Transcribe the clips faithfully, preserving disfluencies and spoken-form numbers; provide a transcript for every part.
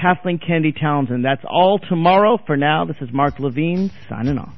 Kathleen Kennedy Townsend. That's all tomorrow. For now, this is Mark Levine signing off.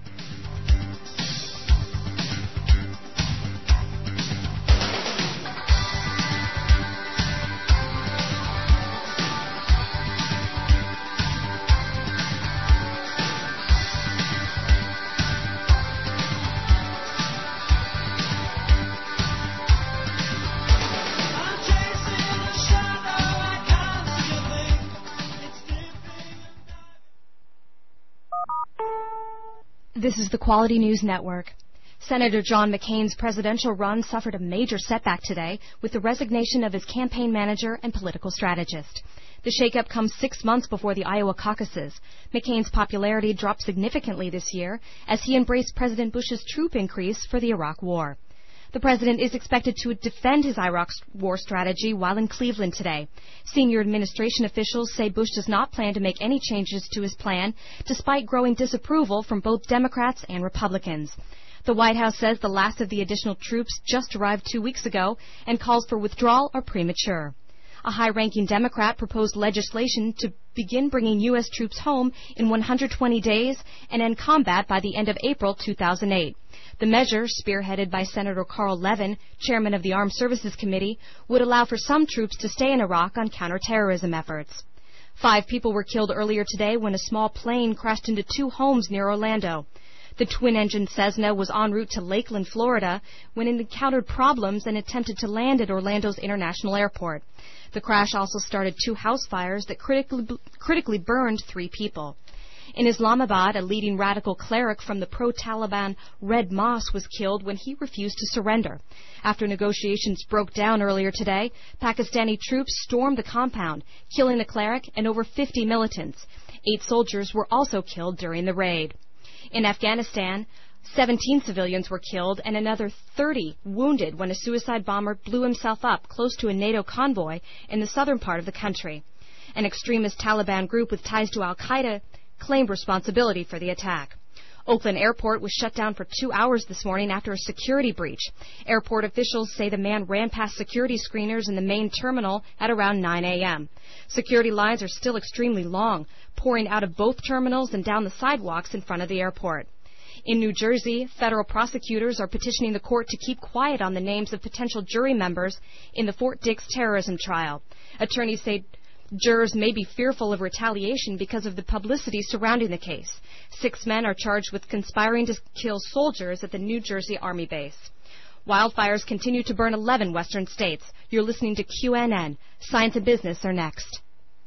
This is the Quality News Network. Senator John McCain's presidential run suffered a major setback today with the resignation of his campaign manager and political strategist. The shakeup comes six months before the Iowa caucuses. McCain's popularity dropped significantly this year as he embraced President Bush's troop increase for the Iraq War. The president is expected to defend his Iraq war strategy while in Cleveland today. Senior administration officials say Bush does not plan to make any changes to his plan, despite growing disapproval from both Democrats and Republicans. The White House says the last of the additional troops just arrived two weeks ago and calls for withdrawal or premature. A high-ranking Democrat proposed legislation to begin bringing U S troops home in one hundred twenty days and end combat by the end of April two thousand eight. The measure, spearheaded by Senator Carl Levin, chairman of the Armed Services Committee, would allow for some troops to stay in Iraq on counterterrorism efforts. Five people were killed earlier today when a small plane crashed into two homes near Orlando. The twin-engine Cessna was en route to Lakeland, Florida, when it encountered problems and attempted to land at Orlando's International Airport. The crash also started two house fires that critically, critically burned three people. In Islamabad, a leading radical cleric from the pro-Taliban Red Mosque was killed when he refused to surrender. After negotiations broke down earlier today, Pakistani troops stormed the compound, killing the cleric and over fifty militants. Eight soldiers were also killed during the raid. In Afghanistan, seventeen civilians were killed and another thirty wounded when a suicide bomber blew himself up close to a NATO convoy in the southern part of the country. An extremist Taliban group with ties to al-Qaeda claimed responsibility for the attack. Oakland Airport was shut down for two hours this morning after a security breach. Airport officials say the man ran past security screeners in the main terminal at around nine a.m. Security lines are still extremely long, pouring out of both terminals and down the sidewalks in front of the airport. In New Jersey, federal prosecutors are petitioning the court to keep quiet on the names of potential jury members in the Fort Dix terrorism trial. Attorneys say jurors may be fearful of retaliation because of the publicity surrounding the case. Six men are charged with conspiring to kill soldiers at the New Jersey Army base. Wildfires continue to burn eleven western states. You're listening to Q N N. Science and Business are next.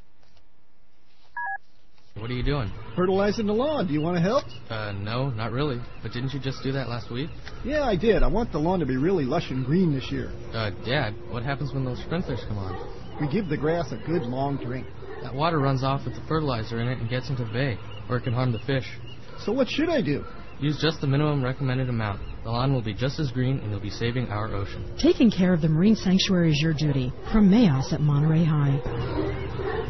What are you doing? Fertilizing the lawn. Do you want to help? Uh, no, not really. But didn't you just do that last week? Yeah, I did. I want the lawn to be really lush and green this year. Uh, Dad, what happens when those sprinklers come on? We give the grass a good long drink. That water runs off with the fertilizer in it and gets into the bay, or it can harm the fish. So what should I do? Use just the minimum recommended amount. The lawn will be just as green, and you'll be saving our ocean. Taking care of the marine sanctuary is your duty. From Mayos at Monterey High.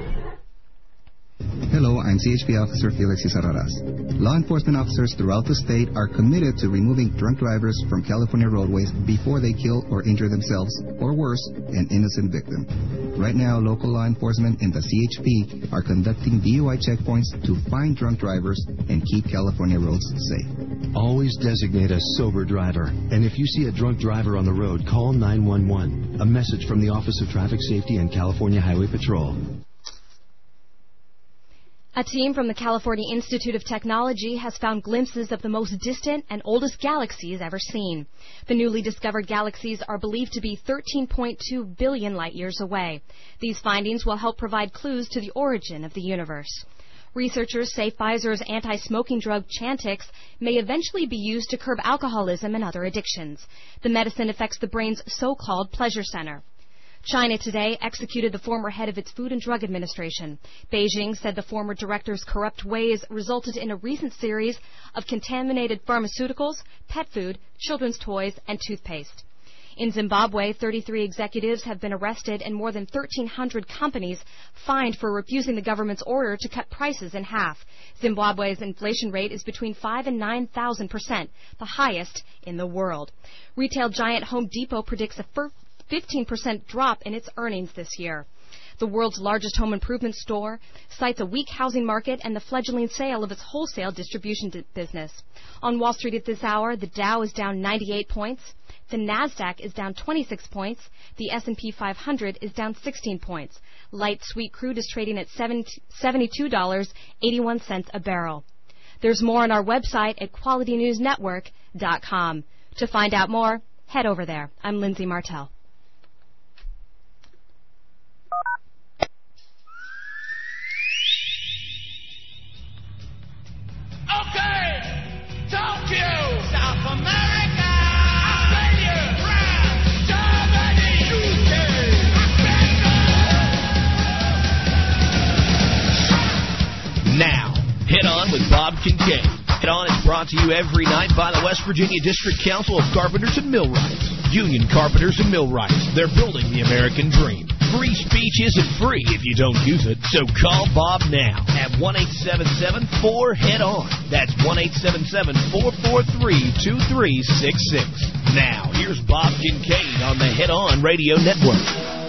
Hello, I'm C H P Officer Felix Isarraras. Law enforcement officers throughout the state are committed to removing drunk drivers from California roadways before they kill or injure themselves, or worse, an innocent victim. Right now, local law enforcement and the C H P are conducting D U I checkpoints to find drunk drivers and keep California roads safe. Always designate a sober driver. And if you see a drunk driver on the road, call nine one one. A message from the Office of Traffic Safety and California Highway Patrol. A team from the California Institute of Technology has found glimpses of the most distant and oldest galaxies ever seen. The newly discovered galaxies are believed to be thirteen point two billion light-years away. These findings will help provide clues to the origin of the universe. Researchers say Pfizer's anti-smoking drug Chantix may eventually be used to curb alcoholism and other addictions. The medicine affects the brain's so-called pleasure center. China today executed the former head of its Food and Drug Administration. Beijing said the former director's corrupt ways resulted in a recent series of contaminated pharmaceuticals, pet food, children's toys, and toothpaste. In Zimbabwe, thirty-three executives have been arrested and more than thirteen hundred companies fined for refusing the government's order to cut prices in half. Zimbabwe's inflation rate is between five and nine thousand percent, the highest in the world. Retail giant Home Depot predicts a fifteen percent drop in its earnings this year. The world's largest home improvement store cites a weak housing market and the fledgling sale of its wholesale distribution business. On Wall Street at this hour, the Dow is down ninety-eight points. The NASDAQ is down twenty-six points. The S and P five hundred is down sixteen points. Light sweet crude is trading at seventy-two dollars and eighty-one cents a barrel. There's more on our website at quality news network dot com. To find out more, head over there. I'm Lindsay Martell. Okay, Tokyo, South America, Australia, France, Germany, U K. Now, Head On with Bob Kincaid. Head On is brought to you every night by the West Virginia District Council of Carpenters and Millwrights. Union Carpenters and Millwrights. They're building the American dream. Free speech isn't free if you don't use it, so call Bob now at one eight seven seven four head on. That's one eight seven seven four four three two three six six. Now, here's Bob Kincaid on the Head On Radio Network.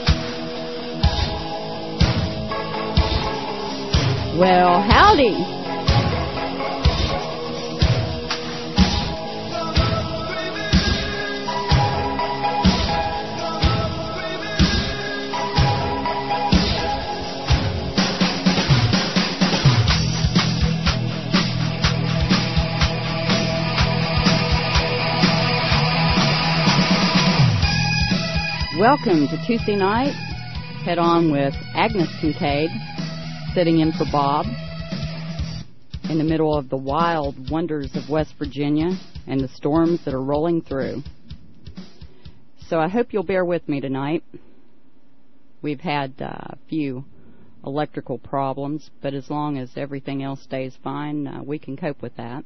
Well, howdy. Welcome to Tuesday night, Head On with Agnes Kincaid, sitting in for Bob, in the middle of the wild wonders of West Virginia and the storms that are rolling through. So I hope you'll bear with me tonight. We've had uh, a few electrical problems, but as long as everything else stays fine, uh, we can cope with that.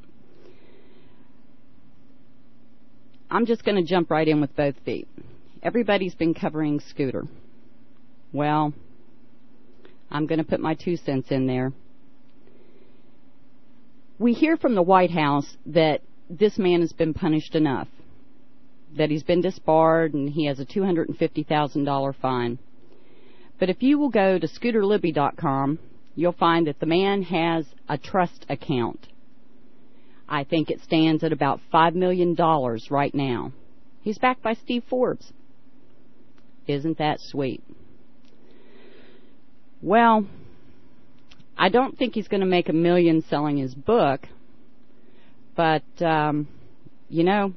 I'm just going to jump right in with both feet. Everybody's been covering Scooter. Well, I'm going to put my two cents in there. We hear from the White House that this man has been punished enough, that he's been disbarred and he has a two hundred fifty thousand dollars fine. But if you will go to scooter libby dot com, you'll find that the man has a trust account. I think it stands at about five million dollars right now. He's backed by Steve Forbes. Isn't that sweet? Well, I don't think he's going to make a million selling his book, but, um, you know,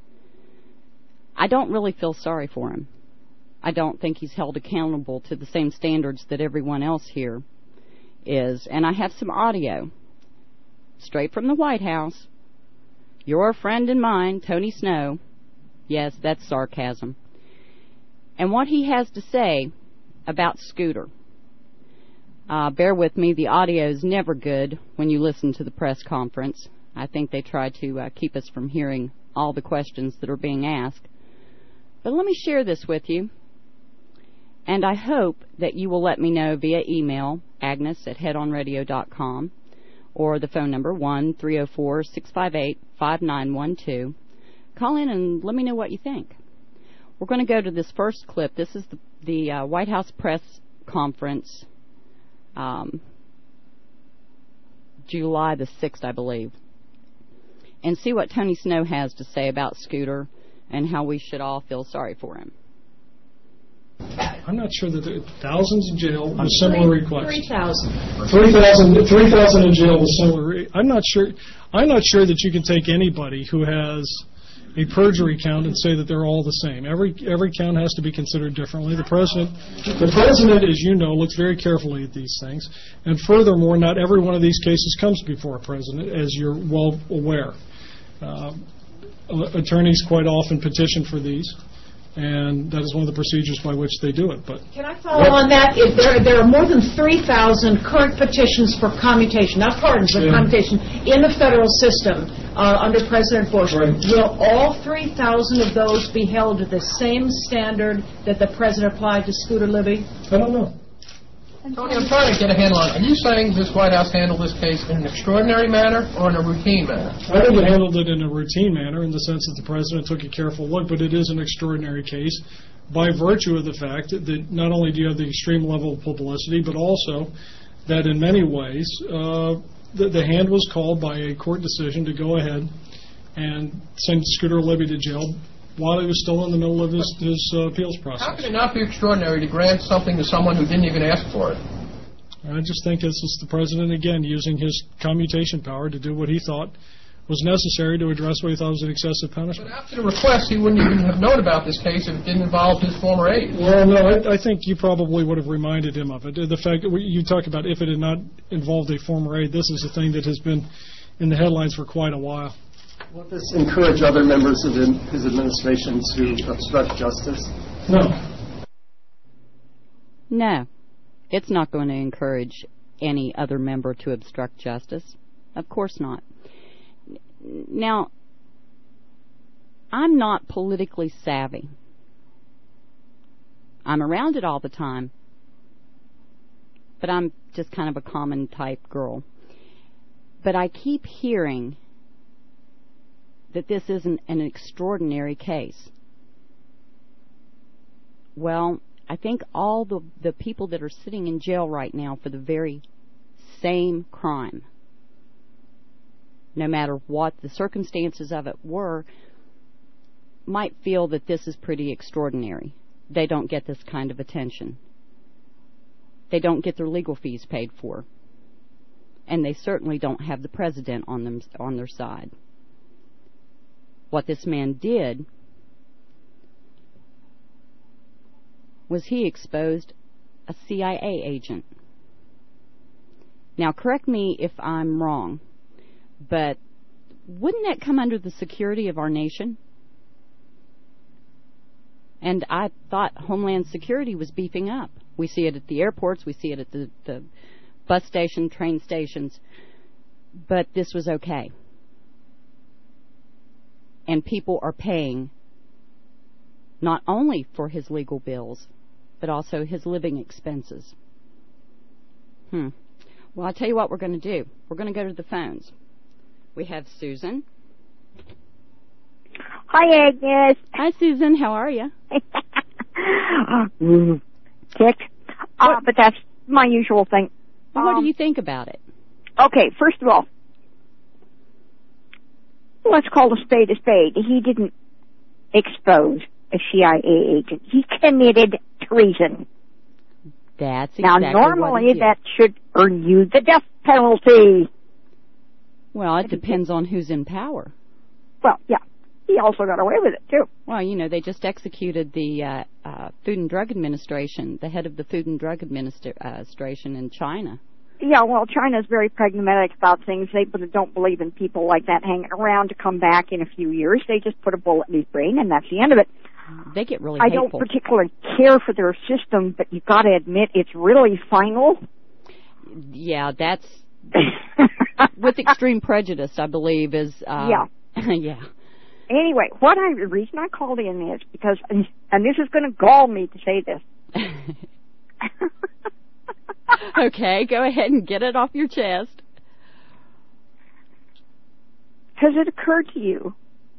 I don't really feel sorry for him. I don't think he's held accountable to the same standards that everyone else here is. And I have some audio straight from the White House. Your friend and mine, Tony Snow. Yes, that's sarcasm. And what he has to say about Scooter. Uh, bear with me, the audio is never good when you listen to the press conference. I think they try to uh, keep us from hearing all the questions that are being asked. But let me share this with you. And I hope that you will let me know via email, Agnes at head on radio dot com, or the phone number one three oh four, six five eight, five nine one two. Call in and let me know what you think. We're going to go to this first clip. This is the, the uh, White House press conference, um, July the sixth, I believe, and see what Tony Snow has to say about Scooter and how we should all feel sorry for him. I'm not sure that there are thousands in jail with similar requests. Three thousand. Three thousand. Three thousand in jail with similar. I'm not sure. I'm not sure that you can take anybody who has a perjury count and say that they're all the same. Every every count has to be considered differently. The president, the president, as you know, looks very carefully at these things. And furthermore, not every one of these cases comes before a president, as you're well aware. Uh, attorneys quite often petition for these. And that is one of the procedures by which they do it. But can I follow on that? If there, there are more than three thousand current petitions for commutation, not pardons, but yeah. commutation, in the federal system uh, under President Bush. Right. Will all three thousand of those be held to the same standard that the President applied to Scooter Libby? I don't know. Tony, I'm trying to get a handle on it. Are you saying this White House handled this case in an extraordinary manner or in a routine manner? I think it handled it in a routine manner in the sense that the president took a careful look, but it is an extraordinary case by virtue of the fact that not only do you have the extreme level of publicity, but also that in many ways uh, the, the hand was called by a court decision to go ahead and send Scooter Libby to jail while he was still in the middle of his, his uh, appeals process. How can it not be extraordinary to grant something to someone who didn't even ask for it? I just think this is the president, again, using his commutation power to do what he thought was necessary to address what he thought was an excessive punishment. But after the request, he wouldn't even have known about this case if it didn't involve his former aide. Well, no, I, I think you probably would have reminded him of it. The fact that we, you talk about if it had not involved a former aide, this is a thing that has been in the headlines for quite a while. Will this encourage other members of his administration to obstruct justice? No. No. It's not going to encourage any other member to obstruct justice. Of course not. Now, I'm not politically savvy. I'm around it all the time, but I'm just kind of a common type girl. But I keep hearing that this isn't an extraordinary case. Well, I think all the, the people that are sitting in jail right now for the very same crime, no matter what the circumstances of it were, might feel that this is pretty extraordinary. They don't get this kind of attention. They don't get their legal fees paid for. And they certainly don't have the president on them on their side. What this man did was he exposed a C I A agent. Now, correct me if I'm wrong, but wouldn't that come under the security of our nation? And I thought Homeland Security was beefing up. We see it at the airports, we see it at the, the bus station, train stations, but this was okay. And people are paying not only for his legal bills, but also his living expenses. Hmm. Well, I'll tell you what we're going to do. We're going to go to the phones. We have Susan. Hi, Agnes. Hi, Susan. How are you? mm, ticked. Uh, but that's my usual thing. Well, what um, do you think about it? Okay, first of all, let's call a spade a spade. He didn't expose a C I A agent. He committed treason. That's exactly now, normally what he did. that should earn you the death penalty. Well, it depends on who's in power. Well, yeah. He also got away with it, too. Well, you know, they just executed the uh, uh, Food and Drug Administration, the head of the Food and Drug Administration in China. Yeah, well, China's very pragmatic about things. They don't believe in people like that hanging around to come back in a few years. They just put a bullet in his brain, and that's the end of it. They get really I hateful. don't particularly care for their system, but you've got to admit it's really final. Yeah, that's... with extreme prejudice, I believe, is... Uh, yeah. yeah. Anyway, what I, the reason I called in is because, and this is going to gall me to say this. Okay, go ahead and get it off your chest. Has it occurred to you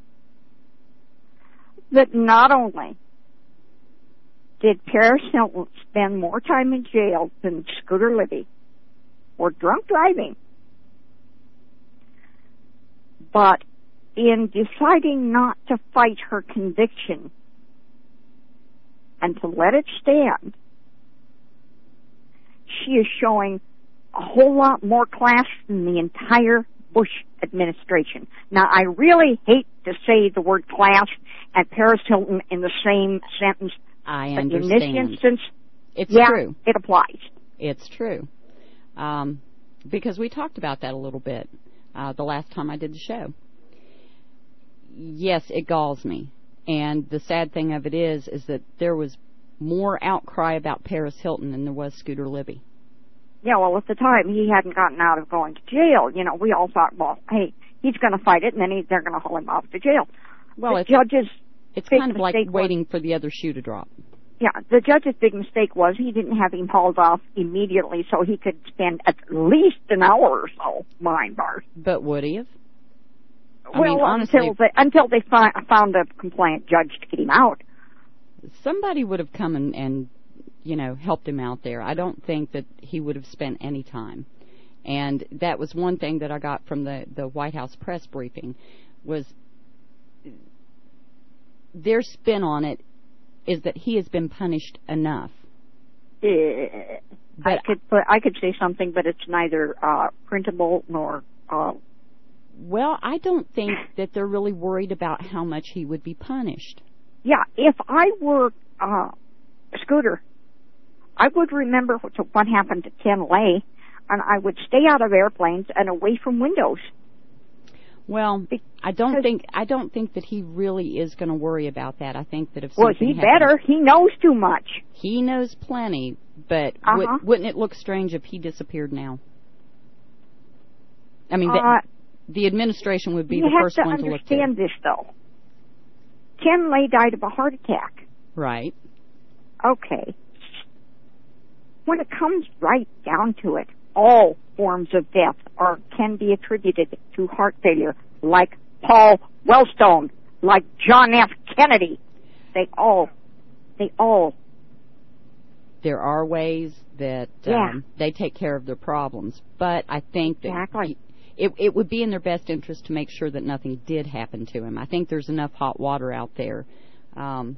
that not only did Paris Hilton spend more time in jail than Scooter Libby for drunk driving, but in deciding not to fight her conviction and to let it stand, she is showing a whole lot more class than the entire Bush administration. Now, I really hate to say the word class and Paris Hilton in the same sentence. I but understand. in this instance, it's yeah, true. It applies. It's true. Um, because we talked about that a little bit uh, the last time I did the show. Yes, it galls me. And the sad thing of it is, is that there was more outcry about Paris Hilton than there was Scooter Libby. Yeah, well, at the time, he hadn't gotten out of going to jail. You know, we all thought, well, hey, he's going to fight it, and then he, they're going to haul him off to jail. Well, the it's, judges it's kind of like waiting for the other shoe to drop. Yeah, the judge's big mistake was he didn't have him hauled off immediately so he could spend at least an hour or so behind bars. But would he have? I Well, mean, honestly, until they, until they fi- found a compliant judge to get him out. Somebody would have come and, and, you know, helped him out there. I don't think that he would have spent any time. And that was one thing that I got from the, the White House press briefing, was their spin on it is that he has been punished enough. Uh, I could put, I could say something, but it's neither uh, printable nor. Uh, well, I don't think that they're really worried about how much he would be punished. Yeah, if I were uh, Scooter, I would remember what, what happened to Ken Lay, and I would stay out of airplanes and away from windows. Well, I don't think I don't think that he really is going to worry about that. I think that if well, something he happens, better. He knows too much. He knows plenty, but uh-huh. would, wouldn't it look strange if he disappeared now? I mean, the, uh, the administration would be you the have first to one to look to. understand this, though. Ken Lay died of a heart attack. Right. Okay. When it comes right down to it, all forms of death are can be attributed to heart failure, like Paul Wellstone, like John F. Kennedy. They all, they all. There are ways that yeah. um, they take care of their problems, but I think that exactly. it, it would be in their best interest to make sure that nothing did happen to him. I think there's enough hot water out there. Um,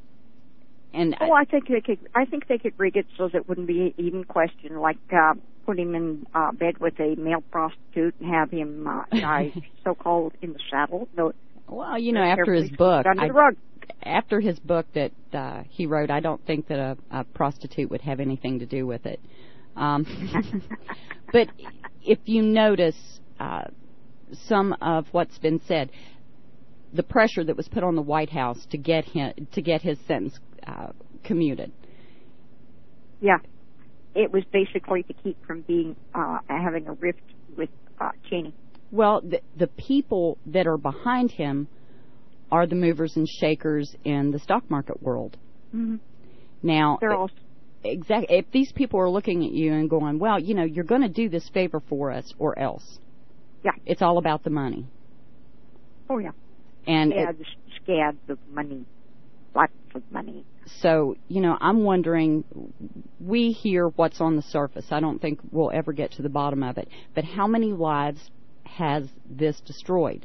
and oh, I, I think they could. I think they could rig it so that it wouldn't be even questioned, like. Uh, put him in uh, bed with a male prostitute and have him uh, die, so-called, in the saddle. No, well, you know, after his book, under I, the rug. after his book that uh, he wrote, I don't think that a, a prostitute would have anything to do with it. Um, but if you notice uh, some of what's been said, the pressure that was put on the White House to get him to get his sentence uh, commuted. Yeah. It was basically to keep from being uh, having a rift with uh, Cheney. Well, the, the people that are behind him are the movers and shakers in the stock market world. Mm-hmm. Now, they're all exactly. If these people are looking at you and going, "Well, you know, you're going to do this favor for us, or else," yeah, it's all about the money. Oh yeah, and yeah, it, the scads of money, lots of money. So, you know, I'm wondering, we hear what's on the surface. I don't think we'll ever get to the bottom of it. But how many lives has this destroyed?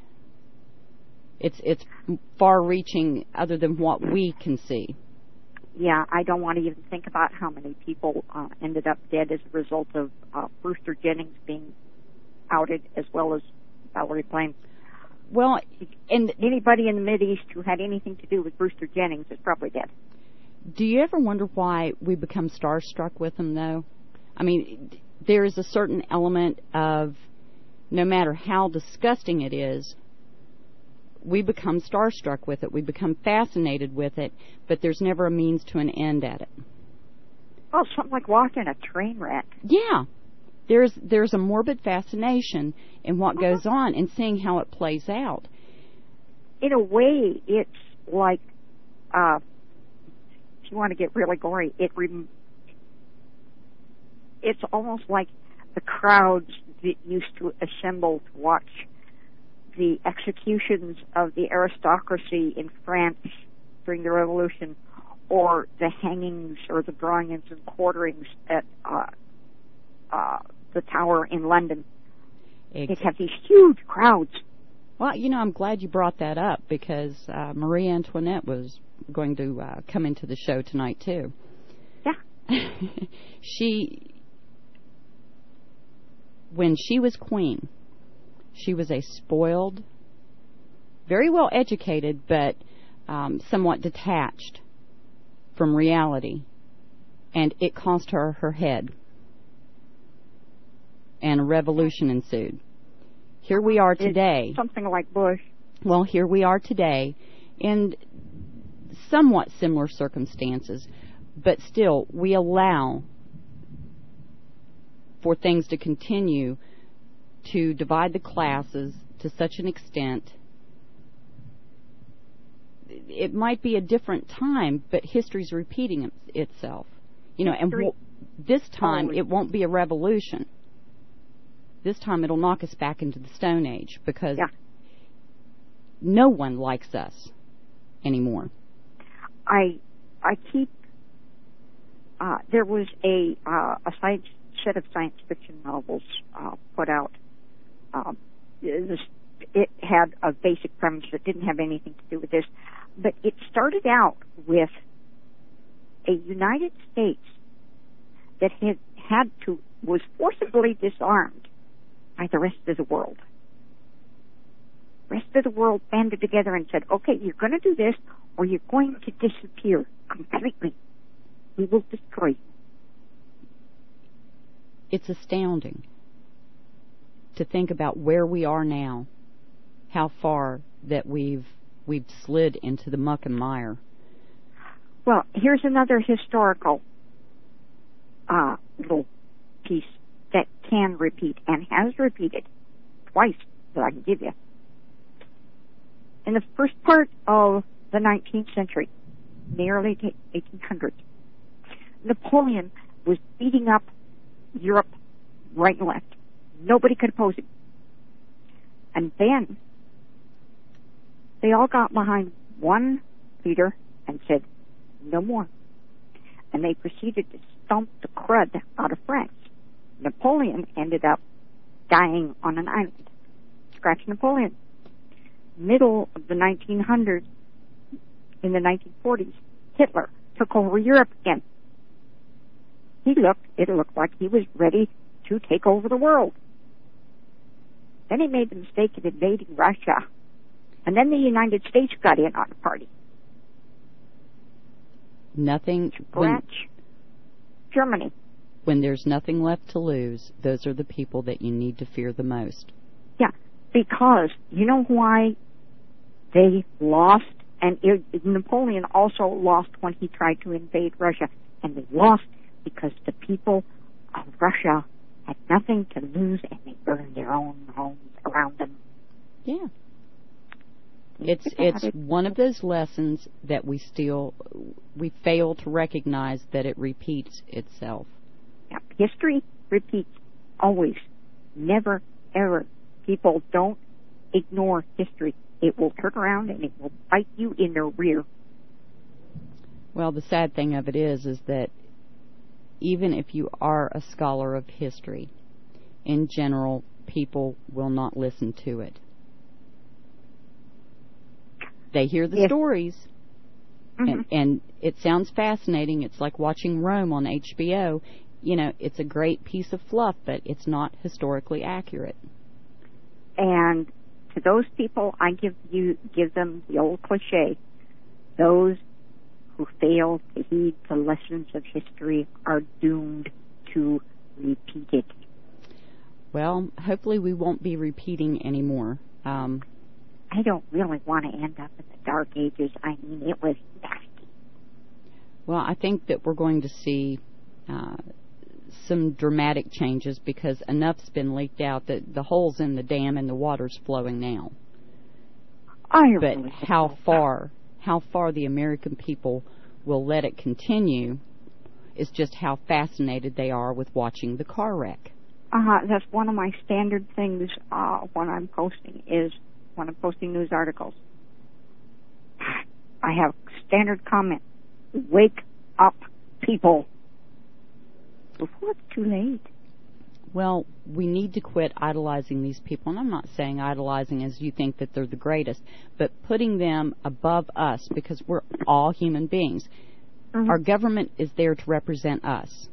It's it's far-reaching other than what we can see. Yeah, I don't want to even think about how many people uh, ended up dead as a result of uh, Brewster Jennings being outed, as well as Valerie Plame. Well, and anybody in the Mideast who had anything to do with Brewster Jennings is probably dead. Do you ever wonder why we become starstruck with them, though? I mean, there is a certain element of, no matter how disgusting it is, we become starstruck with it. We become fascinated with it, but there's never a means to an end at it. Oh, something like watching a train wreck. Yeah. There's there's a morbid fascination in what uh-huh. goes on and seeing how it plays out. In a way, it's like, uh, if you want to get really gory, it rem- it's almost like the crowds that used to assemble to watch the executions of the aristocracy in France during the Revolution, or the hangings or the drawings and quarterings at uh, uh, the Tower in London. Exactly. They have these huge crowds. Well, you know, I'm glad you brought that up, because uh, Marie Antoinette was going to uh, come into the show tonight, too. Yeah. she, when she was queen, she was a spoiled, very well educated, but um, somewhat detached from reality. And it cost her her head. And a revolution ensued. Here we are today. It's something like Bush. Well, here we are today in somewhat similar circumstances, but still we allow for things to continue to divide the classes to such an extent. it might be a different time, but history's repeating it, itself. You know, History. and w- this time Always. it won't be a revolution. This time it'll knock us back into the Stone Age because yeah. no one likes us anymore. I I keep. Uh, there was a uh, a science, set of science fiction novels uh, put out. Um, this, it had a basic premise that didn't have anything to do with this, but it started out with a United States that had had to was forcibly disarmed by the rest of the world. The rest of the world banded together and said, "Okay, you're going to do this, or you're going to disappear completely. We will destroy you." It's astounding to think about where we are now, how far that we've we've slid into the muck and mire. Well, here's another historical uh, little piece that can repeat and has repeated twice that I can give you. In the first part of the nineteenth century, in the early eighteen hundreds, Napoleon was beating up Europe right and left. Nobody could oppose him. And then they all got behind one leader and said, "No more." And they proceeded to stomp the crud out of France. Napoleon ended up dying on an island. Scratch Napoleon. Middle of the nineteen hundreds, in the nineteen forties, Hitler took over Europe again. He looked, it looked like he was ready to take over the world. Then he made the mistake of invading Russia. And then the United States got in on the party. Nothing. Scratch when, Germany. When there's nothing left to lose, those are the people that you need to fear the most. Yeah, because you know why they lost? And it, Napoleon also lost when he tried to invade Russia. And they lost because the people of Russia had nothing to lose and they burned their own homes around them. Yeah. It's it's it. one of those lessons that we still we fail to recognize that it repeats itself. Yeah. History repeats always. Never ever. People don't ignore history. It will turn around and it will bite you in the rear. Well, the sad thing of it is is that even if you are a scholar of history, in general, people will not listen to it. They hear the yes. stories, mm-hmm. and, and it sounds fascinating. It's like watching Rome on H B O. You know, it's a great piece of fluff, but it's not historically accurate. And to those people, I give you give them the old cliche: those who fail to heed the lessons of history are doomed to repeat it. Well, hopefully we won't be repeating anymore. Um, I don't really want to end up in the Dark Ages. I mean, it was nasty. Well, I think that we're going to see uh, some dramatic changes because enough's been leaked out that the hole's in the dam and the water's flowing now. I but really how far, how far the American people will let it continue is just how fascinated they are with watching the car wreck. Uh-huh. That's one of my standard things uh, when I'm posting is when I'm posting news articles. I have standard comment: wake up, people, before it's too late. Well, we need to quit idolizing these people. And I'm not saying idolizing as you think that they're the greatest, but putting them above us because we're all human beings. Mm-hmm. Our government is there to represent us,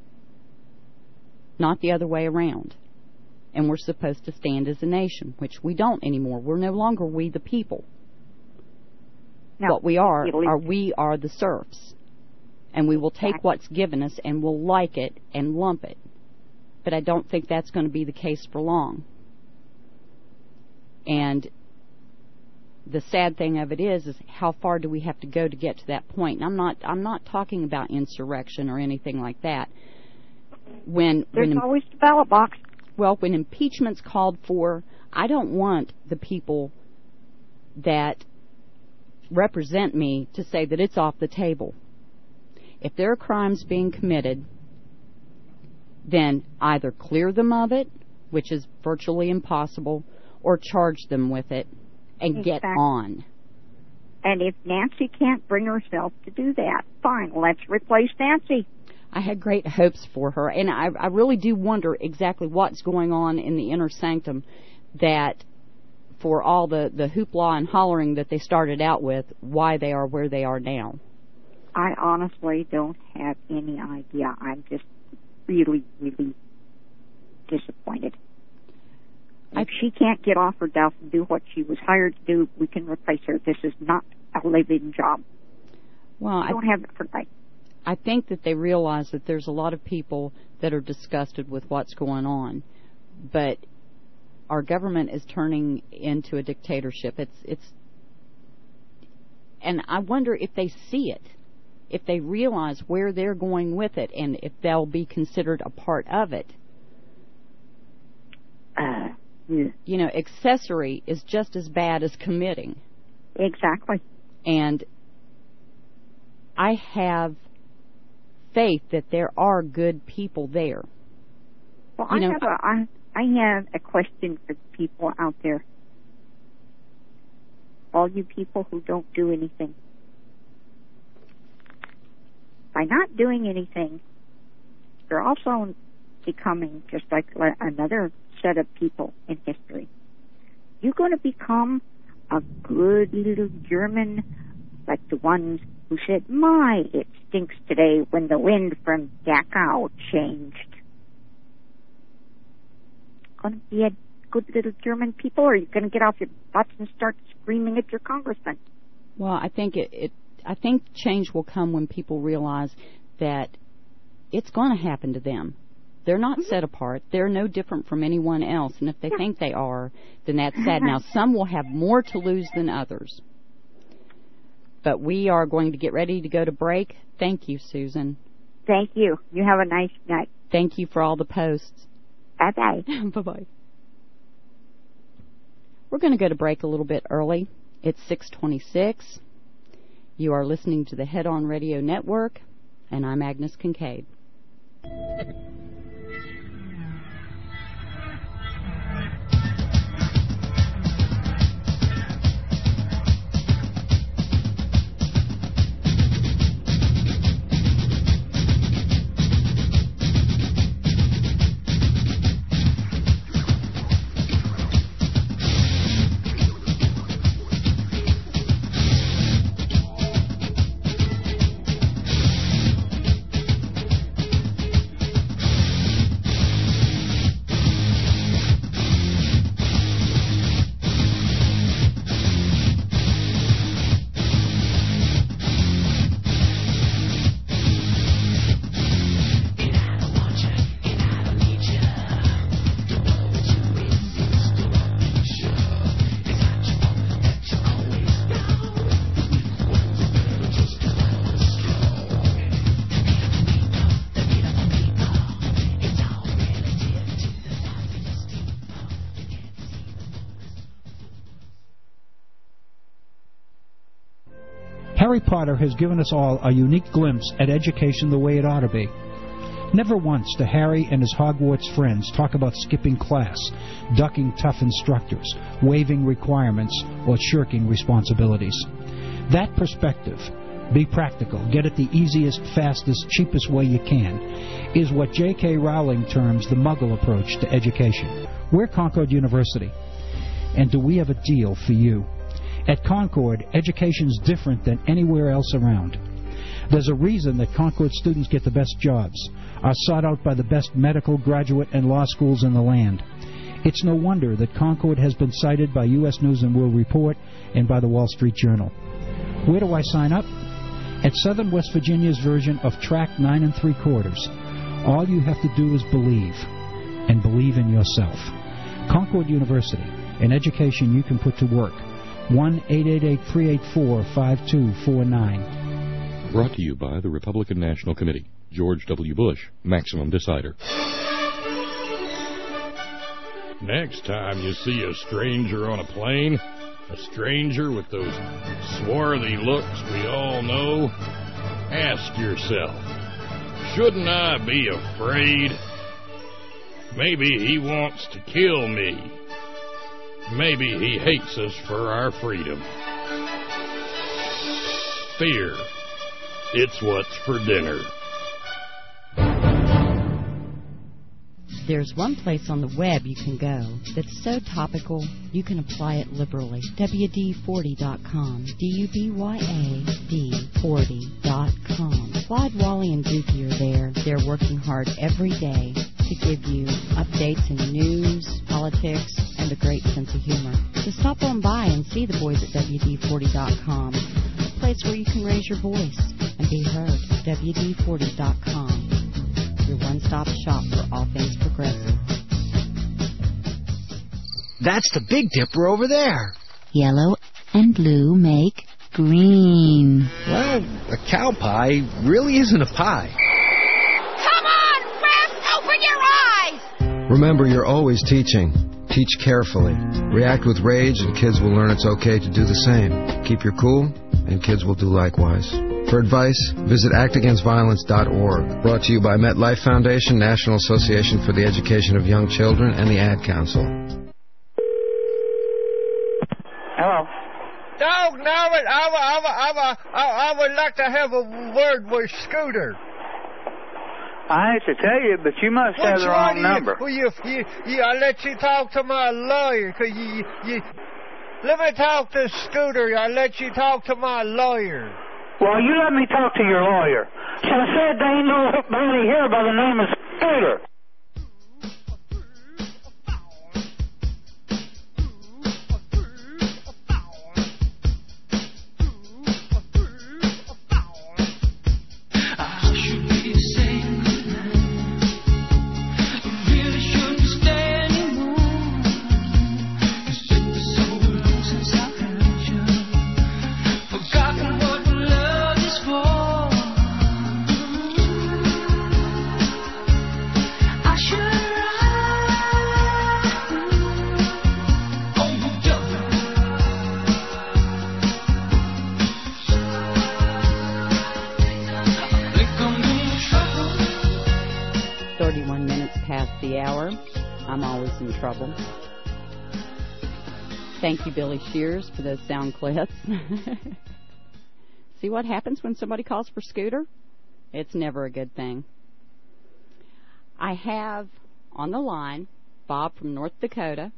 not the other way around. And we're supposed to stand as a nation, which we don't anymore. We're no longer we the people. No, what we are, are we are the serfs. And we will take what's given us and we'll like it and lump it. But I don't think that's going to be the case for long. And the sad thing of it is, is how far do we have to go to get to that point? And I'm not, I'm not talking about insurrection or anything like that. When there's when, always the ballot box. Well, when impeachment's called for, I don't want the people that represent me to say that it's off the table. If there are crimes being committed, then either clear them of it, which is virtually impossible, or charge them with it and exactly. get on. And if Nancy can't bring herself to do that, fine, let's replace Nancy. I had great hopes for her, and I, I really do wonder exactly what's going on in the inner sanctum that, for all the, the hoopla and hollering that they started out with, why they are where they are now. I honestly don't have any idea. I'm just really, really disappointed. If she can't get off her duff and do what she was hired to do, we can replace her. This is not a living job. Well, I don't I, have it for life. I think that they realize that there's a lot of people that are disgusted with what's going on, but our government is turning into a dictatorship. It's it's, and I wonder if they see it, if they realize where they're going with it, and if they'll be considered a part of it. Uh, yeah. You know, accessory is just as bad as committing. Exactly. And I have faith that there are good people there. Well, you I know, have a I, I have a question for the people out there. All you people who don't do anything. By not doing anything, you're also becoming just like another set of people in history. You're going to become a good little German, like the ones who said, "My, it stinks today," when the wind from Dachau changed. Going to be a good little German people, or are you going to get off your butts and start screaming at your congressman? Well, I think it, it I think change will come when people realize that it's going to happen to them. They're not set apart. They're no different from anyone else. And if they think they are, then that's sad. Now, some will have more to lose than others. But we are going to get ready to go to break. Thank you, Susan. Thank you. You have a nice night. Thank you for all the posts. Bye-bye. Bye-bye. We're going to go to break a little bit early. It's six twenty-six. You are listening to the Head On Radio Network, and I'm Agnes Kincaid. Harry Potter has given us all a unique glimpse at education the way it ought to be. Never once do Harry and his Hogwarts friends talk about skipping class, ducking tough instructors, waiving requirements, or shirking responsibilities. That perspective, be practical, get it the easiest, fastest, cheapest way you can, is what J K Rowling terms the Muggle approach to education. We're Concord University, and do we have a deal for you? At Concord, education's different than anywhere else around. There's a reason that Concord students get the best jobs, are sought out by the best medical, graduate, and law schools in the land. It's no wonder that Concord has been cited by U S News and World Report and by the Wall Street Journal. Where do I sign up? At Southern West Virginia's version of Track nine and three quarters. All you have to do is believe, and believe in yourself. Concord University, an education you can put to work. one eight eight eight, three eight four, five two four nine. Brought to you by the Republican National Committee. George W. Bush, Maximum Decider. Next time you see a stranger on a plane, A stranger with those swarthy looks we all know? Ask yourself, shouldn't I be afraid? Maybe he wants to kill me. Maybe he hates us for our freedom. Fear. It's what's for dinner. There's one place on the web you can go that's so topical you can apply it liberally. W D forty dot com. D U B Y A D forty dot com. Clyde, Wally, and Dookie are there. They're working hard every day to give you updates in news, politics, and a great sense of humor. So stop on by and see the boys at W D forty dot com, a place where you can raise your voice and be heard. W D forty dot com, your one-stop shop for all things progressive. That's the Big Dipper over there. Yellow and blue make green. Well, a cow pie really isn't a pie. Come on, Wes, open your eyes! Remember, you're always teaching. Teach carefully. React with rage, and kids will learn it's okay to do the same. Keep your cool, and kids will do likewise. For advice, visit act against violence dot org. Brought to you by MetLife Foundation, National Association for the Education of Young Children, and the Ad Council. Hello. Dog, now I, I, I, I, I would like to have a word with Scooter. I hate to tell you, but you must have the wrong number. Well, you, you, you, I let you talk to my lawyer, because you, you... Let me talk to Scooter. I let you talk to my lawyer. Well, you let me talk to your lawyer. So I said there ain't nobody here by the name of Scooter. The hour. I'm always in trouble. Thank you, Billy Shears, for those sound clips. See what happens when somebody calls for Scooter? It's never a good thing. I have on the line Bob from North Dakota.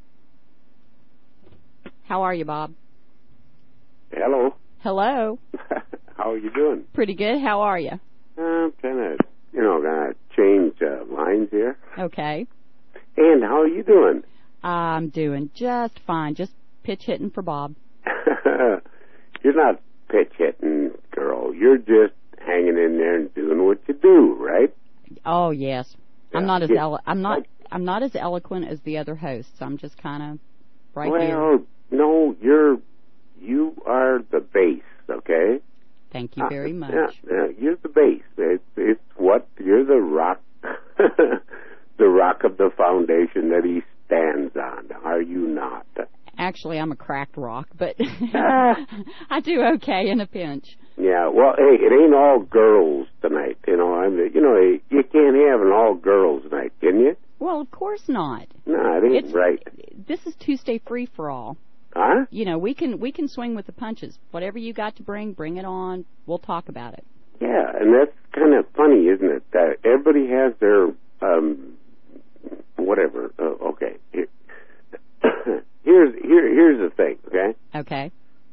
How are you, Bob? Hello. Hello. How are you doing? Pretty good. How are you? I'm kind of, you know, going to change uh, lines here. Okay. And how are you doing? I'm doing just fine. Just pitch hitting for Bob. You're not pitch hitting, girl. You're just hanging in there and doing what you do, right? Oh yes. Yeah. I'm not as yeah. elo- I'm not I'm not as eloquent as the other hosts. I'm just kind of right well, here. Well, no, you're you are the base, okay? Thank you very much. Uh, yeah, yeah, you're the base. It's, it's what you're the rock, the rock of the foundation that he stands on. Are you not? Actually, I'm a cracked rock, but I do okay in a pinch. Yeah. Well, hey, it ain't all girls tonight. You know, I mean, you know, you can't have an all girls night, can you? Well, of course not. No, it ain't it's, right. This is Tuesday free for all. Huh? You know, we can we can swing with the punches. Whatever you got to bring, bring it on. We'll talk about it. Yeah, and that's kind of funny, isn't it? That everybody has their um, whatever. Uh, okay, Here, here's here here's the thing. Okay. Okay.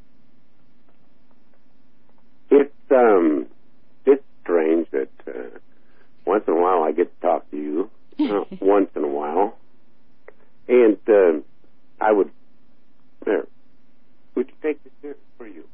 It's um it's strange that uh, once in a while I get to talk to you. Uh, once in a while, and uh, I would. There. Would you take this here for you?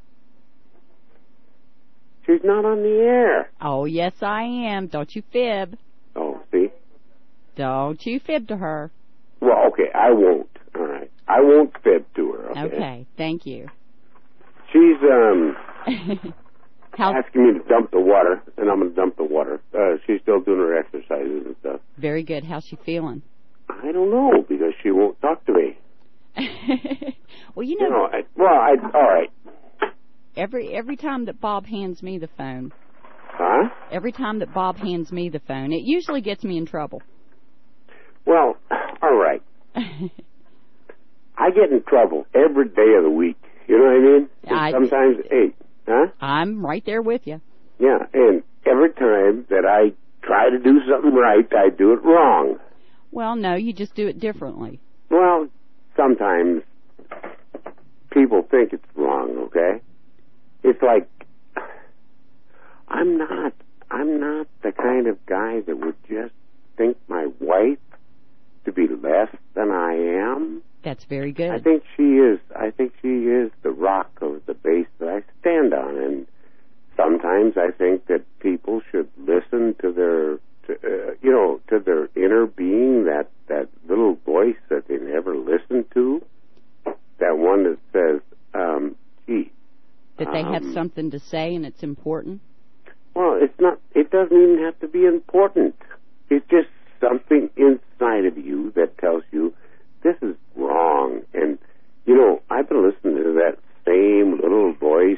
She's not on the air. Oh, yes, I am. Don't you fib. Oh, see? Don't you fib to her. Well, okay, I won't. All right. I won't fib to her, okay? Okay, thank you. She's um How... asking me to dump the water, and I'm going to dump the water. Uh, she's still doing her exercises and stuff. Very good. How's she feeling? I don't know, because she won't talk to me. Well, you know. You know I, well, I, all right. Every every time that Bob hands me the phone. Huh? Every time that Bob hands me the phone, it usually gets me in trouble. Well, all right. I get in trouble every day of the week. You know what I mean? And I, sometimes eight. Huh? I'm right there with you. Yeah, and every time that I try to do something right, I do it wrong. Well, no, you just do it differently. Well, sometimes people think it's wrong, okay? It's like, I'm not, I'm not the kind of guy that would just think my wife to be less than I am. That's very good. I think she is, I think she is the rock of the base that I stand on, and sometimes I think that people should listen to their, to, uh, you know, to their inner being, that, that little voice that they never listen to, that one that says, um, gee. That they um, have something to say and it's important? Well, it's not, it doesn't even have to be important. It's just something inside of you that tells you this is wrong. And, you know, I've been listening to that same little voice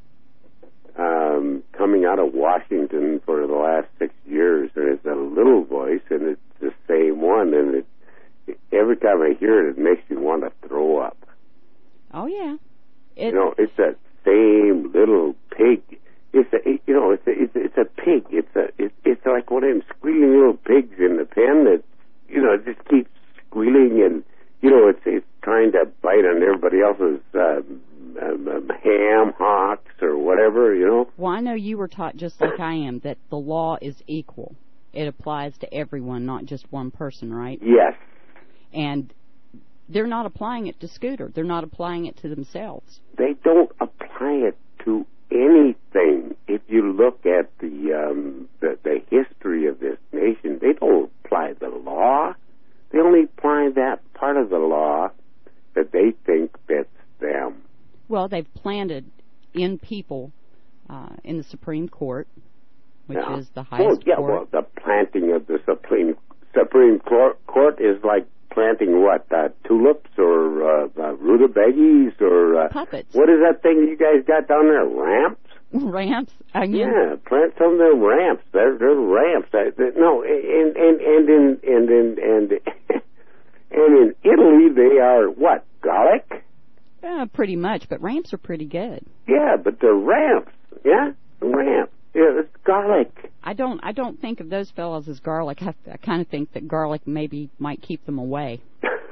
um, coming out of Washington for the last six years, and it's a little voice, and it's the same one, and it, every time I hear it, it makes me want to throw up. Oh, yeah. It, you know, it's that same little pig. It's a, you know, it's a, it's a, it's a pig. It's a, it's, it's like one of them squealing little pigs in the pen that, you know, just keeps squealing, and, you know, it's, it's trying to bite on everybody else's uh, um, um, ham hocks or whatever, you know. Well, I know you were taught just like I am that the law is equal. It applies to everyone, not just one person, right? Yes. And they're not applying it to Scooter. They're not applying it to themselves. They don't apply it to anything. If you look at the, um, the the history of this nation, they don't apply the law. They only apply that part of the law that they think fits them. Well, they've planted in people uh, in the Supreme Court, which yeah. is the highest well, yeah, court. Well, the planting of the Supreme Supreme Court, court is like planting what? Uh, tulips or uh, uh, rutabagas or... Uh, puppets. What is that thing you guys got down there? Ramps? Ramps? Onions? Yeah, plant some of them ramps. They're, they're ramps. I, they, no, and, and, and in, and in, and, and in Italy they are what? Garlic? Uh, pretty much, but ramps are pretty good. Yeah, but they're ramps. Yeah? Ramps. Yeah, it's garlic. I don't I don't think of those fellows as garlic. I, I kind of think that garlic maybe might keep them away.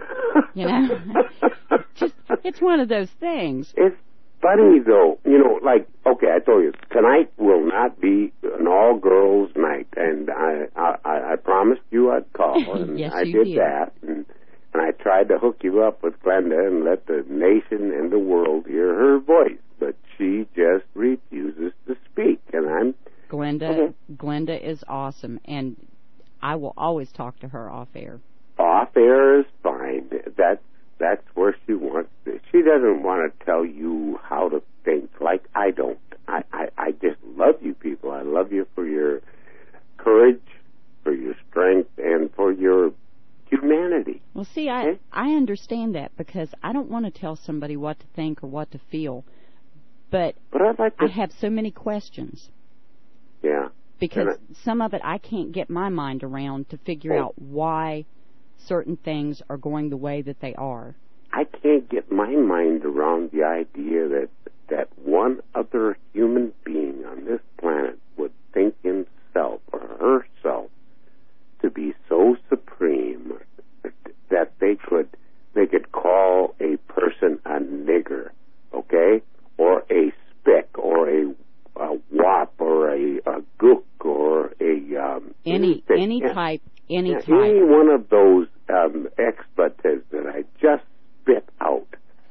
You know? Just, it's one of those things. It's funny, though. You know, like, okay, I told you, tonight will not be an all-girls night, and I I, I promised you I'd call, and yes, I you did, did that, and, and I tried to hook you up with Glenda and let the nation and the world hear her voice, but she just refuses to speak, and I'm... Glenda, okay. Glenda is awesome, and I will always talk to her off air. Off air is fine. That's that's where she wants to. She doesn't want to tell you how to think like I don't. I, I, I just love you people. I love you for your courage, for your strength, and for your humanity. Well, see, I okay? I understand that because I don't want to tell somebody what to think or what to feel, but, but I'd like to, I have so many questions. Yeah. Because I, some of it I can't get my mind around to figure oh. out why certain things are going the way that they are. I can't get my mind around the idea that that one other human being on this planet would think himself or herself to be so supreme that they could they could call a person a nigger, okay, or a spick, or a, a wop, or a, a gook, or a um, any anything. any yeah. type, any yeah, type. Any one of those um, expletives that I just spit out.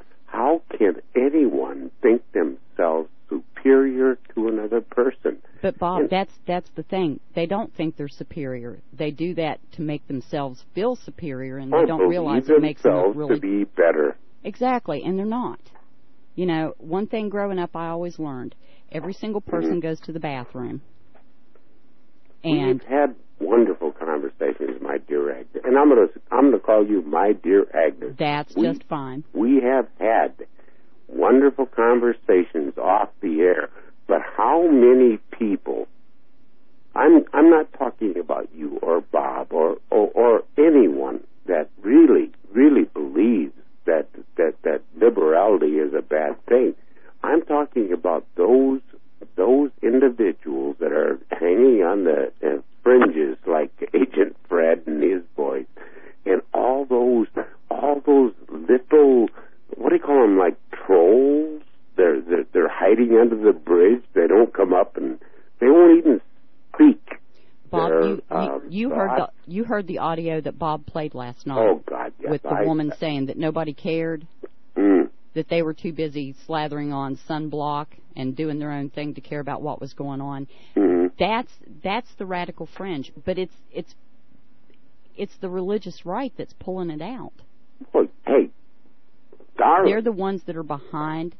How can anyone think themselves superior to another person? But Bob, and, that's that's the thing. They don't think they're superior. They do that to make themselves feel superior, and they don't realize it makes them look really to be better. Exactly, and they're not. You know, one thing growing up I always learned: every single person mm-hmm. goes to the bathroom. And we've had wonderful conversations, my dear Agnes. And I'm going to I'm going to call you my dear Agnes. That's we, just fine. We have had wonderful conversations off the air, but how many people? I'm I'm not talking about you or Bob or or, or anyone that really really believes that that that liberality is a bad thing. I'm talking about those those individuals that are hanging on the uh, fringes, like Agent Fred and his boys, and all those all those little, what do you call them, like trolls? They're they're, they're hiding under the bridge. They don't come up, and they won't even speak. Bob, They're, you, um, you, you heard the you heard the audio that Bob played last night. Oh God, yes, with the I, woman saying that nobody cared, mm. that they were too busy slathering on sunblock and doing their own thing to care about what was going on. Mm-hmm. That's that's the radical fringe, but it's it's it's the religious right that's pulling it out. Well, hey, darling. They're the ones that are behind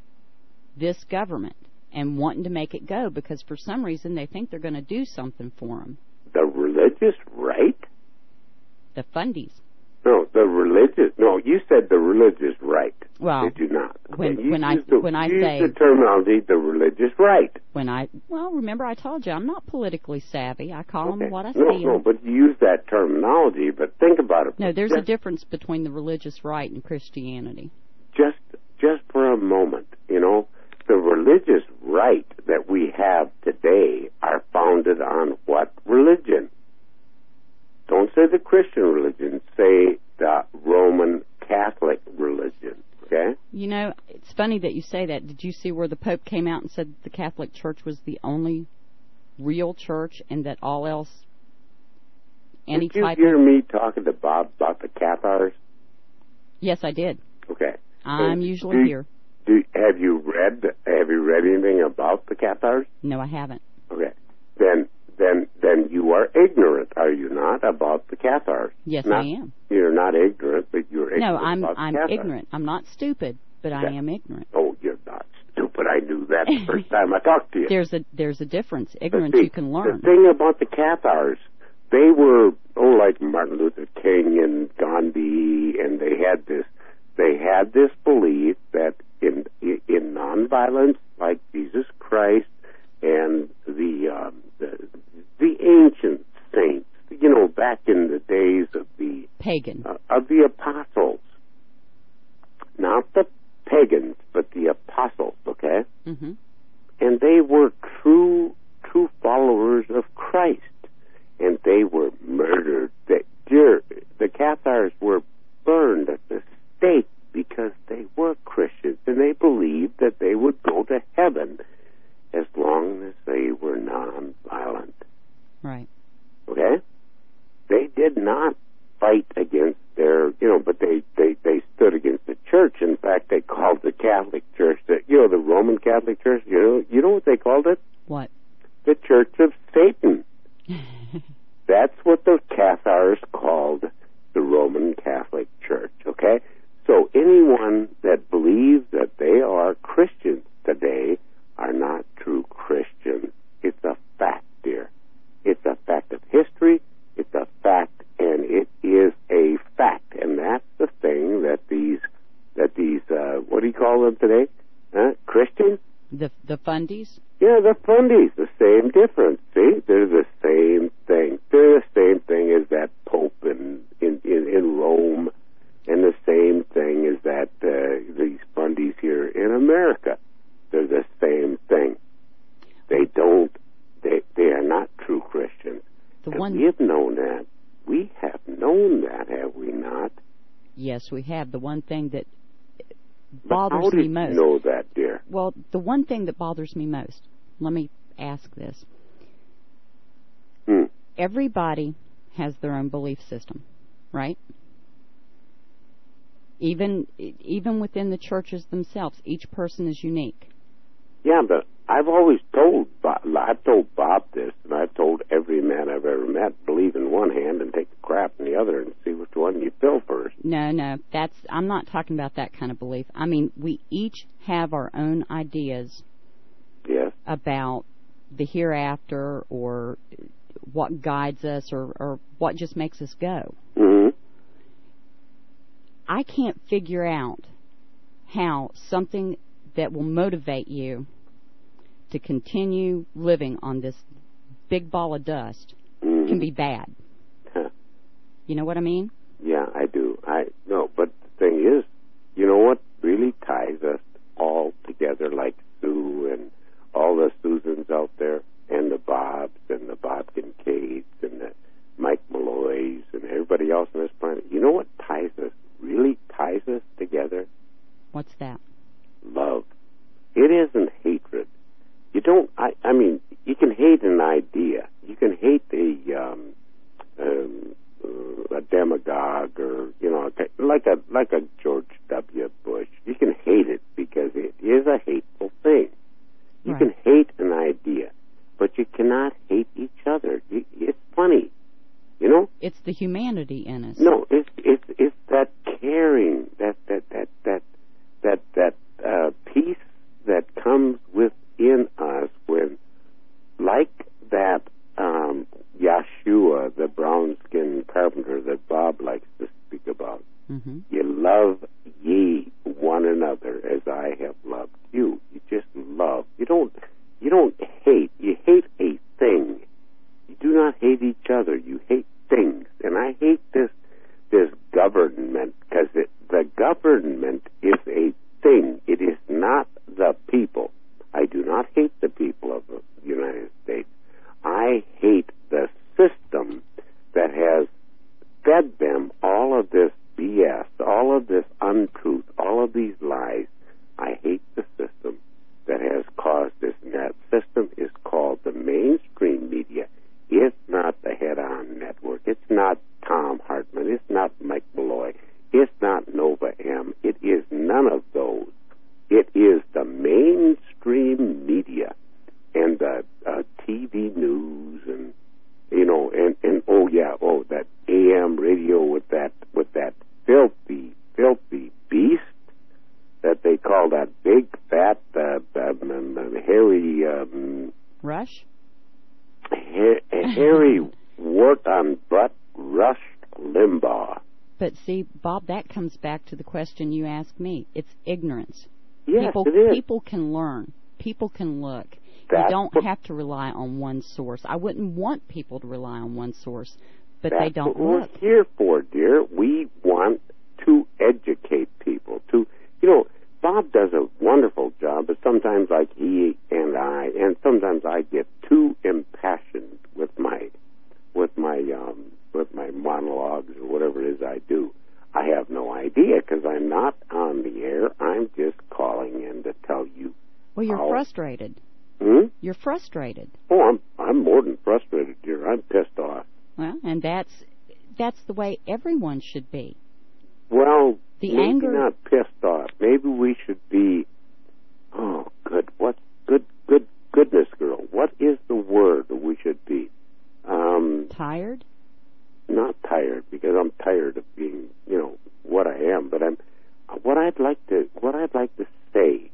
this government and wanting to make it go because for some reason they think they're going to do something for them. The religious right? The fundies. No, the religious. No, you said the religious right. Well, did you not? When you when I the, when I use say the terminology, the religious right. When I well, remember I told you I'm not politically savvy. I call okay. them what I no, see. No, but you use that terminology. But think about it. No, there's just, a difference between the religious right and Christianity. Just just for a moment, you know, the religious right that we have today are founded on what religion? Don't say the Christian religion, say the Roman Catholic religion, okay? You know, it's funny that you say that. Did you see where the Pope came out and said the Catholic Church was the only real church and that all else, any did you type hear of... me talking to Bob about the Cathars? Yes, I did. Okay. I'm so usually do, here. Do, have you read Have you read anything about the Cathars? No, I haven't. Okay. Then then then you are ignorant, are you not, about the Cathars? Yes, not, I am. You're not ignorant, but you're ignorant. No, I'm about I'm Cathars. ignorant. I'm not stupid, but I am ignorant. Oh, you're not stupid. I knew that the first time I talked to you. There's a there's a difference. Ignorance see, you can learn. The thing about the Cathars, they were oh like Martin Luther King and Gandhi, and they had this they had this belief that in in nonviolence, like Jesus Christ and the um, the the ancient saints, you know, back in the days of the pagan uh, of the apostles, not the pagans, but the apostles. Okay, mm-hmm. and they were true true followers of Christ, and they were murdered. They, dear, the Cathars were burned at the stake because they were Christians, and they believed that they would go to heaven as long as they were non-violent. Right. Okay? They did not fight against their, you know, but they, they, they stood against the church. In fact, they called the Catholic Church, the, you know, the Roman Catholic Church, you know, you know what they called it? What? The Church of Satan. That's what the Cathars called the Roman Catholic Church, okay? So anyone that believes that they are Christians today are not true Christians. It's a fact, dear. It's a fact of history. It's a fact, and it is a fact. And that's the thing that these, that these, uh, what do you call them today? Huh? Christians? The the fundies? Yeah, the fundies. The same difference. See? They're the same thing. They're the same thing as that Pope in, in, in, in Rome. And the same thing as that uh, these fundies here in America. They're the same thing. They don't. They they are not true Christians. The and one we have known that. We have known that, have we not? Yes, we have. The one thing that But bothers how did me most. You know that, dear. Well, the one thing that bothers me most. Let me ask this. Hmm. Everybody has their own belief system, right? Even even within the churches themselves, each person is unique. Yeah, but I've always told Bob, I've told Bob this, and I've told every man I've ever met, believe in one hand and take the crap in the other, and see which one you fill first. No, no, that's I'm not talking about that kind of belief. I mean, we each have our own ideas. Yes. About the hereafter, or what guides us or, or what just makes us go. Mm-hmm. I can't figure out how something that will motivate you to continue living on this big ball of dust mm-hmm. can be bad. Huh. You know what I mean? Yeah, I do. I no, but the thing is, you know what really ties us all together, like Sue and all the Susans out there, and the Bobs and the Bob Kincaids and the Mike Malloys and everybody else on this planet. You know what ties us, really ties us together? What's that? Love. It isn't hatred. You don't, I, I mean, you can hate an idea. You can hate a, um, um, uh, a demagogue or, you know, like a, like a George W. Bush. You can hate it because it is a hateful thing. You right. can hate an idea, but you cannot hate each other. You, it's funny, you know? It's the humanity in us. No, it's, it's, it's that caring, that, that, that, that, that, that, uh, peace that comes within us when, like that, um, Yeshua, the brown-skinned carpenter that Bob likes to speak about. Mm-hmm. You love ye one another as I have loved you. You just love. You don't, you don't hate. You hate a thing. You do not hate each other. You hate things. And I hate this, this government, because the government is a thing. It is not the people. I do not hate the people of the United States. I hate the system that has fed them all of this B S, all of this untruth, all of these lies. I hate the system that has caused this. And that system is called the mainstream media. It's not the head-on network. It's not Tom Hartman. It's not Mike Malloy. It's not Nova M. It is none of those. It is the mainstream media and the uh, T V news and, you know, and, and oh yeah, oh, that A M radio with that, with that filthy, filthy beast that they call that big, fat, uh, um, um, hairy, um, Rush? Ha- hairy, wart-on-butt, Rush Limbaugh. But see, Bob, that comes back to the question you asked me. It's ignorance. Yes, people, it is. People can learn. People can look. That's you don't what, have to rely on one source. I wouldn't want people to rely on one source, but that's they don't what look. We're here for, dear. We want to educate people. To, you know, Bob does a wonderful job, but sometimes, like he and I, and sometimes I get too impassioned with my, with my, um, with my monologues or whatever it is I do. I have no idea because I'm not on the air. I'm just calling in to tell you. Well, you're how, frustrated. Hmm? You're frustrated. Oh, I'm I'm more than frustrated, dear. I'm pissed off. Well, and that's that's the way everyone should be. Well, the maybe anger. not pissed off. Maybe we should be. Oh, good. What? Good. Good. Goodness, girl. What is the word that we should be? Um, tired. Not tired, because I'm tired of being, you know, what I am. But I'm. What I'd like to. What I'd like to say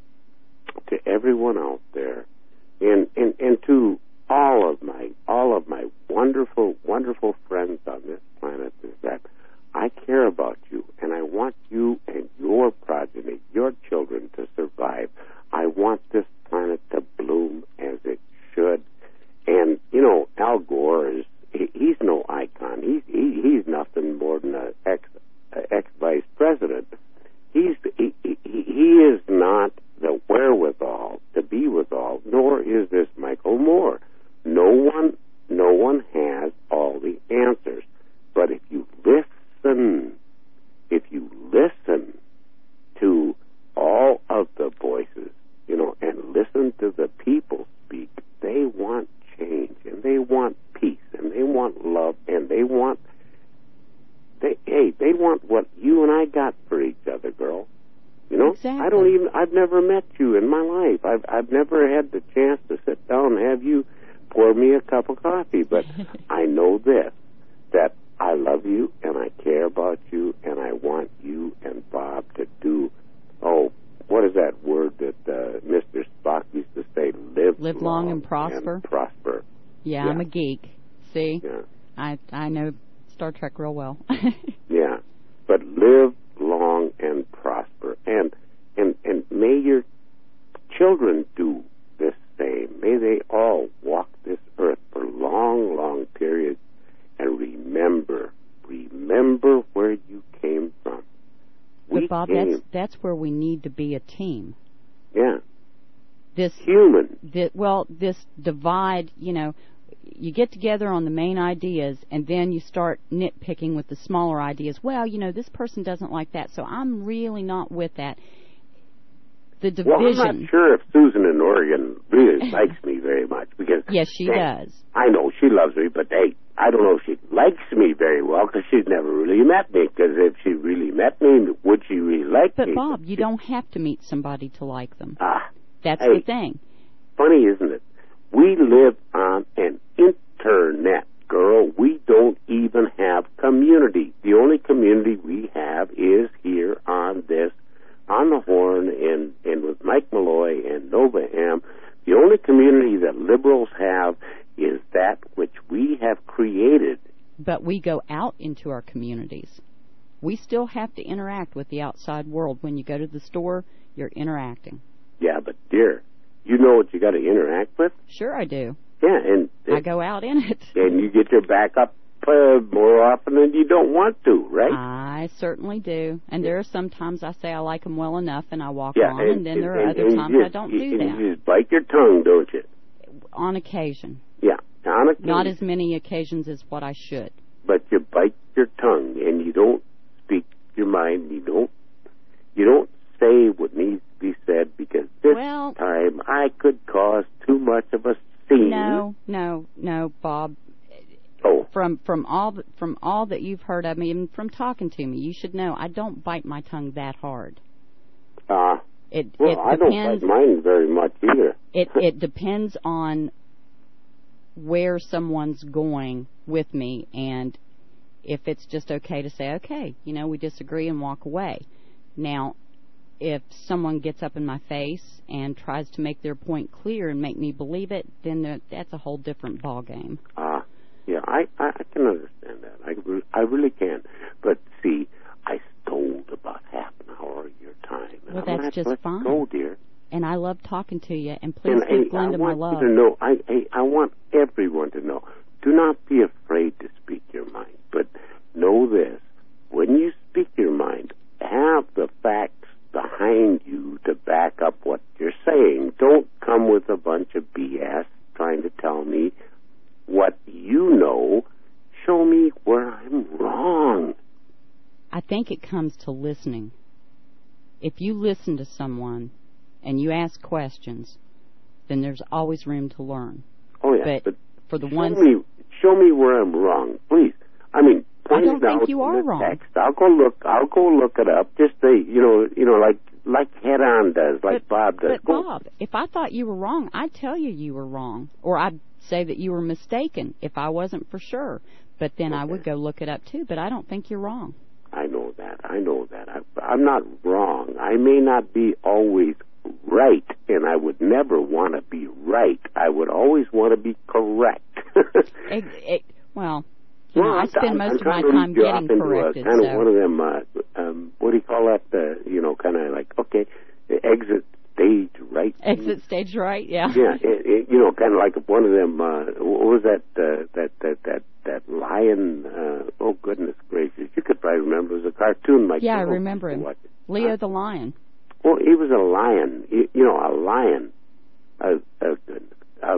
to everyone out there, and and and to all of my all of my wonderful wonderful friends on this planet, is that I care about you, and I want you and your progeny, your children, to survive. I want this planet to bloom as it should. And you know, Al Gore is. He's no icon. He's he, he's nothing more than an ex ex vice president. He's he, he, he is not the wherewithal to be withal, nor is this Michael Moore. No one no one has all the answers. But if you listen, if you listen to all of the voices, you know, and listen to the people speak, they want change, and they want peace, and they want love, and they want they hey they want what you and I got for each other, girl. You know, exactly. I don't even I've never met you in my life. I've I've never had the chance to sit down and have you pour me a cup of coffee, but I know this, that I love you and I care about you, and I want you and Bob to do oh what is that word that uh, Mister Spock used to say? Live, Live long, long and prosper. And prosper. Yeah, yeah, I'm a geek. See, Yeah. I I know Star Trek real well. Yeah. But live long and prosper. And, and, and may your children do the same. May they all walk this earth for long, long periods and remember, remember where you came from. We But Bob, came, that's that's where we need to be a team. yeah, This human. That, well, this divide, you know, you get together on the main ideas, and then you start nitpicking with the smaller ideas. Well, you know, this person doesn't like that, so I'm really not with that. The division. Well, I'm not sure if Susan in Oregon really likes me very much because yes, she hey, does. I know she loves me, but hey, I don't know if she likes me very well because she's never really met me. Because if she really met me, would she really like but me? But Bob, you don't have to meet somebody to like them. Ah, that's hey, the thing. Funny, isn't it? We live on an internet, girl. We don't even have community. The only community we have is here on this, on the Horn, and, and with Mike Malloy and Nova M. The only community that liberals have is that which we have created. But we go out into our communities. We still have to interact with the outside world. When you go to the store, you're interacting. Yeah, but dear, you know what you got to interact with? Sure I do. Yeah, and... I go out in it. And you get your back up uh, more often than you don't want to, right? I certainly do. And there are some times I say I like them well enough and I walk yeah, on, and, and then there are and, other and times just, I don't do and that. You just bite your tongue, don't you? On occasion. Yeah, on occasion. Not as many occasions as what I should. But you bite your tongue and you don't speak your mind. You don't. You don't say what needs to be said because this well, time I could cause too much of a scene. No, no, no, Bob. Oh. From from all from all that you've heard of me, and from talking to me, you should know I don't bite my tongue that hard. Ah. Uh, it well, it I depends, don't bite mine very much either. it it depends on where someone's going with me, and if it's just okay to say, okay, you know, we disagree and walk away. Now, if someone gets up in my face and tries to make their point clear and make me believe it, then that's a whole different ball game. Ah, uh, yeah, I, I, I can understand that. I, re- I really can. But see, I stole about half an hour of your time. And Well, I'm that's just let fine. Go, dear. And I love talking to you. And please and, give and Glenda I my want love. You to know, I, I, I want everyone to know. Do not be afraid to speak your mind. But know this: when you speak your mind, have the facts behind you to back up what you're saying. Don't come with a bunch of B S trying to tell me what you know. Show me where I'm wrong. I think it comes to listening. If you listen to someone and you ask questions, then there's always room to learn. Oh yeah, but, but for the show ones me, show me where I'm wrong, please. I mean, I don't it out think you in are the wrong. Text. I'll go look. I'll go look it up. Just say, you know, you know, like like Head On does, like but, Bob does. But go. Bob, if I thought you were wrong, I'd tell you you were wrong, or I'd say that you were mistaken if I wasn't for sure. But then okay. I would go look it up too. But I don't think you're wrong. I know that. I know that. I, I'm not wrong. I may not be always right, and I would never want to be right. I would always want to be correct. it, it, well, you well, know, I I'm, spend I'm, most I'm of my to time lead you getting off into corrected. A, kind so. of one of them. Uh, um, what do you call that? Uh, you know, kind of like okay, exit stage right. Exit stage right. Yeah. Yeah. It, it, you know, kind of like one of them. Uh, what was that? Uh, that that that that lion. Uh, oh goodness gracious! You could probably remember. It was a cartoon. Like yeah, I remember him. Leo huh? the lion. Well, he was a lion. He, you know, a lion. A, a, a, a,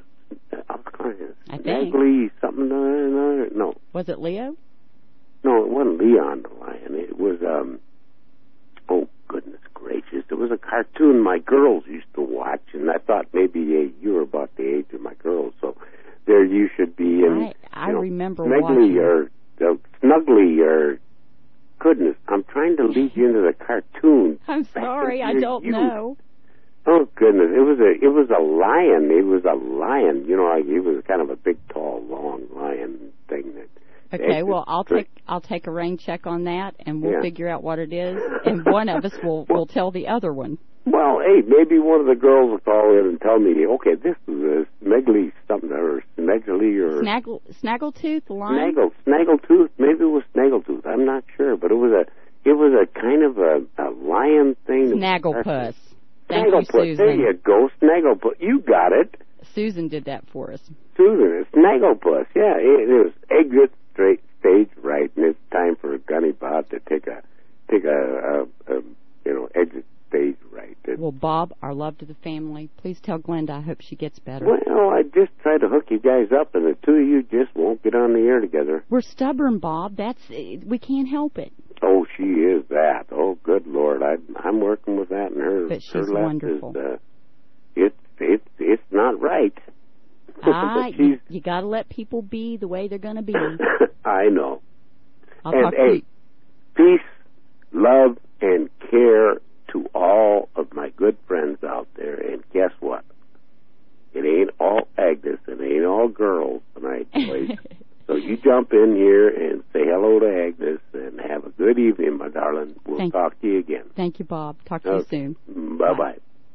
I think. Naggly, something. Uh, no. Was it Leo? No, it wasn't Leon the lion. It was. um Oh goodness gracious! It was a cartoon my girls used to watch, and I thought maybe uh, you were about the age of my girls, so there you should be. And, I, I you know, remember Snuggly watching. or uh, Snuggly or goodness, I'm trying to lead you into the cartoon. I'm sorry, I don't youth. know. Oh goodness, it was a it was a lion. It was a lion. You know, like he was kind of a big, tall, long lion thing that. Okay, well, I'll take I'll take a rain check on that, and we'll yeah. figure out what it is, and one of us will will tell the other one. Well, hey, maybe one of the girls will call in and tell me, okay, this is a Smeggly something, or Smeggly, or... Snaggle, Snaggletooth line? Snaggle, Snaggletooth, maybe it was Snaggletooth, I'm not sure, but it was a, it was a kind of a, a lion thing. Snagglepuss. Thank Snagglepuss, you, Susan. there you go, Snagglepuss, you got it. Susan did that for us. Susan, it's Snagglepuss, yeah, it, it was exit straight, stage right, and it's time for Gunny Bob to take a, take a, a, a you know, exit stage right. It, well, Bob, our love to the family, please tell Glenda I hope she gets better. Well, I just tried to hook you guys up, and the two of you just won't get on the air together. We're stubborn, Bob. That's we can't help it. Oh, she is that. Oh, good Lord, I, I'm working with that, and her, but she's her left wonderful. Is, uh, it's it's it's not right. Ah, you, you got to let people be the way they're going to be. I know. I'll and talk hey, to you. Peace, love, and care to all of my good friends out there. And guess what? It ain't all Agnes. It ain't all girls tonight, boys. So you jump in here and say hello to Agnes and have a good evening, my darling. We'll Thank talk to you again. Thank you, Bob. Talk to okay. you soon. Bye-bye. Bye.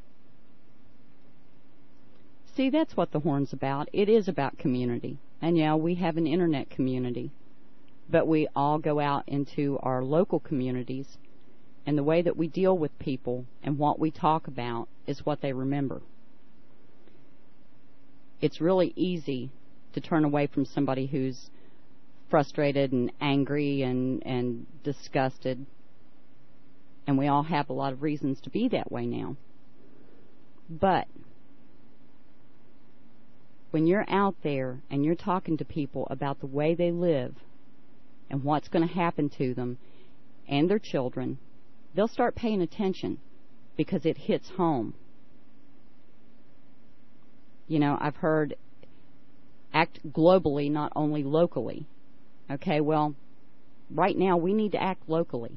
See, that's what the Horn's about. It is about community. And, yeah, we have an Internet community. But we all go out into our local communities, and the way that we deal with people and what we talk about is what they remember. It's really easy to turn away from somebody who's frustrated and angry and, and disgusted. And we all have a lot of reasons to be that way now. But when you're out there and you're talking to people about the way they live and what's going to happen to them and their children, they'll start paying attention because it hits home. You know, I've heard act globally, not only locally. Okay, well, right now we need to act locally.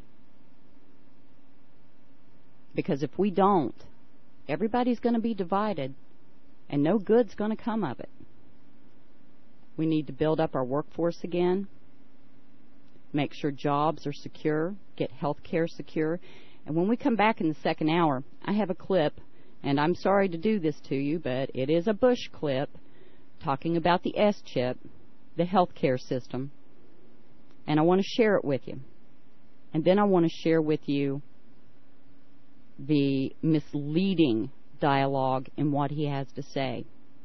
Because if we don't, everybody's going to be divided and no good's going to come of it. We need to build up our workforce again, make sure jobs are secure, get health care secure. And when we come back in the second hour, I have a clip, and I'm sorry to do this to you, but it is a Bush clip talking about the S chip, the health care system. And I want to share it with you. And then I want to share with you the misleading dialogue in what he has to say.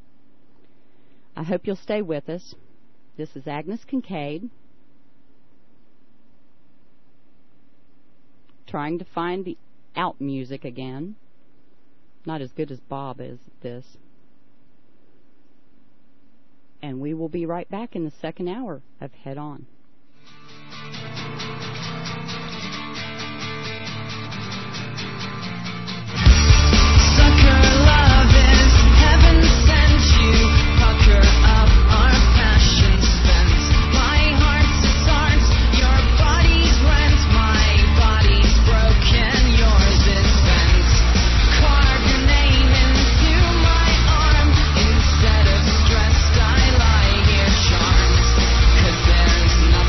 I hope you'll stay with us. This is Agnes Kincaid, trying to find the out music again. Not as good as Bob is this. And we will be right back in the second hour of Head On. Instead of stressed, I lie here charmed, 'cause there's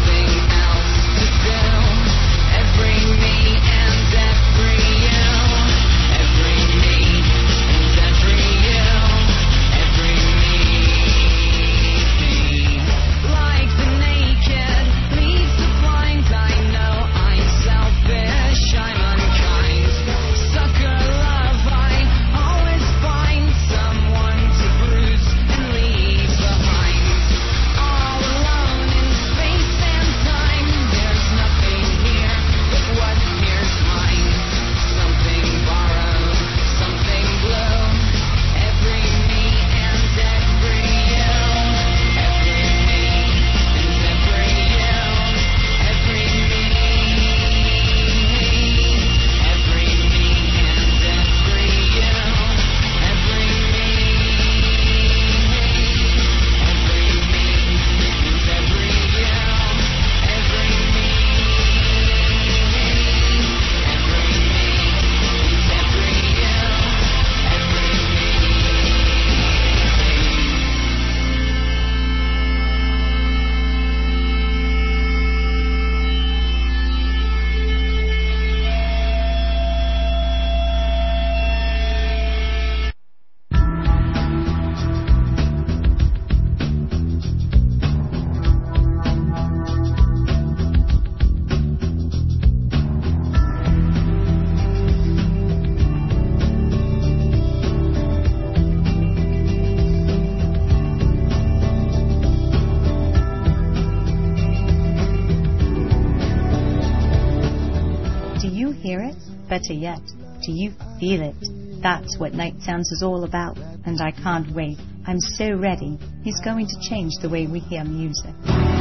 Do you hear it? Better yet, do you feel it? That's what Night Sounds is all about, and I can't wait. I'm so ready. He's going to change the way we hear music.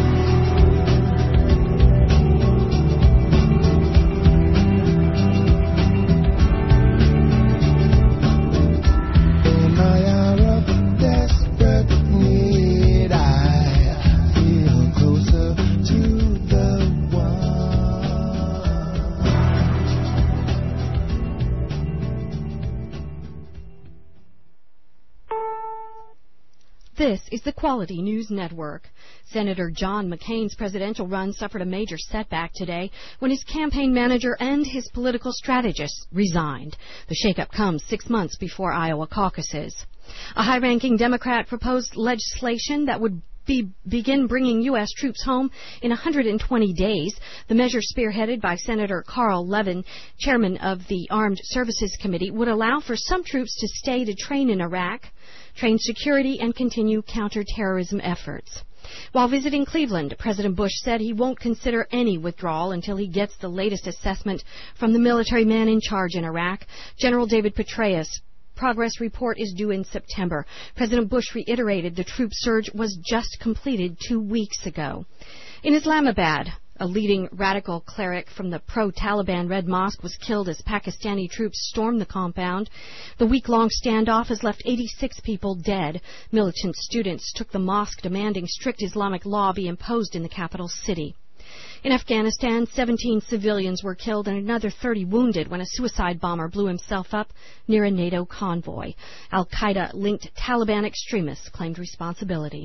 This is the Quality News Network. Senator John McCain's presidential run suffered a major setback today when his campaign manager and his political strategist resigned. The shakeup comes six months before Iowa caucuses. A high-ranking Democrat proposed legislation that would Be, begin bringing U S troops home in one hundred twenty days. The measure, spearheaded by Senator Carl Levin, chairman of the Armed Services Committee, would allow for some troops to stay to train in Iraq, train security, and continue counterterrorism efforts. While visiting Cleveland, President Bush said he won't consider any withdrawal until he gets the latest assessment from the military man in charge in Iraq, General David Petraeus. Progress report is due in September. President Bush reiterated the troop surge was just completed two weeks ago. In Islamabad, a leading radical cleric from the pro-Taliban Red Mosque was killed as Pakistani troops stormed the compound. The week-long standoff has left eighty-six people dead. Militant students took the mosque demanding strict Islamic law be imposed in the capital city. In Afghanistan, seventeen civilians were killed and another thirty wounded when a suicide bomber blew himself up near a NATO convoy. Al-Qaeda-linked Taliban extremists claimed responsibility.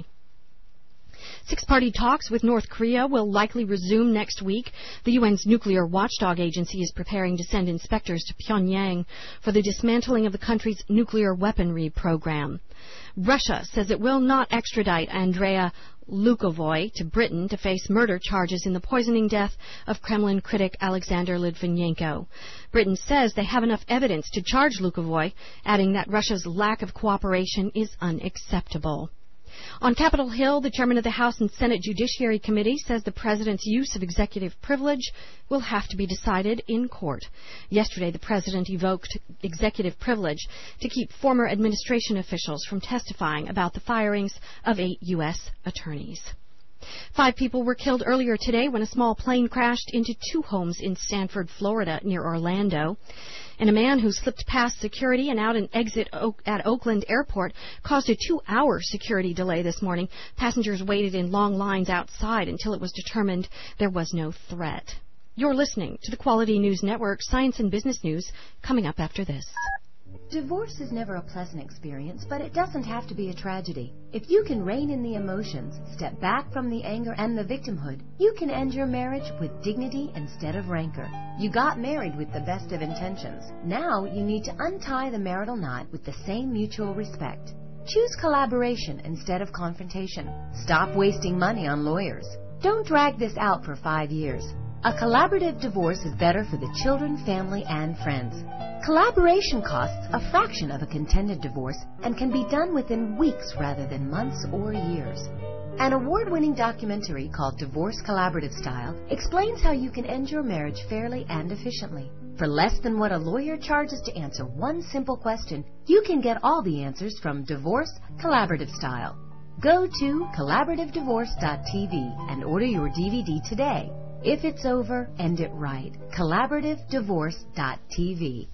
Six-party talks with North Korea will likely resume next week. The U N's nuclear watchdog agency is preparing to send inspectors to Pyongyang for the dismantling of the country's nuclear weaponry program. Russia says it will not extradite Andrei Lukovoy to Britain to face murder charges in the poisoning death of Kremlin critic Alexander Litvinenko. Britain says they have enough evidence to charge Lukovoy, adding that Russia's lack of cooperation is unacceptable. On Capitol Hill, the chairman of the House and Senate Judiciary Committee says the president's use of executive privilege will have to be decided in court. Yesterday, the president evoked executive privilege to keep former administration officials from testifying about the firings of eight U S attorneys. Five people were killed earlier today when a small plane crashed into two homes in Sanford, Florida, near Orlando. And a man who slipped past security and out an exit at Oakland Airport caused a two-hour security delay this morning. Passengers waited in long lines outside until it was determined there was no threat. You're listening to the Quality News Network, Science and Business News, coming up after this. Divorce is never a pleasant experience, but it doesn't have to be a tragedy. If you can rein in the emotions, step back from the anger and the victimhood, you can end your marriage with dignity instead of rancor. You got married with the best of intentions. Now you need to untie the marital knot with the same mutual respect. Choose collaboration instead of confrontation. Stop wasting money on lawyers. Don't drag this out for five years. A collaborative divorce is better for the children, family, and friends. Collaboration costs a fraction of a contended divorce and can be done within weeks rather than months or years. An award-winning documentary called Divorce Collaborative Style explains how you can end your marriage fairly and efficiently. For less than what a lawyer charges to answer one simple question, you can get all the answers from Divorce Collaborative Style. Go to collaborative divorce dot t v and order your D V D today. If it's over, end it right. collaborative divorce dot t v.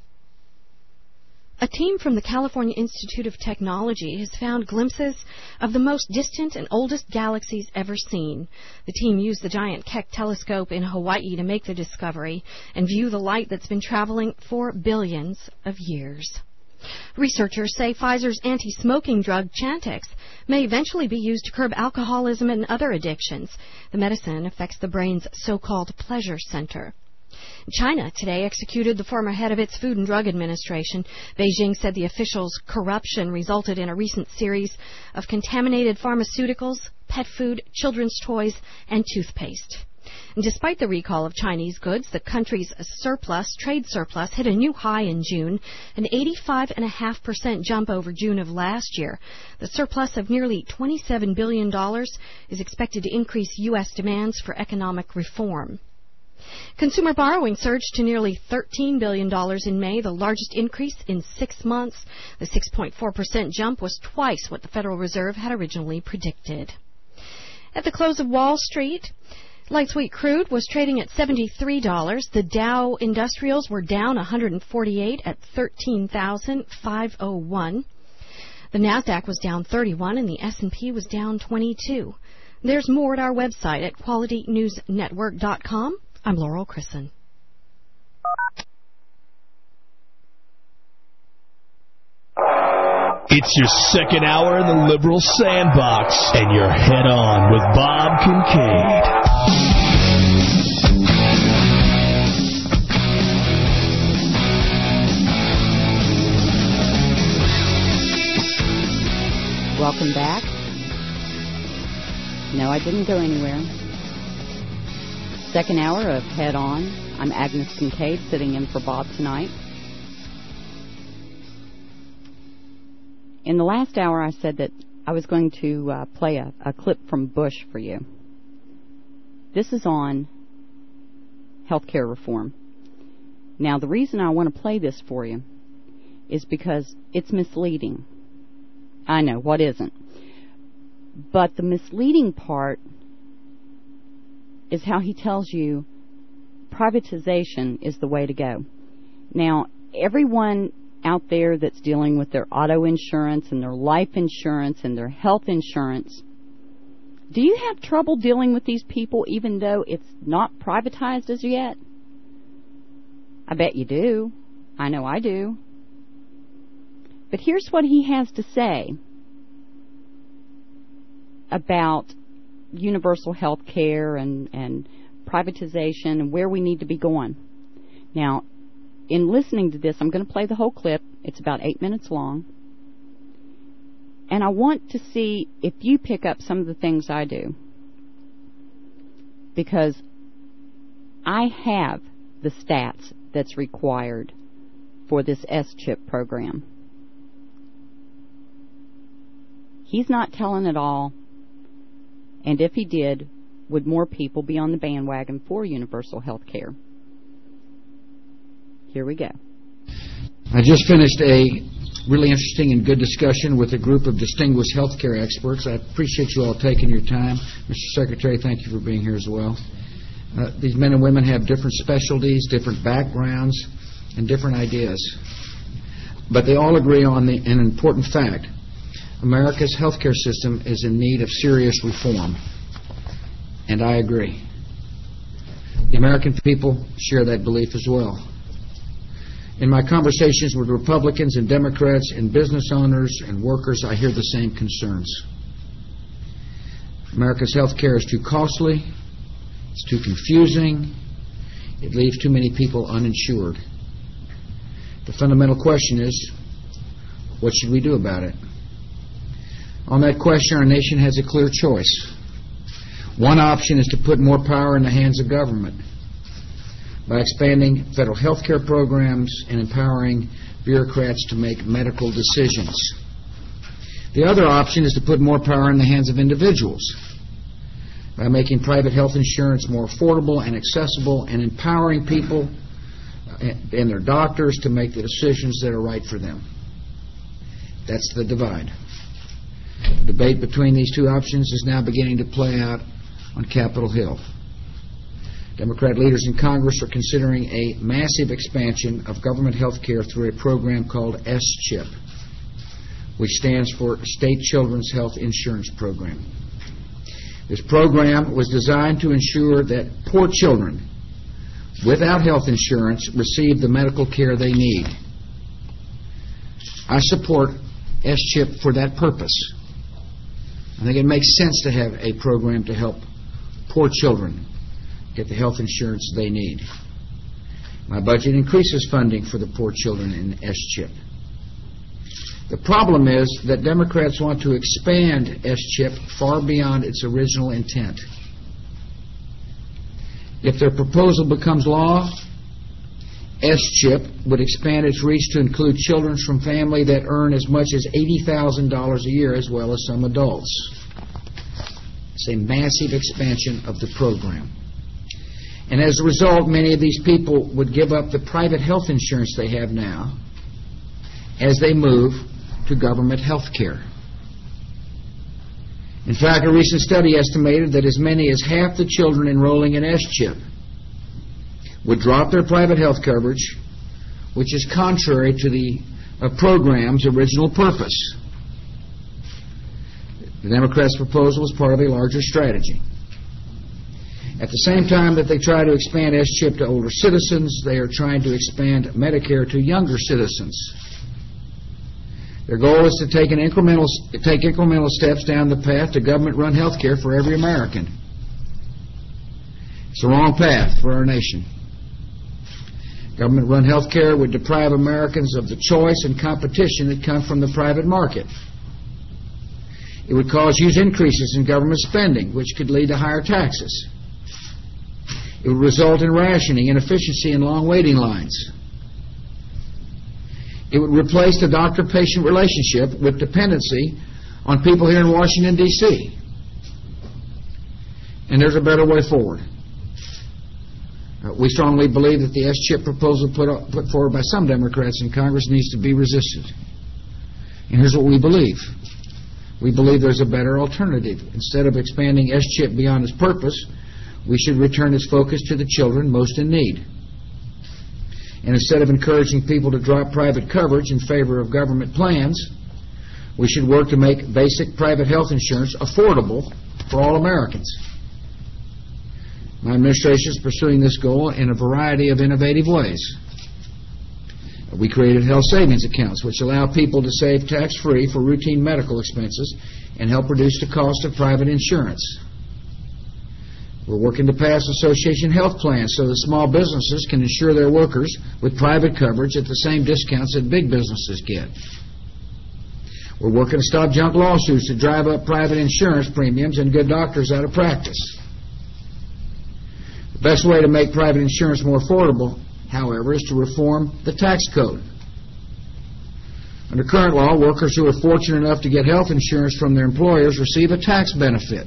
A team from the California Institute of Technology has found glimpses of the most distant and oldest galaxies ever seen. The team used the giant Keck telescope in Hawaii to make the discovery and view the light that's been traveling for billions of years. Researchers say Pfizer's anti-smoking drug Chantix may eventually be used to curb alcoholism and other addictions. The medicine affects the brain's so-called pleasure center. China today executed the former head of its Food and Drug Administration. Beijing said the official's corruption resulted in a recent series of contaminated pharmaceuticals, pet food, children's toys, and toothpaste. And despite the recall of Chinese goods, the country's surplus, trade surplus, hit a new high in June, an eighty-five point five percent jump over June of last year. The surplus of nearly twenty-seven billion dollars is expected to increase U S demands for economic reform. Consumer borrowing surged to nearly thirteen billion dollars in May, the largest increase in six months. The six point four percent jump was twice what the Federal Reserve had originally predicted. At the close of Wall Street, light sweet crude was trading at seventy-three dollars. The Dow Industrials were down one hundred forty-eight at thirteen thousand five hundred one. The NASDAQ was down thirty-one and the S and P was down twenty-two. There's more at our website at quality news network dot com. I'm Laurel Chrisson. It's your second hour in the Liberal Sandbox, and you're head on with Bob Kincaid. Welcome back. No, I didn't go anywhere. Second hour of Head On. I'm Agnes Kincaid, sitting in for Bob tonight. In the last hour, I said that I was going to uh, play a, a clip from Bush for you. This is on health care reform. Now, the reason I want to play this for you is because it's misleading. I know, what isn't? But the misleading part is how he tells you privatization is the way to go. Now, everyone out there that's dealing with their auto insurance and their life insurance and their health insurance, do you have trouble dealing with these people even though it's not privatized as yet? I bet you do. I know I do. But here's what he has to say about universal health care and, and privatization and where we need to be going. Now, in listening to this, I'm going to play the whole clip. It's about eight minutes long. And I want to see if you pick up some of the things I do. Because I have the stats that's required for this S chip program. He's not telling it all. And if he did, would more people be on the bandwagon for universal health care? Here we go. I just finished a really interesting and good discussion with a group of distinguished healthcare experts. I appreciate you all taking your time. Mister Secretary, thank you for being here as well. Uh, these men and women have different specialties, different backgrounds, and different ideas. But they all agree on the, an important fact. America's healthcare system is in need of serious reform. And I agree. The American people share that belief as well. In my conversations with Republicans and Democrats and business owners and workers, I hear the same concerns. America's health care is too costly, it's too confusing, it leaves too many people uninsured. The fundamental question is, what should we do about it? On that question, our nation has a clear choice. One option is to put more power in the hands of government by expanding federal health care programs and empowering bureaucrats to make medical decisions. The other option is to put more power in the hands of individuals by making private health insurance more affordable and accessible and empowering people and their doctors to make the decisions that are right for them. That's the divide. The debate between these two options is now beginning to play out on Capitol Hill. Democrat leaders in Congress are considering a massive expansion of government health care through a program called S chip, which stands for State Children's Health Insurance Program. This program was designed to ensure that poor children without health insurance receive the medical care they need. I support S chip for that purpose. I think it makes sense to have a program to help poor children get the health insurance they need. My budget increases funding for the poor children in S chip. The problem is that Democrats want to expand S chip far beyond its original intent. If their proposal becomes law, S chip would expand its reach to include children from families that earn as much as eighty thousand dollars a year, as well as some adults. It's a massive expansion of the program. And as a result, many of these people would give up the private health insurance they have now as they move to government health care. In fact, a recent study estimated that as many as half the children enrolling in S CHIP would drop their private health coverage, which is contrary to the uh, program's original purpose. The Democrats' proposal is part of a larger strategy. At the same time that they try to expand S CHIP to older citizens, they are trying to expand Medicare to younger citizens. Their goal is to take an incremental take incremental steps down the path to government-run health care for every American. It's the wrong path for our nation. Government-run health care would deprive Americans of the choice and competition that come from the private market. It would cause huge increases in government spending, which could lead to higher taxes. It would result in rationing, inefficiency, and long waiting lines. It would replace the doctor-patient relationship with dependency on people here in Washington, D C And there's a better way forward. Uh, we strongly believe that the S CHIP proposal put, up, put forward by some Democrats in Congress needs to be resisted. And here's what we believe. We believe there's a better alternative. Instead of expanding S CHIP beyond its purpose, we should return its focus to the children most in need. And instead of encouraging people to drop private coverage in favor of government plans, we should work to make basic private health insurance affordable for all Americans. My administration is pursuing this goal in a variety of innovative ways. We created health savings accounts, which allow people to save tax-free for routine medical expenses and help reduce the cost of private insurance. We're working to pass association health plans so that small businesses can insure their workers with private coverage at the same discounts that big businesses get. We're working to stop junk lawsuits that drive up private insurance premiums and good doctors out of practice. The best way to make private insurance more affordable, however, is to reform the tax code. Under current law, workers who are fortunate enough to get health insurance from their employers receive a tax benefit.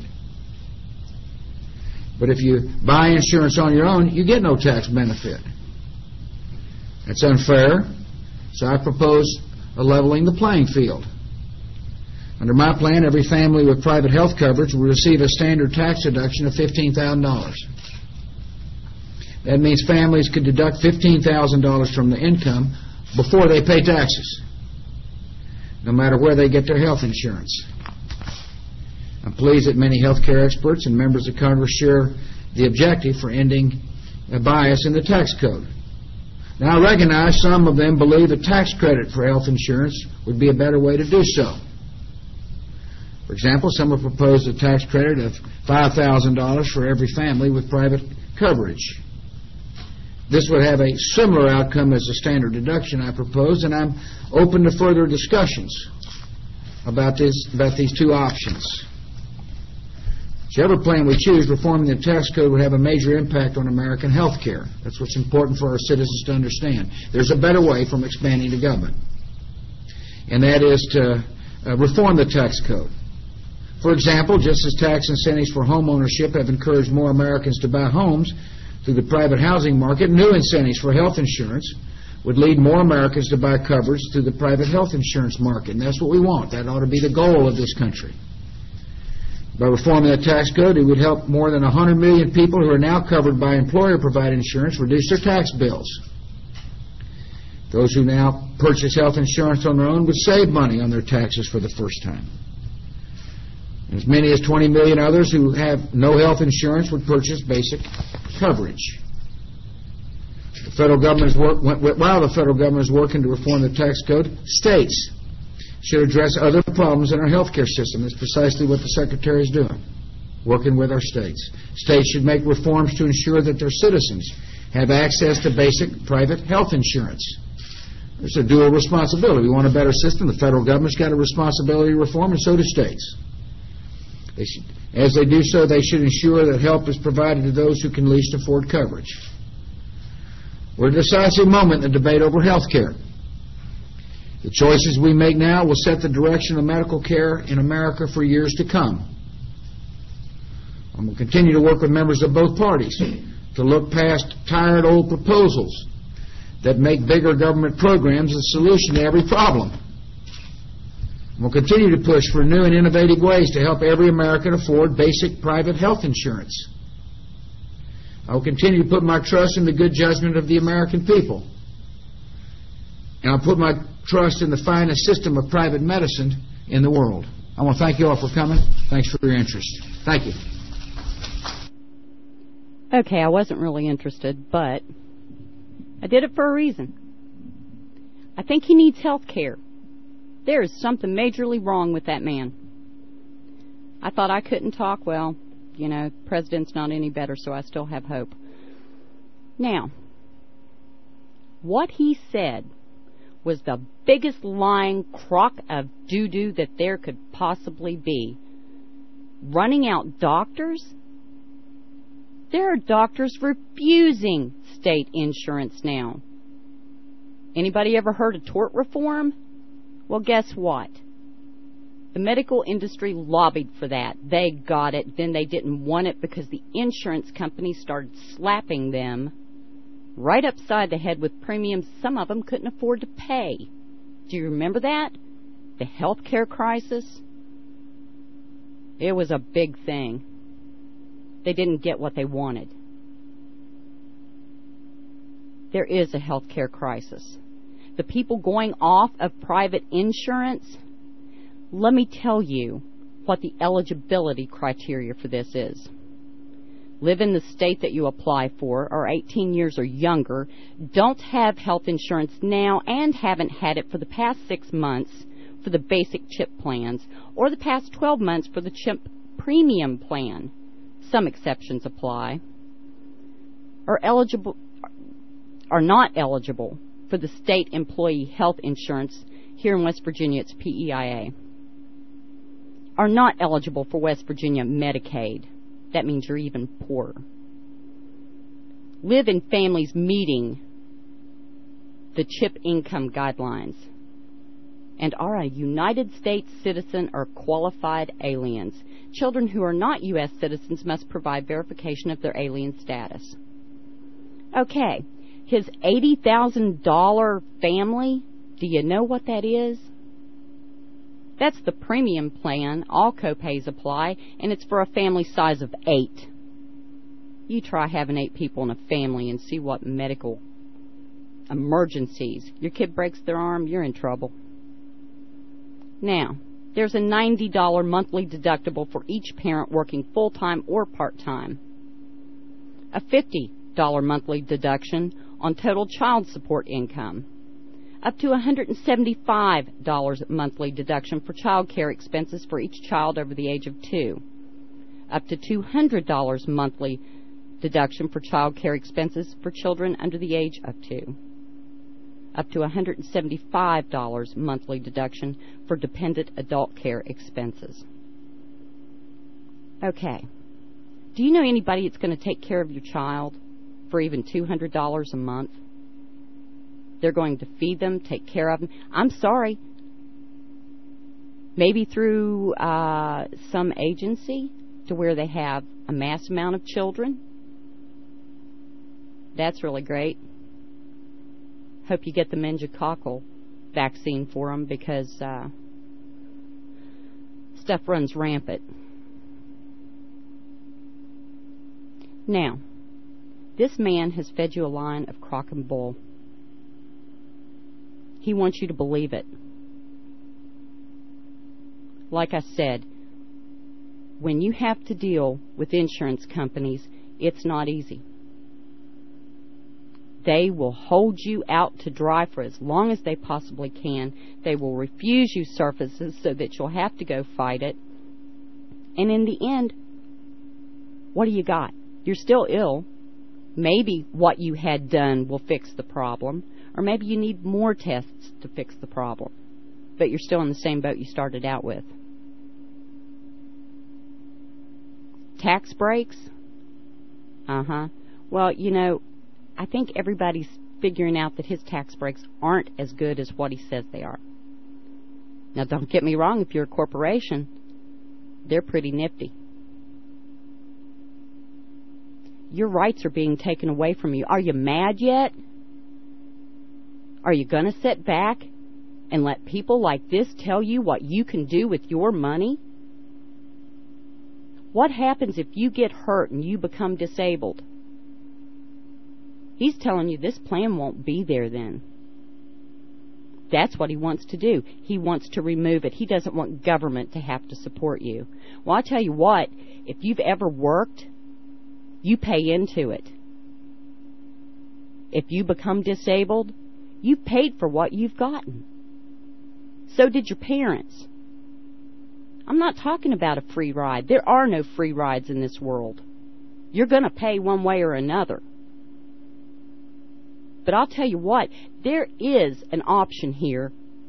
But if you buy insurance on your own, you get no tax benefit. That's unfair, so I propose a leveling the playing field. Under my plan, every family with private health coverage will receive a standard tax deduction of fifteen thousand dollars. That means families could deduct fifteen thousand dollars from the income before they pay taxes, no matter where they get their health insurance. I'm pleased that many health care experts and members of Congress share the objective for ending a bias in the tax code. Now, I recognize some of them believe a tax credit for health insurance would be a better way to do so. For example, some have proposed a tax credit of five thousand dollars for every family with private coverage. This would have a similar outcome as the standard deduction I propose, and I'm open to further discussions about this, about these two options. Whichever plan we choose, reforming the tax code would have a major impact on American health care. That's what's important for our citizens to understand. There's a better way from expanding the government, and that is to uh, reform the tax code. For example, just as tax incentives for home ownership have encouraged more Americans to buy homes through the private housing market, new incentives for health insurance would lead more Americans to buy coverage through the private health insurance market. And that's what we want. That ought to be the goal of this country. By reforming the tax code, it would help more than one hundred million people who are now covered by employer-provided insurance reduce their tax bills. Those who now purchase health insurance on their own would save money on their taxes for the first time. As many as twenty million others who have no health insurance would purchase basic coverage. The federal government is work, while the federal government is working to reform the tax code, states should address other problems in our health care system. That's precisely what the Secretary is doing, working with our states. States should make reforms to ensure that their citizens have access to basic private health insurance. There's a dual responsibility. We want a better system. The federal government's got a responsibility to reform, and so do states. They should, as they do so, they should ensure that help is provided to those who can least afford coverage. We're at a decisive moment in the debate over health care. The choices we make now will set the direction of medical care in America for years to come. I'm going to continue to work with members of both parties to look past tired old proposals that make bigger government programs the solution to every problem. We'll continue to push for new and innovative ways to help every American afford basic private health insurance. I will continue to put my trust in the good judgment of the American people. And I'll put my trust in the finest system of private medicine in the world. I want to thank you all for coming. Thanks for your interest. Thank you. Okay, I wasn't really interested, but I did it for a reason. I think he needs health care. There is something majorly wrong with that man. I thought I couldn't talk. Well, you know, the president's not any better, so I still have hope. Now, what he said was the biggest lying crock of doo-doo that there could possibly be. Running out doctors? There are doctors refusing state insurance now. Anybody ever heard of tort reform? Well, guess what? The medical industry lobbied for that. They got it. Then they didn't want it because the insurance companies started slapping them right upside the head with premiums some of them couldn't afford to pay. Do you remember that? The health care crisis? It was a big thing. They didn't get what they wanted. There is a health care crisis. The people going off of private insurance, let me tell you what the eligibility criteria for this is. Live in the state that you apply for, are eighteen years or younger, don't have health insurance now, and haven't had it for the past six months for the basic CHIP plans, or the past twelve months for the CHIP premium plan. Some exceptions apply. Are eligible, are not eligible for the state employee health insurance. Here in West Virginia, it's P E I A. Are not eligible for West Virginia Medicaid. That means you're even poorer. Live in families meeting the CHIP income guidelines. And are a United States citizen or qualified aliens. Children who are not U S citizens must provide verification of their alien status. Okay, his eighty thousand dollars family, do you know what that is? That's the premium plan. All copays apply, and it's for a family size of eight. You try having eight people in a family and see what medical emergencies. Your kid breaks their arm, you're in trouble. Now, there's a ninety dollars monthly deductible for each parent working full-time or part-time. A fifty dollars monthly deduction on total child support income. Up to one hundred seventy-five dollars monthly deduction for child care expenses for each child over the age of two. Up to two hundred dollars monthly deduction for child care expenses for children under the age of two. Up to one hundred seventy-five dollars monthly deduction for dependent adult care expenses. Okay. Do you know anybody that's going to take care of your child for even two hundred dollars a month? They're going to feed them, take care of them. I'm sorry. Maybe through uh, some agency to where they have a mass amount of children. That's really great. Hope you get the meningococcal vaccine for them because uh, stuff runs rampant. Now, this man has fed you a line of crock and bull. He wants you to believe it. Like I said, when you have to deal with insurance companies, it's not easy. They will hold you out to dry for as long as they possibly can. They will refuse you services so that you'll have to go fight it. And in the end, what do you got? You're still ill. Maybe what you had done will fix the problem. Or maybe you need more tests to fix the problem. But you're still in the same boat you started out with. Tax breaks? Uh-huh. Well, you know, I think everybody's figuring out that his tax breaks aren't as good as what he says they are. Now, don't get me wrong, if you're a corporation, they're pretty nifty. your rights are being taken away from you. Are you mad yet? Are you going to sit back and let people like this tell you what you can do with your money? What happens if you get hurt and you become disabled? He's telling you this plan won't be there then. That's what he wants to do. He wants to remove it. He doesn't want government to have to support you. Well, I'll tell you what, if you've ever worked, you pay into it. If you become disabled, you paid for what you've gotten. So did your parents. I'm not talking about a free ride. There are no free rides in this world. You're going to pay one way or another. But I'll tell you what, there is an option here.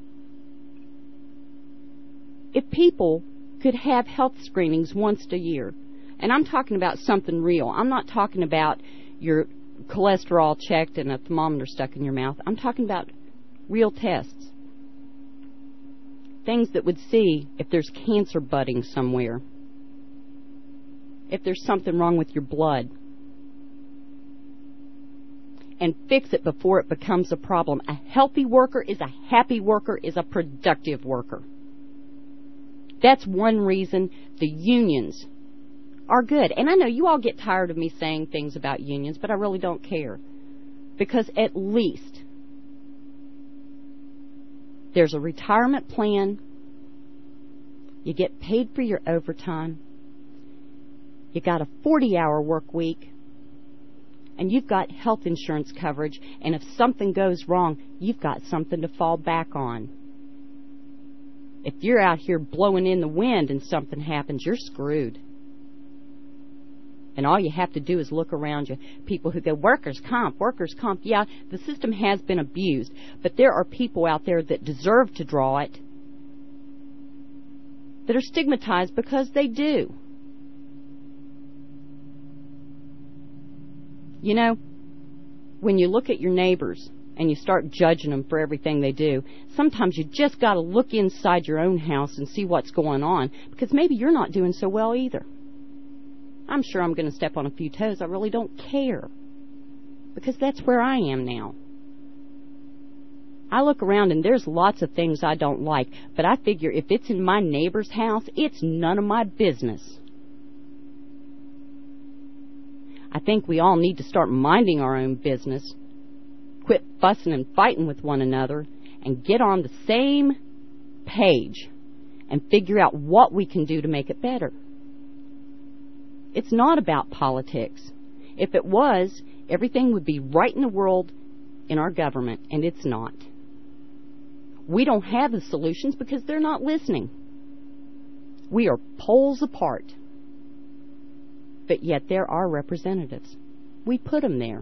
If people could have health screenings once a year, and I'm talking about something real. I'm not talking about your cholesterol checked and a thermometer stuck in your mouth. I'm talking about real tests. Things that would see if there's cancer budding somewhere, if there's something wrong with your blood, and fix it before it becomes a problem. A healthy worker is a happy worker, is a productive worker. That's one reason the unions are good. And I know you all get tired of me saying things about unions, but I really don't care. Because at least there's a retirement plan. You get paid for your overtime. You got a forty-hour work week. And you've got health insurance coverage, and if something goes wrong, you've got something to fall back on. If you're out here blowing in the wind and something happens, you're screwed. And all you have to do is look around you. People who go, workers' comp, workers' comp. Yeah, the system has been abused, but there are people out there that deserve to draw it that are stigmatized because they do. You know, when you look at your neighbors and you start judging them for everything they do, sometimes you just got to look inside your own house and see what's going on, because maybe you're not doing so well either. I'm sure I'm going to step on a few toes. I really don't care, because that's where I am now. I look around and there's lots of things I don't like, but I figure if it's in my neighbor's house, it's none of my business. I think we all need to start minding our own business, quit fussing and fighting with one another, and get on the same page and figure out what we can do to make it better. It's not about politics. If it was, everything would be right in the world in our government, and it's not. We don't have the solutions because they're not listening. We are poles apart. But yet there are representatives. We put them there.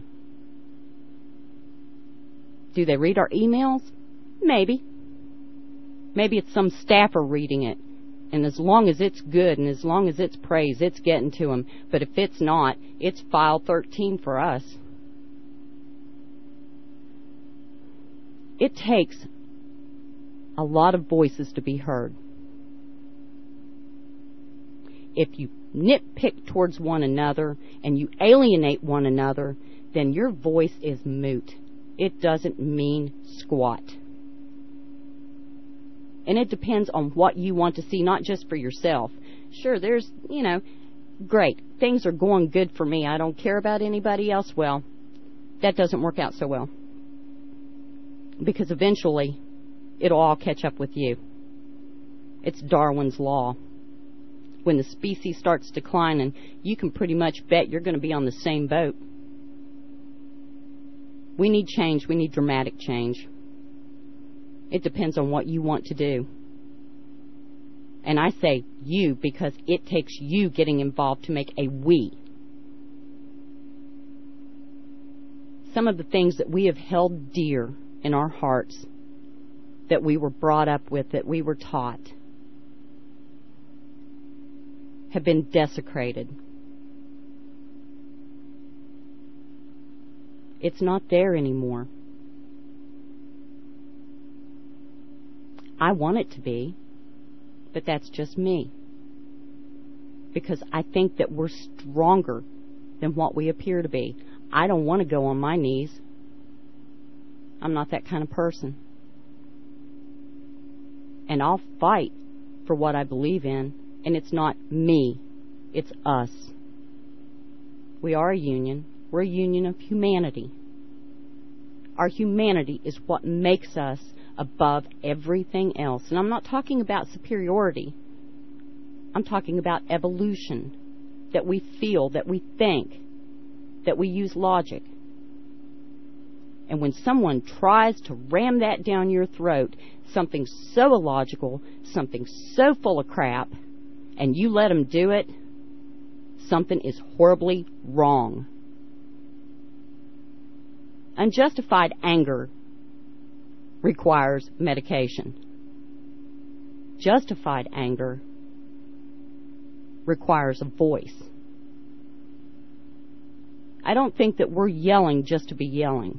Do they read our emails? Maybe. Maybe it's some staffer reading it. And as long as it's good and as long as it's praise, it's getting to them. But if it's not, it's file thirteen for us. It takes a lot of voices to be heard. If you nitpick towards one another and you alienate one another, then your voice is moot. It doesn't mean squat. And it depends on what you want to see, not just for yourself. Sure, there's, you know, great. Things are going good for me. I don't care about anybody else. Well, that doesn't work out so well. Because eventually, it'll all catch up with you. It's Darwin's law. When the species starts declining, you can pretty much bet you're going to be on the same boat. We need change. We need dramatic change. It depends on what you want to do. And I say you because it takes you getting involved to make a we. Some of the things that we have held dear in our hearts, that we were brought up with, that we were taught, have been desecrated. It's not there anymore. I want it to be, but that's just me. Because I think that we're stronger than what we appear to be. I don't want to go on my knees. I'm not that kind of person. And I'll fight for what I believe in, and it's not me. It's us. We are a union. We're a union of humanity. Our humanity is what makes us above everything else. And I'm not talking about superiority. I'm talking about evolution, that we feel, that we think, that we use logic. And when someone tries to ram that down your throat, something so illogical, something so full of crap, and you let them do it, something is horribly wrong. Unjustified anger requires medication. Justified anger requires a voice. I don't think that we're yelling just to be yelling.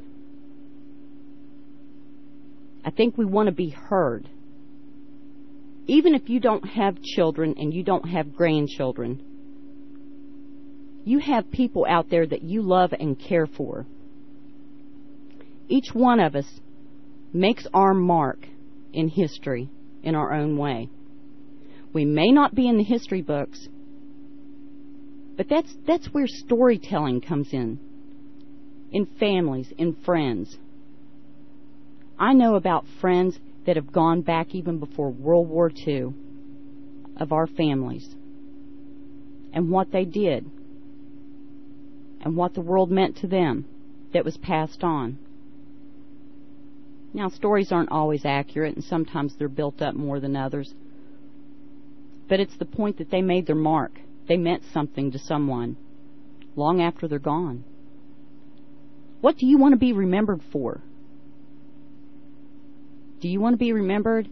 I think we want to be heard. Even if you don't have children and you don't have grandchildren, you have people out there that you love and care for. Each one of us makes our mark in history in our own way. We may not be in the history books, but that's that's where storytelling comes in. In families, in friends. I know about friends that have gone back even before World War Two of our families and what they did and what the world meant to them that was passed on. Now, stories aren't always accurate, and sometimes they're built up more than others. But it's the point that they made their mark. They meant something to someone long after they're gone. What do you want to be remembered for? Do you want to be remembered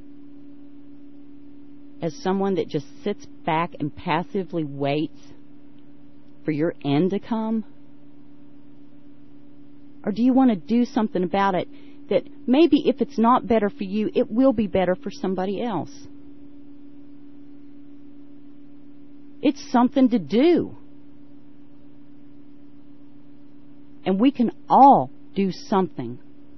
as someone that just sits back and passively waits for your end to come? Or do you want to do something about it that maybe if it's not better for you, it will be better for somebody else? It's something to do. And we can all do something.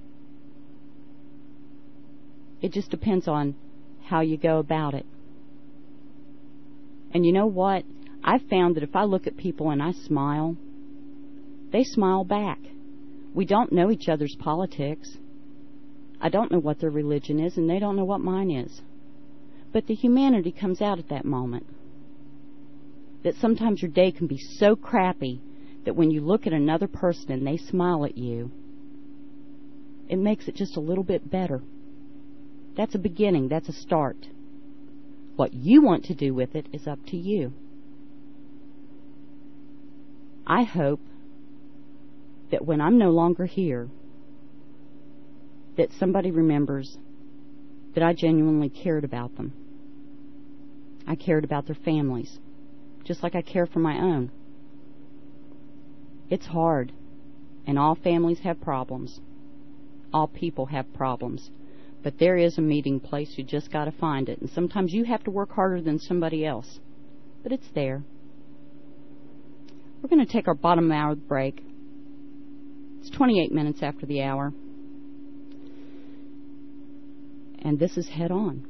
It just depends on how you go about it. And you know what? I've found that if I look at people and I smile, they smile back. We don't know each other's politics. I don't know what their religion is, and they don't know what mine is. But the humanity comes out at that moment. That sometimes your day can be so crappy that when you look at another person and they smile at you, it makes it just a little bit better. That's a beginning. That's a start. What you want to do with it is up to you. I hope that when I'm no longer here, that somebody remembers that I genuinely cared about them. I cared about their families, just like I care for my own. It's hard, and all families have problems. All people have problems. But there is a meeting place. You just got to find it. And sometimes you have to work harder than somebody else. But it's there. We're going to take our bottom hour break. It's twenty-eight minutes after the hour. And this is Head On.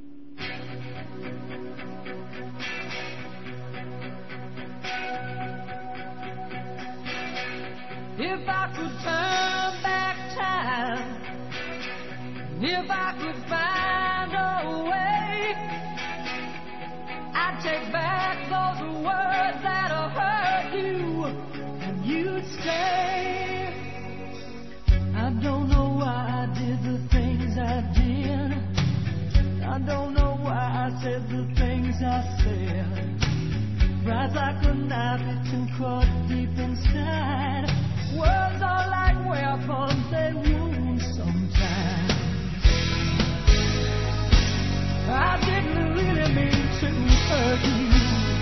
If I could turn back time, if I could find a way, I'd take back those words that have hurt you, and you'd say, I don't know why I did the things I did. I don't know why I said the things I said. Rise like a knife, it's caught deep inside. Words are like weapons, they wound sometimes. I didn't really mean to hurt you.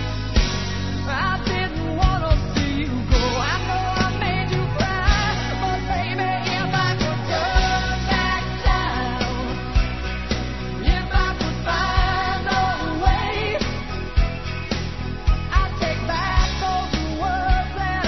I didn't want to see you go. I know I made you cry, but baby, if I could turn back time, if I could find a way, I'd take back those words that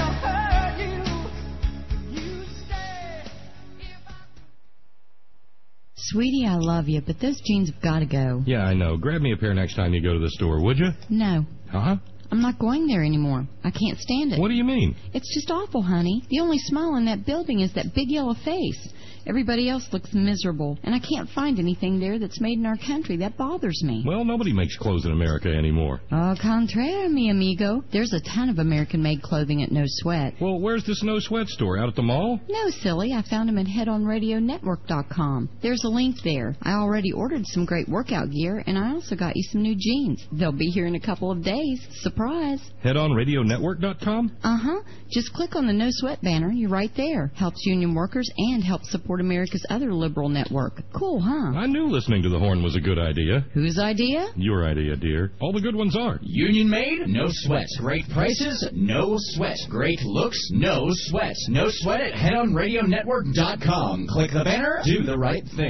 Sweetie, I love you, but those jeans have got to go. Yeah, I know. Grab me a pair next time you go to the store, would you? No. Huh? I'm not going there anymore. I can't stand it. What do you mean? It's just awful, honey. The only smile in that building is that big yellow face. Everybody else looks miserable, and I can't find anything there that's made in our country. That bothers me. Well, nobody makes clothes in America anymore. Au contraire, mi amigo. There's a ton of American-made clothing at No Sweat. Well, where's this No Sweat store? Out at the mall? No, silly. I found them at head on radio network dot com. There's a link there. I already ordered some great workout gear, and I also got you some new jeans. They'll be here in a couple of days. Surprise. head on radio network dot com? Uh-huh. Just click on the No Sweat banner. You're right there. Helps union workers and helps support America's other liberal network. Cool, huh? I knew listening to the horn was a good idea. Whose idea? Your idea, dear. All the good ones are. Union made? No sweat. Great prices? No sweat. Great looks? No sweat. No sweat at head on radio network dot com. Click the banner. Do the right thing.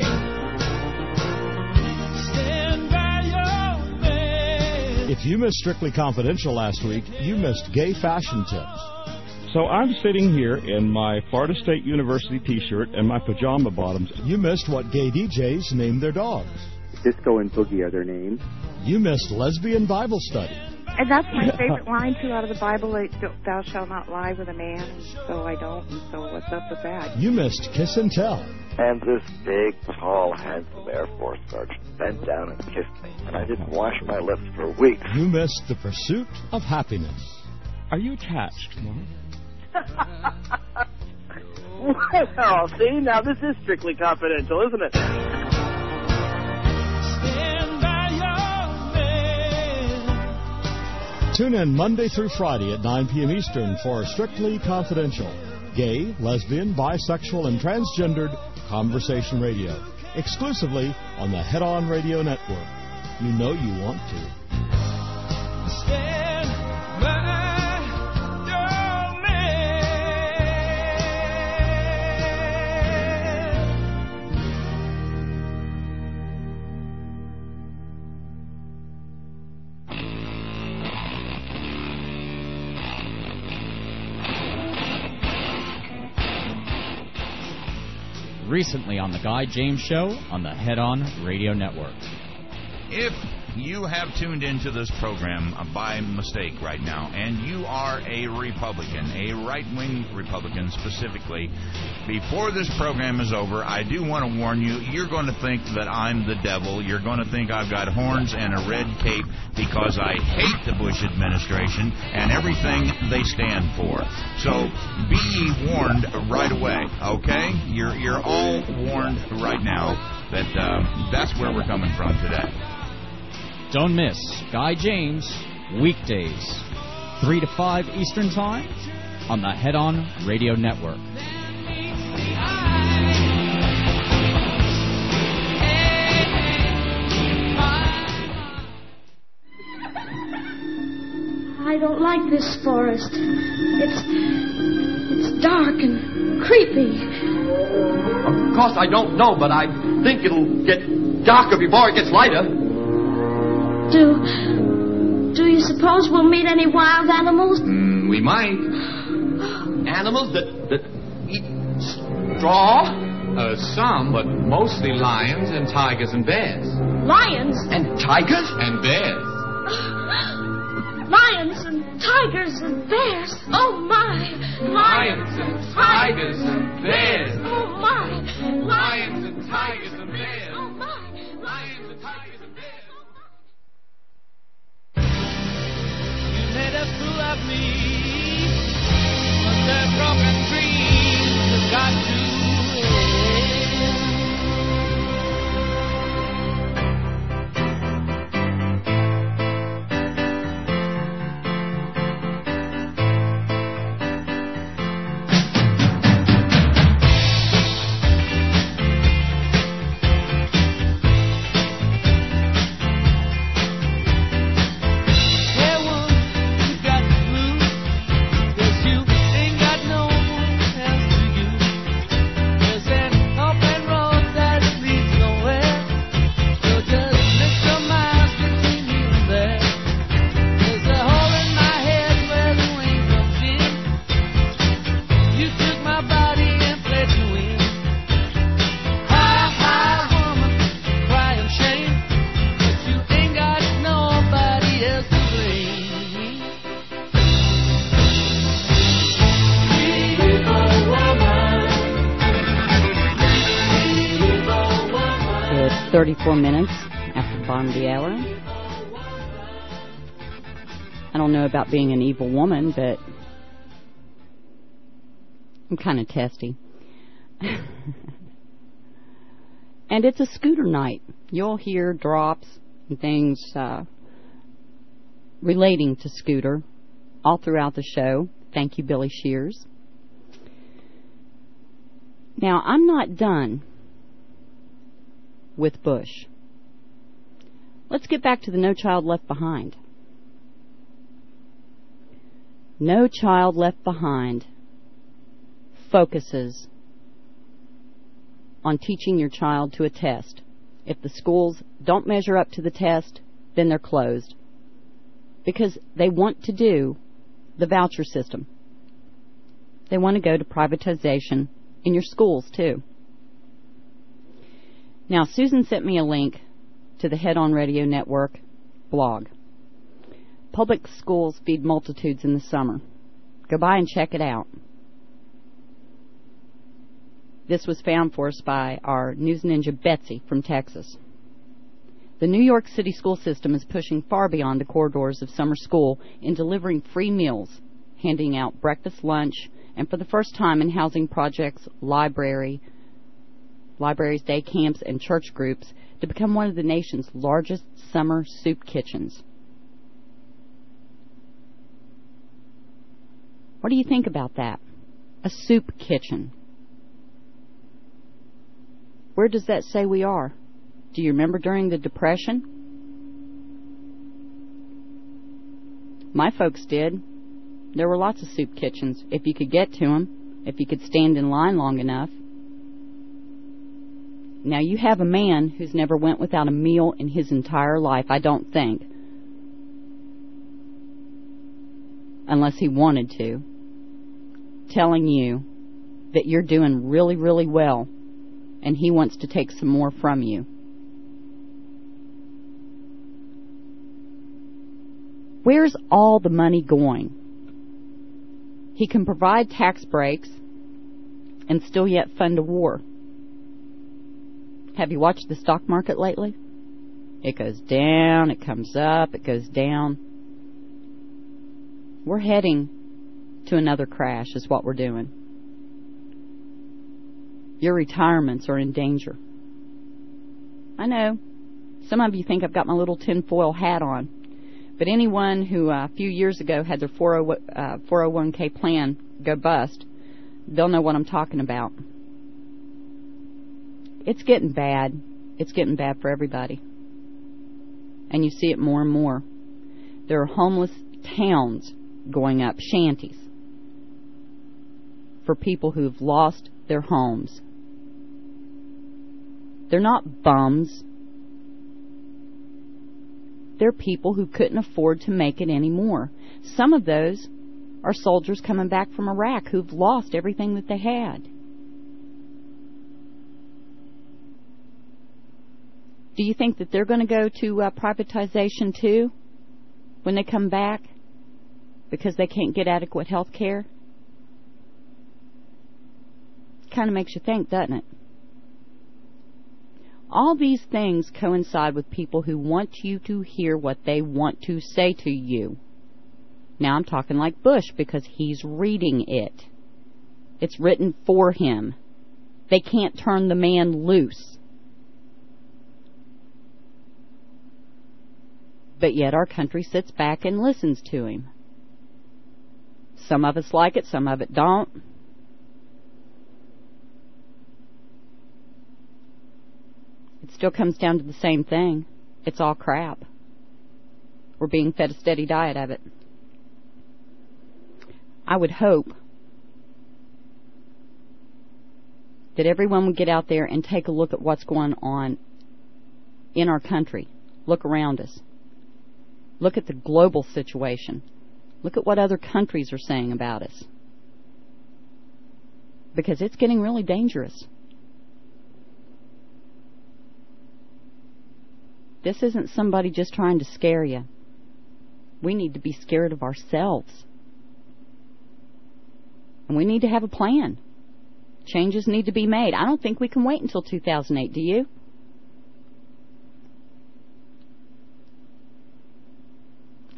If you missed Strictly Confidential last week, you missed gay fashion tips. So I'm sitting here in my Florida State University T-shirt and my pajama bottoms. You missed what gay D Js named their dogs. Disco and Boogie are their names. You missed lesbian Bible study. And that's my favorite line, too, out of the Bible. Like, thou shalt not lie with a man, and so I don't, and so what's up with that? You missed Kiss and Tell. And this big, tall, handsome Air Force sergeant bent down and kissed me, and I didn't wash my lips for weeks. You missed The Pursuit of Happiness. Are you attached, Mom? Well, see, now this is Strictly Confidential, isn't it? Tune in Monday through Friday at nine p.m. Eastern for Strictly Confidential. Gay, lesbian, bisexual, and transgendered conversation radio. Exclusively on the Head On Radio Network. You know you want to. Stand by. Recently on The Guy James Show on the Head On Radio Network. If you have tuned into this program by mistake right now, and you are a Republican, a right-wing Republican specifically, before this program is over, I do want to warn you, you're going to think that I'm the devil. You're going to think I've got horns and a red cape because I hate the Bush administration and everything they stand for. So be ye warned right away, okay? You're, you're all warned right now that uh, that's where we're coming from today. Don't miss Guy James, weekdays, three to five Eastern Time, on the Head On Radio Network. I don't like this forest. It's... it's dark and creepy. Of course I don't know, but I think it'll get darker before it gets lighter. Do... do you suppose we'll meet any wild animals? Mm, we might. Animals that... that eat straw? Uh, some, but mostly lions and tigers and bears. Lions? And tigers? And bears. Lions and tigers and bears. Oh, my. Lions and tigers and bears. Oh, my. Lions and tigers and bears. Oh, my. Lions and tigers and bears. You made a fool of me, but the broken dreams have got to end. thirty-four minutes after the bottom of the hour. I don't know about being an evil woman, but I'm kind of testy. And it's a scooter night. You'll hear drops and things uh, relating to Scooter all throughout the show. Thank you, Billy Shears. Now, I'm not done with Bush. Let's get back to the No Child Left Behind. No Child Left Behind focuses on teaching your child to a test. If the schools don't measure up to the test, then they're closed. Because they want to do the voucher system. They want to go to privatization in your schools, too. Now, Susan sent me a link to the Head On Radio Network blog. Public schools feed multitudes in the summer. Go by and check it out. This was found for us by our news ninja Betsy from Texas. The New York City school system is pushing far beyond the corridors of summer school in delivering free meals, handing out breakfast, lunch, and for the first time in housing projects, library, libraries, day camps, and church groups to become one of the nation's largest summer soup kitchens. What do you think about that? A soup kitchen. Where does that say we are? Do you remember during the Depression? My folks did. There were lots of soup kitchens, if you could get to them, if you could stand in line long enough. Now, you have a man who's never went without a meal in his entire life, I don't think. Unless he wanted to. Telling you that you're doing really, really well, and he wants to take some more from you. Where's all the money going? He can provide tax breaks and still yet fund a war. Have you watched the stock market lately? It goes down, it comes up, it goes down. We're heading to another crash is what we're doing. Your retirements are in danger. I know. Some of you think I've got my little tinfoil hat on. But anyone who uh, a few years ago had their four oh one k plan go bust, they'll know what I'm talking about. It's getting bad. It's getting bad for everybody. And you see it more and more. There are homeless towns going up, shanties, for people who've lost their homes. They're not bums. They're people who couldn't afford to make it anymore. Some of those are soldiers coming back from Iraq who've lost everything that they had. Do you think that they're going to go to uh, privatization too when they come back because they can't get adequate health care? Kind of makes you think, doesn't it? All these things coincide with people who want you to hear what they want to say to you. Now I'm talking like Bush because he's reading it. It's written for him. They can't turn the man loose. But yet our country sits back and listens to him. Some of us like it, some of it don't. It still comes down to the same thing. It's all crap. We're being fed a steady diet of it. I would hope that everyone would get out there and take a look at what's going on in our country. Look around us. Look at the global situation. Look at what other countries are saying about us. Because it's getting really dangerous. This isn't somebody just trying to scare you. We need to be scared of ourselves. And we need to have a plan. Changes need to be made. I don't think we can wait until two thousand eight, do you?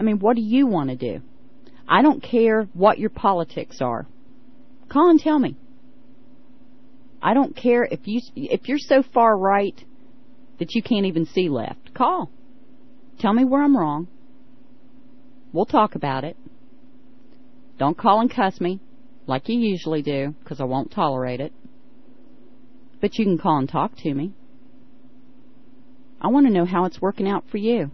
mean, what do you want to do? I don't care what your politics are. Call and tell me. I don't care if you if you're so far right that you can't even see left. Call. Tell me where I'm wrong. We'll talk about it. Don't call and cuss me like you usually do, because I won't tolerate it. But you can call and talk to me. I want to know how it's working out for you.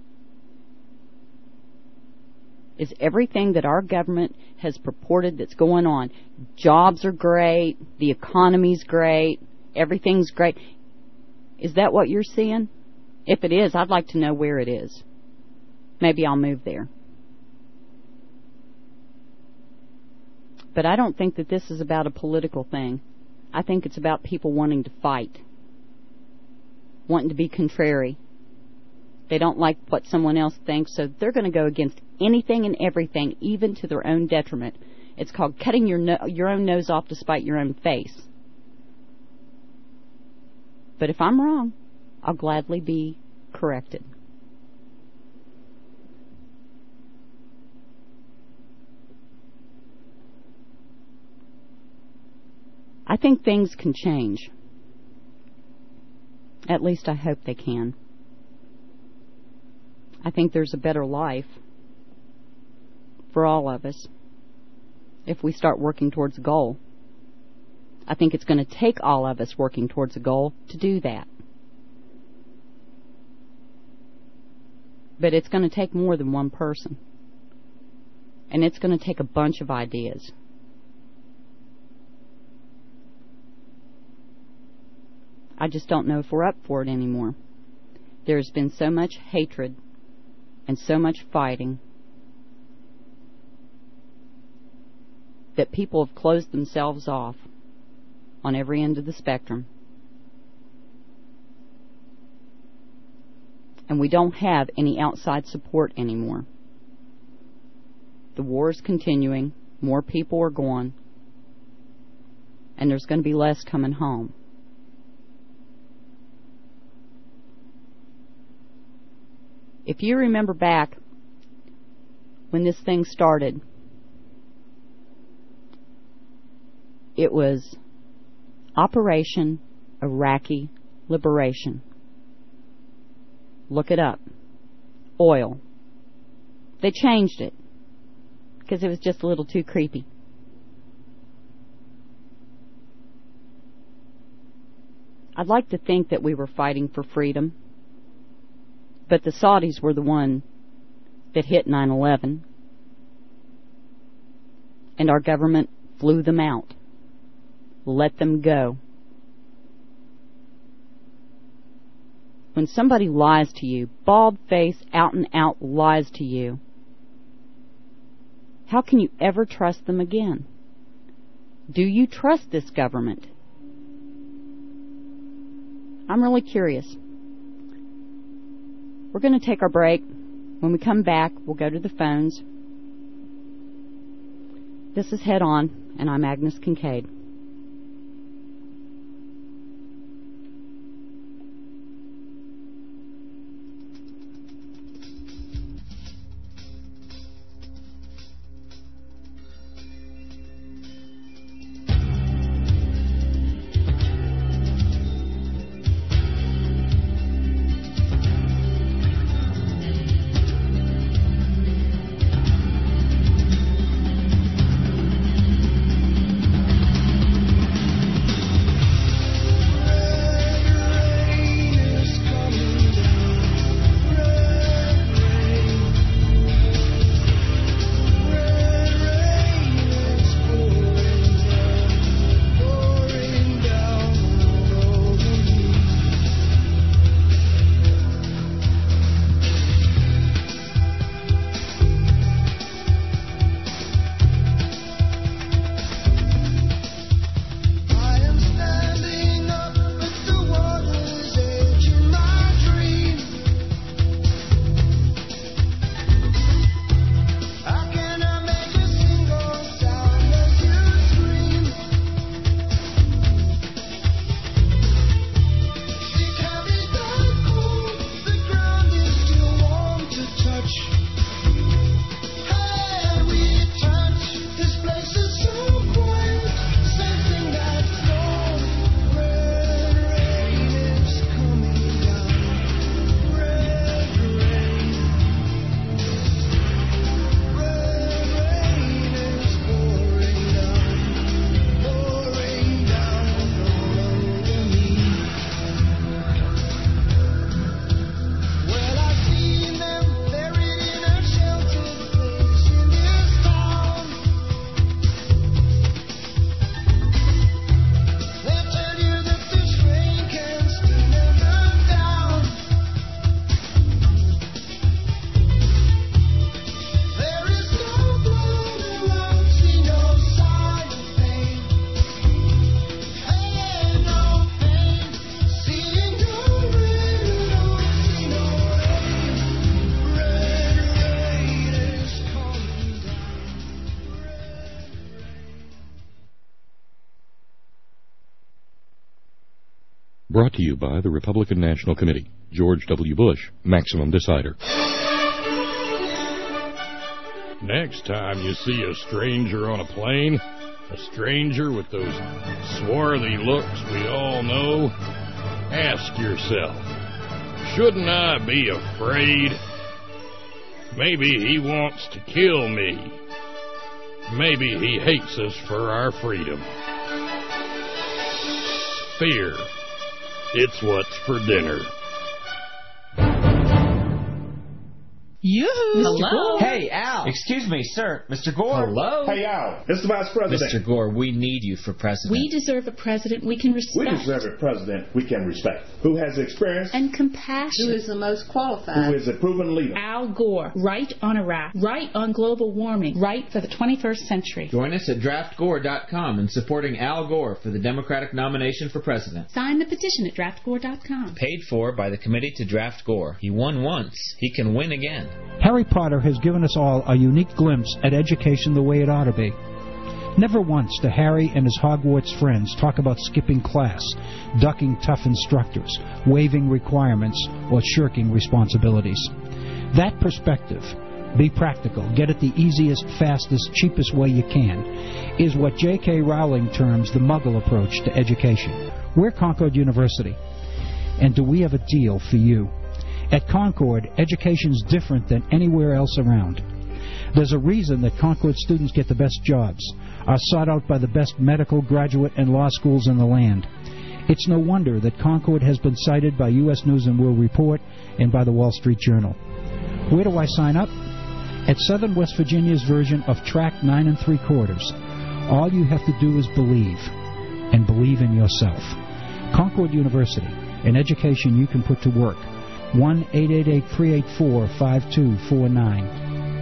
Is everything that our government has purported that's going on, jobs are great, the economy's great, everything's great, is that what you're seeing? If it is, I'd like to know where it is. Maybe I'll move there. But I don't think that this is about a political thing. I think it's about people wanting to fight, wanting to be contrary. They don't like what someone else thinks, so they're going to go against anything and everything, even to their own detriment. It's called cutting your no- your own nose off to spite your own face. But if I'm wrong, I'll gladly be corrected. I think things can change. At least I hope they can. I think there's a better life for all of us if we start working towards a goal. I think it's going to take all of us working towards a goal to do that. But it's going to take more than one person. And it's going to take a bunch of ideas. I just don't know if we're up for it anymore. There's been so much hatred and so much fighting that people have closed themselves off on every end of the spectrum. And we don't have any outside support anymore. The war is continuing, more people are gone, and there's going to be less coming home. If you remember back when this thing started, it was Operation Iraqi Liberation. Look it up. Oil. They changed it because it was just a little too creepy. I'd like to think that we were fighting for freedom. But the Saudis were the one that hit nine eleven. And our government flew them out. Let them go. When somebody lies to you, bald face, out and out lies to you, how can you ever trust them again? Do you trust this government? I'm really curious. We're going to take our break. When we come back, we'll go to the phones. This is Head On, and I'm Agnes Kincaid. Brought to you by the Republican National Committee. George W. Bush, Maximum Decider. Next time you see a stranger on a plane, a stranger with those swarthy looks we all know, ask yourself, shouldn't I be afraid? Maybe he wants to kill me. Maybe he hates us for our freedom. Fear. It's what's for dinner. You. Hello. Hey, Al. Excuse me, sir. Mister Gore. Hello. Hey, Al. Mister Vice President. Mister Gore, we need you for president. We deserve a president we can respect. We deserve a president we can respect. Who has experience and compassion. Who is the most qualified. Who is a proven leader. Al Gore. Right on Iraq. Right on global warming. Right for the twenty-first century. Join us at draft gore dot com in supporting Al Gore for the Democratic nomination for president. Sign the petition at draft gore dot com. Paid for by the Committee to Draft Gore. He won once. He can win again. Harry Potter has given us all a unique glimpse at education the way it ought to be. Never once do Harry and his Hogwarts friends talk about skipping class, ducking tough instructors, waiving requirements, or shirking responsibilities. That perspective, be practical, get it the easiest, fastest, cheapest way you can, is what J K Rowling terms the Muggle approach to education. We're Concord University, and do we have a deal for you? At Concord, education's different than anywhere else around. There's a reason that Concord students get the best jobs, are sought out by the best medical, graduate, and law schools in the land. It's no wonder that Concord has been cited by U S News and World Report and by the Wall Street Journal. Where do I sign up? At Southern West Virginia's version of Track Nine and Three Quarters. All you have to do is believe, and believe in yourself. Concord University, an education you can put to work. one eight eight eight, three eight four, five two four nine.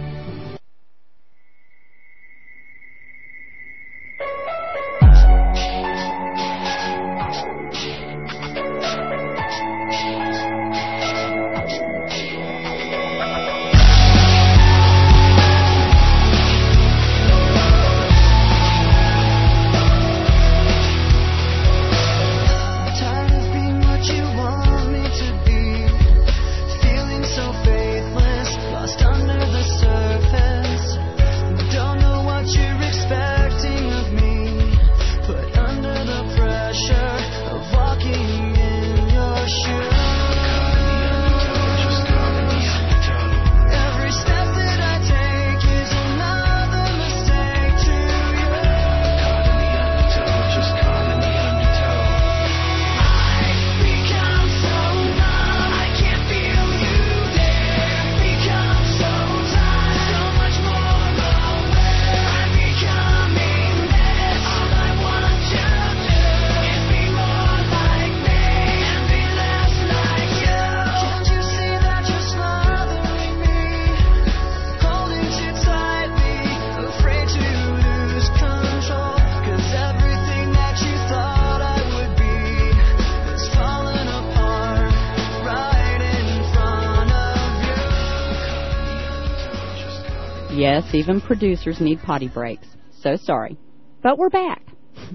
Yes, even producers need potty breaks. So sorry. But we're back.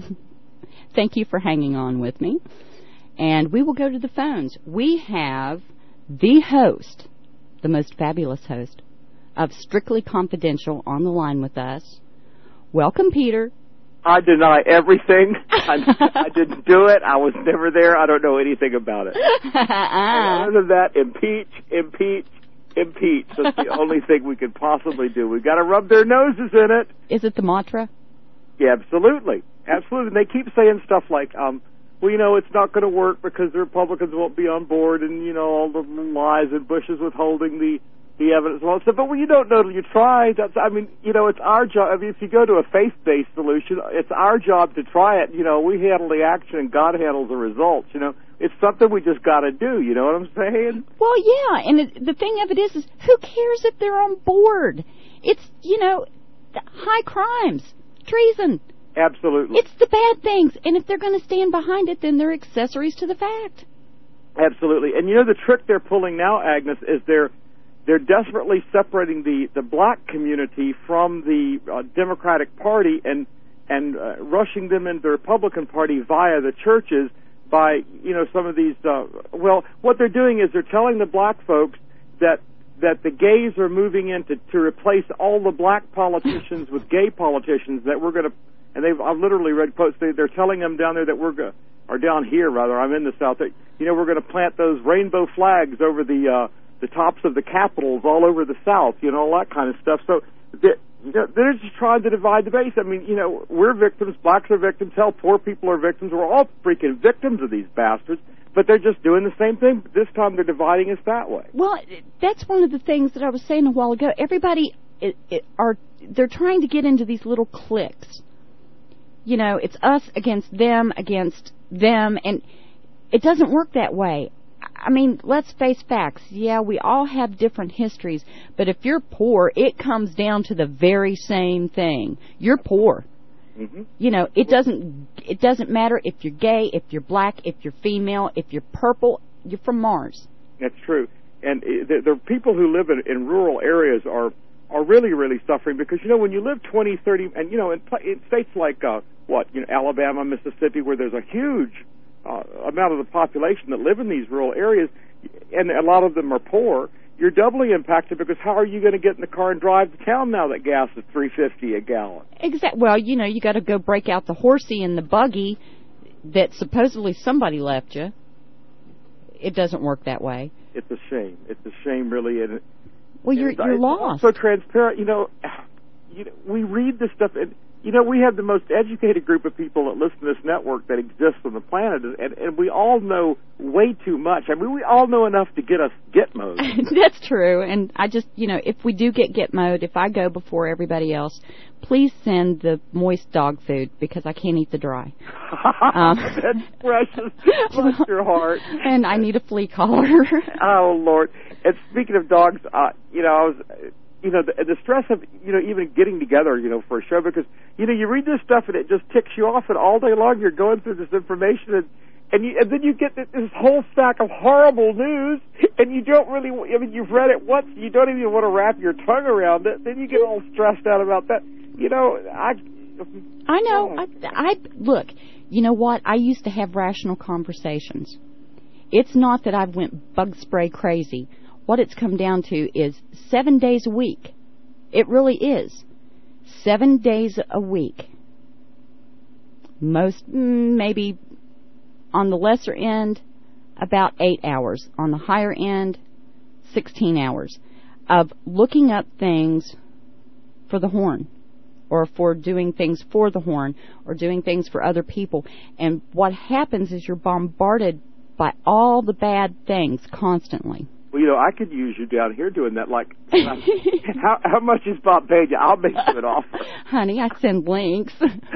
Thank you for hanging on with me. And we will go to the phones. We have the host, the most fabulous host of Strictly Confidential on the line with us. Welcome, Peter. I deny everything. I, I didn't do it. I was never there. I don't know anything about it. And other than that, impeach, impeach, impeach. That's the only thing we could possibly do. We've got to rub their noses in it. Is it the mantra? Yeah, absolutely. Absolutely. And they keep saying stuff like, um, well, you know, it's not going to work because the Republicans won't be on board and, you know, all the lies and Bush is withholding the, the evidence and all that stuff. But when you don't know till you try, that's, I mean, you know, it's our job. I mean, if you go to a faith-based solution, it's our job to try it. You know, we handle the action and God handles the results, you know. It's something we just got to do, you know what I'm saying? Well, yeah, and it, the thing of it is, is who cares if they're on board? It's, you know, high crimes, treason. Absolutely. It's the bad things, and if they're going to stand behind it, then they're accessories to the fact. Absolutely. And you know the trick they're pulling now, Agnes, is they're they're desperately separating the, the black community from the uh, Democratic Party and, and uh, rushing them into the Republican Party via the churches, by, you know, some of these, uh, well, what they're doing is they're telling the black folks that that the gays are moving in to, to replace all the black politicians with gay politicians, that we're going to, and they've, I've literally read quotes, they, they're telling them down there that we're going, or down here rather, I'm in the South, that, you know, we're going to plant those rainbow flags over the, uh, the tops of the capitals all over the South, you know, all that kind of stuff. So they're, they're just trying to divide the base. I mean, you know, we're victims, blacks are victims, hell, poor people are victims, we're all freaking victims of these bastards. But they're just doing the same thing. This time they're dividing us that way. Well, that's one of the things that I was saying a while ago. Everybody it, it, are they're trying to get into these little cliques. You know, it's us against them against them, and it doesn't work that way. I mean, let's face facts. Yeah, we all have different histories, but if you're poor, it comes down to the very same thing. You're poor. Mm-hmm. You know, it doesn't it doesn't matter if you're gay, if you're black, if you're female, if you're purple, you're from Mars. That's true. And the, the people who live in, in rural areas are are really, really suffering because, you know, when you live twenty, thirty, and, you know, in, in states like, uh, what, you know, Alabama, Mississippi, where there's a huge uh, amount of the population that live in these rural areas, and a lot of them are poor, you're doubly impacted because how are you going to get in the car and drive to town now that gas is three fifty a gallon? Exactly. Well, you know, you got to go break out the horsey and the buggy that supposedly somebody left you. It doesn't work that way. It's a shame. It's a shame, really. And well, you're and you're it's lost. So transparent. You know, you know, we read this stuff, and you know, we have the most educated group of people that listen to this network that exists on the planet, and, and we all know way too much. I mean, we all know enough to get us get mode. That's true, and I just, you know, if we do get get mode, if I go before everybody else, please send the moist dog food because I can't eat the dry. Um, That's precious. Bless your heart. And I need a flea collar. Oh, Lord. And speaking of dogs, uh, you know, I was... you know, the, the stress of, you know, even getting together, you know, for a show, because, you know, you read this stuff and it just ticks you off, and all day long you're going through this information, and and, you, and then you get this, this whole stack of horrible news, and you don't really, I mean, you've read it once, you don't even want to wrap your tongue around it, then you get all stressed out about that. You know, I... I know. I, I look, you know what? I used to have rational conversations. It's not that I've went bug spray crazy. What it's come down to is seven days a week. It really is. Seven days a week. Most, maybe on the lesser end, about eight hours. On the higher end, sixteen hours of looking up things for the Horn, or for doing things for the Horn, or doing things for other people. And what happens is you're bombarded by all the bad things constantly. Well, you know, I could use you down here doing that. Like, how how much is Bob paying you? I'll make you an offer. Honey, I send links.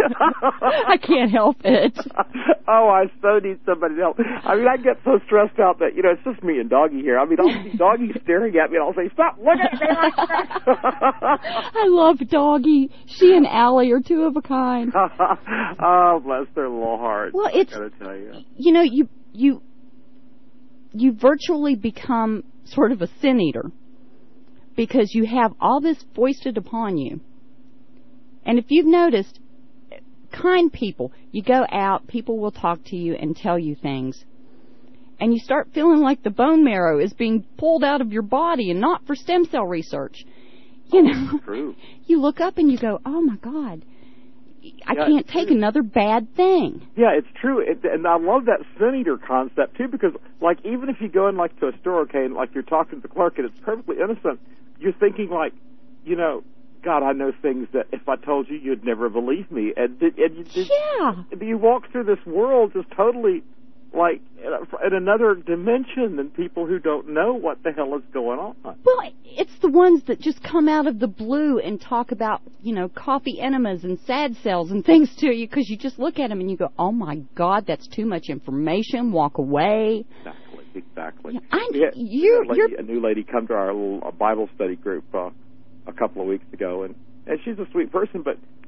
I can't help it. Oh, I so need somebody to help. I mean, I get so stressed out that, you know, it's just me and Doggy here. I mean, I'll see Doggy staring at me, and I'll say, stop looking at me like that. I love Doggy. She and Allie are two of a kind. Oh, bless their little hearts. Well, it's, I gotta tell you. You know, you you... you virtually become sort of a sin eater because you have all this foisted upon you. And if you've noticed, kind people, you go out, people will talk to you and tell you things, and you start feeling like the bone marrow is being pulled out of your body and not for stem cell research. You know, true. You look up and you go, oh my God, I yeah, can't take true. another bad thing. Yeah, it's true, it, and I love that sin eater concept too, because like even if you go in like to a store, okay, and like you're talking to the clerk and it's perfectly innocent, you're thinking like, you know, God, I know things that if I told you, you'd never believe me, and and you just, yeah, you walk through this world just totally like in another dimension than people who don't know what the hell is going on. Well, it's the ones that just come out of the blue and talk about, you know, coffee enemas and sad cells and things to you because you just look at them and you go, oh, my God, that's too much information. Walk away. Exactly, exactly. Yeah, I, we had, you're, a, lady, you're... a new lady come to our little uh, Bible study group uh, a couple of weeks ago, and, and she's a sweet person, but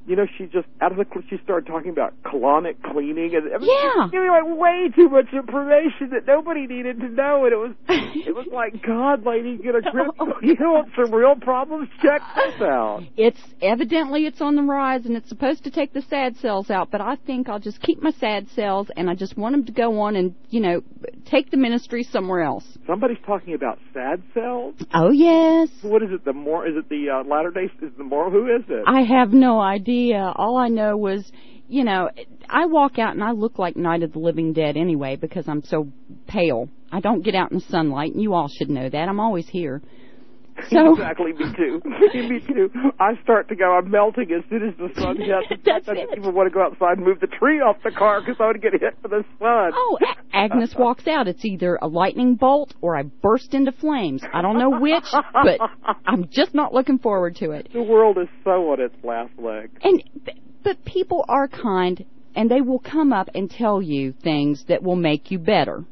you know, she just, out of the, she started talking about colonic cleaning, and I mean, yeah. she gave me like way too much information that nobody needed to know, and it was, it was like, God, lady, get a grip. You want some real problems? Check this out. It's evidently it's on the rise, and it's supposed to take the sad cells out, but I think I'll just keep my sad cells, and I just want them to go on and, you know, take the ministry somewhere else. Somebody's talking about sad cells? Oh, yes. What is it, the more, is it the uh, Latter-day, is the more, who is it? I have no idea. All I know was, you know, I walk out and I look like Night of the Living Dead anyway because I'm so pale. I don't get out in the sunlight, and you all should know that. I'm always here. So exactly, me too. me too. I start to go, I'm melting as soon as the sun hits. That's I don't it. even want to go outside and move the tree off the car because I would get hit by the sun. Oh, Agnes walks out. It's either a lightning bolt or I burst into flames. I don't know which, but I'm just not looking forward to it. The world is so on its last leg. And but people are kind, and they will come up and tell you things that will make you better.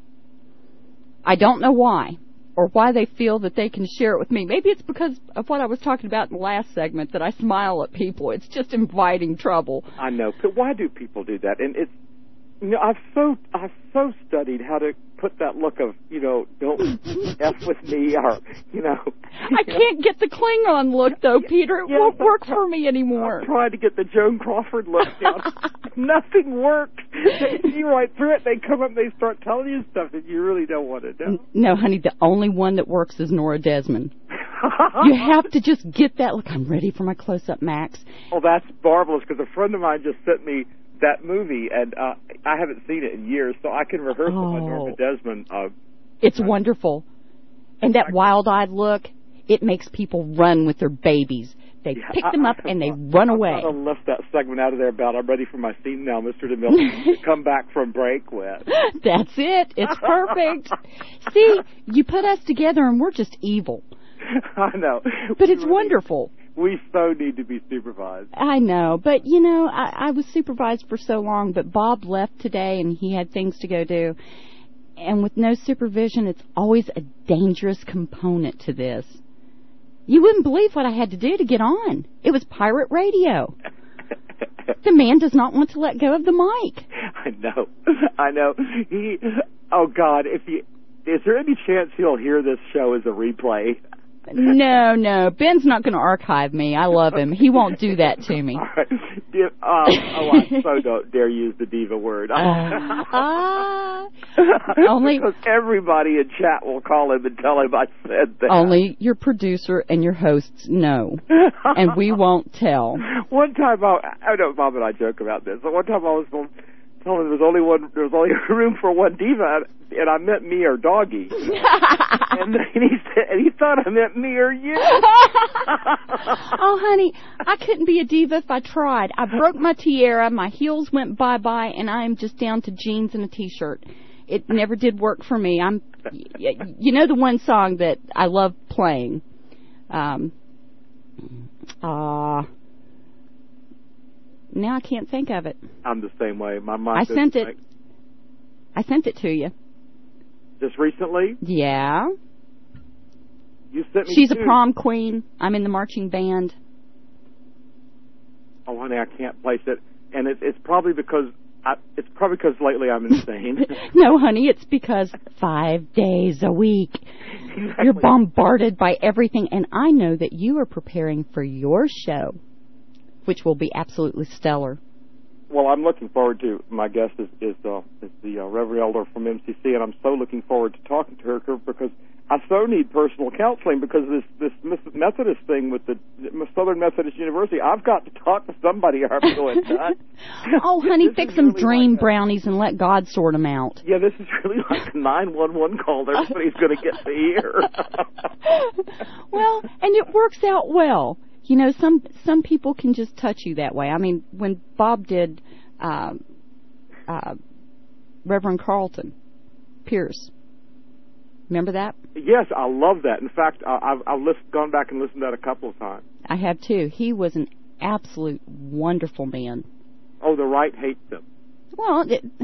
I don't know why, or why they feel that they can share it with me. Maybe it's because of what I was talking about in the last segment, that I smile at people. It's just inviting trouble. I know. But why do people do that? And it's, you know, I've so I've so studied how to put that look of, you know, don't F with me, or, you know. I can't get the Klingon look, though, Peter. It yeah, won't work for me anymore. I'm trying to get the Joan Crawford look down. Nothing works. They see right through it. They come up and they start telling you stuff that you really don't want to know. No, honey, the only one that works is Nora Desmond. You have to just get that look. I'm ready for my close-up, Max. Oh, that's marvelous, because a friend of mine just sent me that movie, and uh, I haven't seen it in years, so I can rehearse oh. my Norma Desmond. Uh, it's uh, wonderful. And that wild-eyed look, it makes people run with their babies. They yeah, pick I, them up I, and they I, run I, away. I'm going to lift that segment out of there about I'm ready for my scene now, Mister DeMille, to come back from break with. That's it. It's perfect. See, you put us together and we're just evil. I know. But it's wonderful. We so need to be supervised. I know, but, you know, I, I was supervised for so long, but Bob left today and he had things to go do. And with no supervision, it's always a dangerous component to this. You wouldn't believe what I had to do to get on. It was pirate radio. The man does not want to let go of the mic. I know. I know. He, oh, God, if he, is there any chance he'll hear this show as a replay? No, no. Ben's not going to archive me. I love him. He won't do that to me. All right. If, uh, oh, I so don't dare use the diva word. Uh, uh, only because everybody in chat will call him and tell him I said that. Only your producer and your hosts know, and we won't tell. One time, I, I know Bob and I joke about this, but one time I was going to tell him there was only one, there was only room for one diva, and I meant me or Doggy. and, and he said, and he thought I meant me or you. Oh, honey, I couldn't be a diva if I tried. I broke my tiara, my heels went bye-bye, and I am just down to jeans and a T-shirt. It never did work for me. I'm, you know the one song that I love playing? Um, uh, now I can't think of it. I'm the same way. My mind. I sent it. Like, I sent it to you. Just recently? Yeah. You sent me She's two. a prom queen. I'm in the marching band. Oh, honey, I can't place it, and it's it's probably because I, it's probably because lately I'm insane. No, honey, it's because five days a week exactly. You're bombarded by everything, and I know that you are preparing for your show, which will be absolutely stellar. Well, I'm looking forward to, my guest is, is, uh, is the uh, Reverend Elder from M C C, and I'm so looking forward to talking to her because I so need personal counseling because this, this Methodist thing with the Southern Methodist University, I've got to talk to somebody or I'm going nuts. Oh, honey, this fix some really dream like brownies and let God sort them out. Yeah, this is really like a nine one one call that everybody's going to get to hear. Well, and it works out well. You know, some some people can just touch you that way. I mean, when Bob did uh, uh, Reverend Carlton Pierce, remember that? Yes, I love that. In fact, uh, I've, I've listened, gone back and listened to that a couple of times. I have too. He was an absolute wonderful man. Oh, the right hates him. Well, it,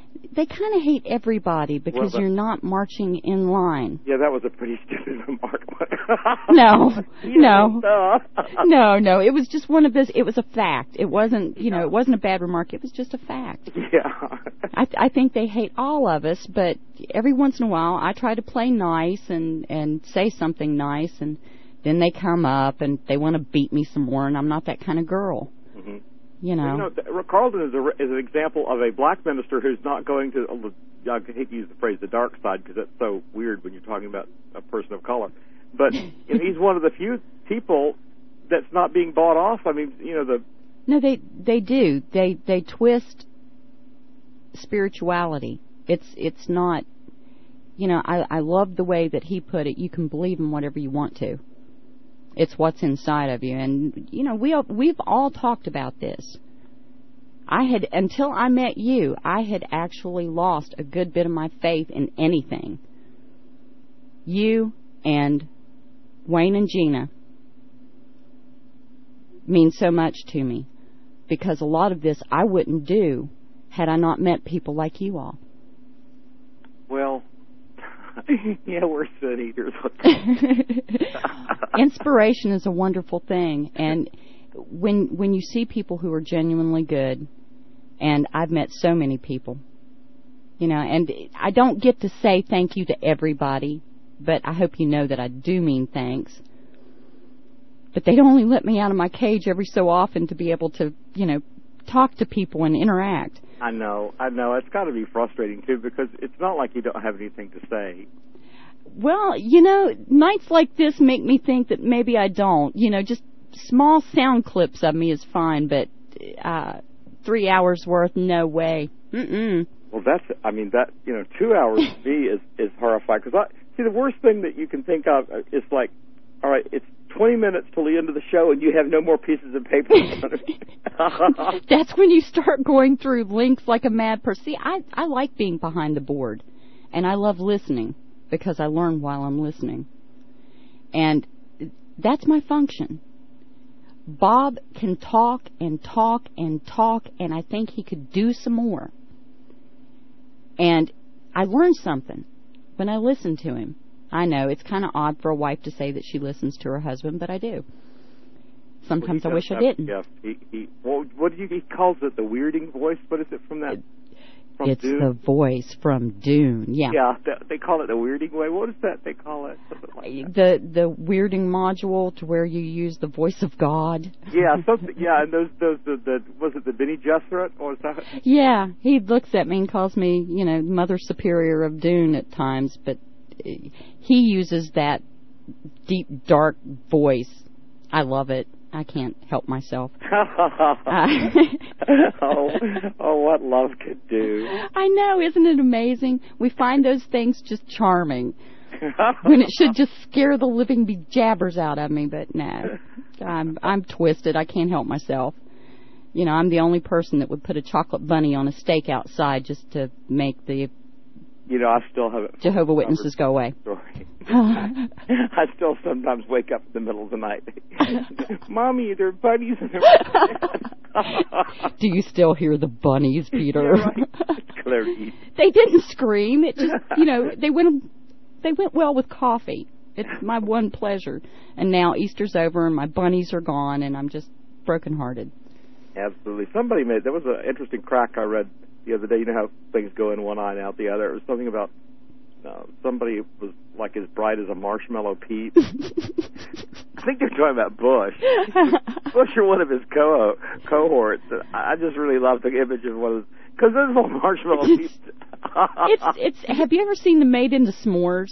they kind of hate everybody because Well, you're not marching in line. Yeah, that was a pretty stupid remark. No, no, no, no, no. It was just one of those. It was a fact. It wasn't, you know, it wasn't a bad remark. It was just a fact. Yeah. I, I think they hate all of us, but every once in a while I try to play nice and and say something nice, and then they come up and they want to beat me some more, and I'm not that kind of girl. Mm-hmm. You know. Well, you know, th- Carlton is, a, is an example of a black minister who's not going to. I hate to use the phrase "the dark side" because that's so weird when you're talking about a person of color. But you know, he's one of the few people that's not being bought off. I mean, you know, the no, they they do. They they twist spirituality. It's it's not. You know, I I love the way that he put it. You can believe in whatever you want to. It's what's inside of you, and you know we we've all talked about this. I had until I met you, I had actually lost a good bit of my faith in anything. You and Wayne and Gina mean so much to me because a lot of this I wouldn't do had I not met people like you all. Well, yeah, we're sin eaters. Inspiration is a wonderful thing, and when when you see people who are genuinely good, and I've met so many people, you know, and I don't get to say thank you to everybody, but I hope you know that I do mean thanks. But they'd only let me out of my cage every so often to be able to, you know, talk to people and interact. I know, I know. It's got to be frustrating, too, because it's not like you don't have anything to say. Well, you know, nights like this make me think that maybe I don't. You know, just small sound clips of me is fine, but uh, three hours worth, no way. Mm-mm. Well, that's, I mean, that, you know, two hours to me is, is horrifying. Because, see, the worst thing that you can think of is like, all right, it's twenty minutes till the end of the show and you have no more pieces of paper in front of you. That's when you start going through links like a mad person. See, I, I like being behind the board, and I love listening because I learn while I'm listening. And that's my function. Bob can talk and talk and talk, and I think he could do some more. And I learned something when I listened to him. I know, it's kind of odd for a wife to say that she listens to her husband, but I do. Sometimes well, I wish have, I didn't. Yeah, he, he, well, what do you, he calls it, the weirding voice? What is it from that? From it's Dune? the voice from Dune, yeah. Yeah, the, they call it the weirding way. What is that they call it? Something like that. The the weirding module to where you use the voice of God. Yeah, something. Yeah, and those those the, the was it the Benny Gesserit or was that? Yeah, he looks at me and calls me, you know, Mother Superior of Dune at times, but he uses that deep, dark voice. I love it. I can't help myself. uh, oh, oh, what love could do. I know, isn't it amazing? We find those things just charming when it should just scare the living bejabbers out of me, but no. I'm, I'm twisted. I can't help myself. You know, I'm the only person that would put a chocolate bunny on a steak outside just to make the You know, I still have it. Jehovah's Witnesses go away. Story. I still sometimes wake up in the middle of the night. Mommy, there are bunnies in there. Do you still hear the bunnies, Peter? Yeah, right. It's Clarice. They didn't scream. It just, you know, they went they went well with coffee. It's my one pleasure. And now Easter's over and my bunnies are gone and I'm just brokenhearted. Absolutely. Somebody made, there was an interesting crack I read the other day. You know how things go in one eye and out the other. It was something about uh, somebody was like as bright as a marshmallow Pete. I think they're talking about Bush. Bush or one of his co cohorts. I just really love the image of one of those, because there's little marshmallow Pete. it's it's. Have you ever seen them made into s'mores?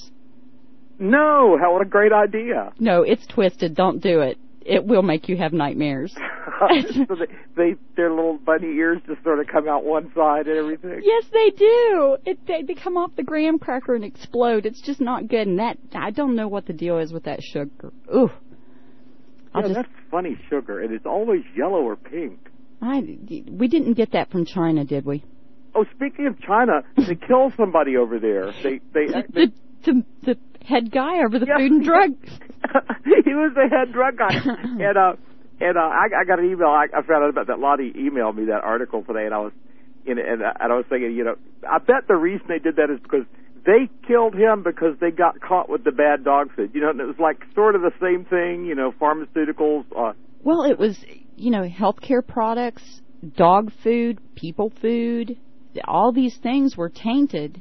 No. How? What a great idea. No, it's twisted. Don't do it. It will make you have nightmares. So they, they, their little bunny ears just sort of come out one side and everything. Yes, they do. It, they, they come off the graham cracker and explode. It's just not good. And that, I don't know what the deal is with that sugar. Ooh. I'll Yeah, just, that's funny sugar, and it's always yellow or pink. I, we didn't get that from China, did we? Oh, speaking of China, they kill somebody over there. They, they, the, they the, the head guy over the yeah, food and drug. He was the head drug guy, and uh, and uh, I, I got an email. I, I found out about that. Lottie emailed me that article today, and I was, You know, and, I, and I was thinking, you know, I bet the reason they did that is because they killed him because they got caught with the bad dog food. You know, and it was like sort of the same thing, you know, pharmaceuticals. Uh, well, it was, you know, healthcare products, dog food, people food, all these things were tainted,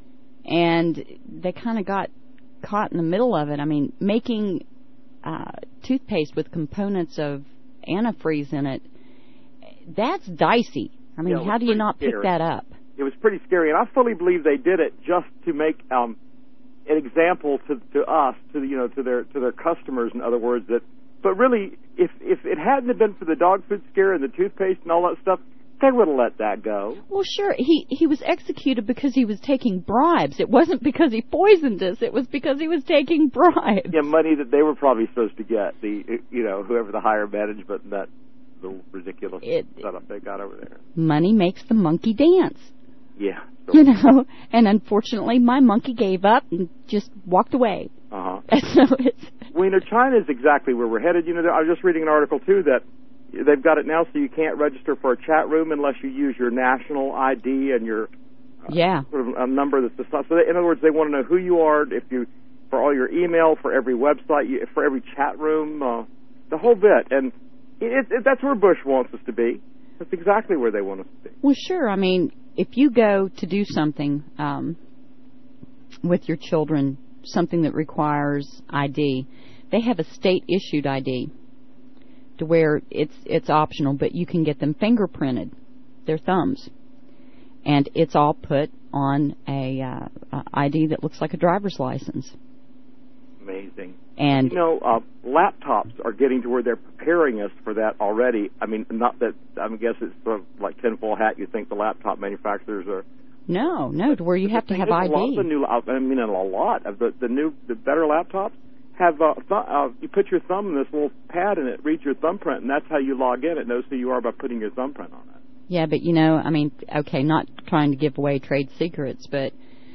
and they kind of got caught in the middle of it. I mean, making uh, toothpaste with components of antifreeze in it, that's dicey. I mean, yeah, how do you not scary. pick that up? It was pretty scary, and I fully believe they did it just to make um, an example to to us, to you know, to their to their customers. In other words, that. But really, if if it hadn't have been for the dog food scare and the toothpaste and all that stuff, they would have let that go. Well, sure, he he was executed because he was taking bribes. It wasn't because he poisoned us. It was because he was taking bribes. Yeah, money that they were probably supposed to get. The you know whoever the higher management, that little ridiculous it, setup they got over there. Money makes the monkey dance. Yeah. So. You know, and unfortunately, my monkey gave up and just walked away. Uh huh. So it's. Well, you know, China is exactly where we're headed. You know, I was just reading an article too that they've got it now, so you can't register for a chat room unless you use your national I D and your uh, yeah sort of a number that's the so. They, in other words, they want to know who you are, if you for all your email, for every website, you, for every chat room, uh, the whole bit, and it, it, that's where Bush wants us to be. That's exactly where they want us to be. Well, sure. I mean, if you go to do something um, with your children, something that requires I D, they have a state-issued I D to where it's it's optional, but you can get them fingerprinted, their thumbs, and it's all put on a, uh, a I D that looks like a driver's license. Amazing. And you know, uh, laptops are getting to where they're preparing us for that already. I mean, not that I guess it's sort of like tinfoil hat. You think the laptop manufacturers are. No, no, to where you have to have I D. A lot of the new, I mean, a lot of the, the new, the better laptops have, uh, th- uh, you put your thumb in this little pad and it reads your thumbprint, and that's how you log in. It knows who you are by putting your thumbprint on it. Yeah, but you know, I mean, okay, not trying to give away trade secrets, but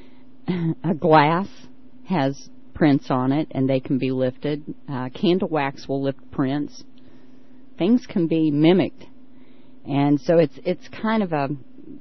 a glass has prints on it and they can be lifted. Uh, candle wax will lift prints. Things can be mimicked. And so it's it's kind of a,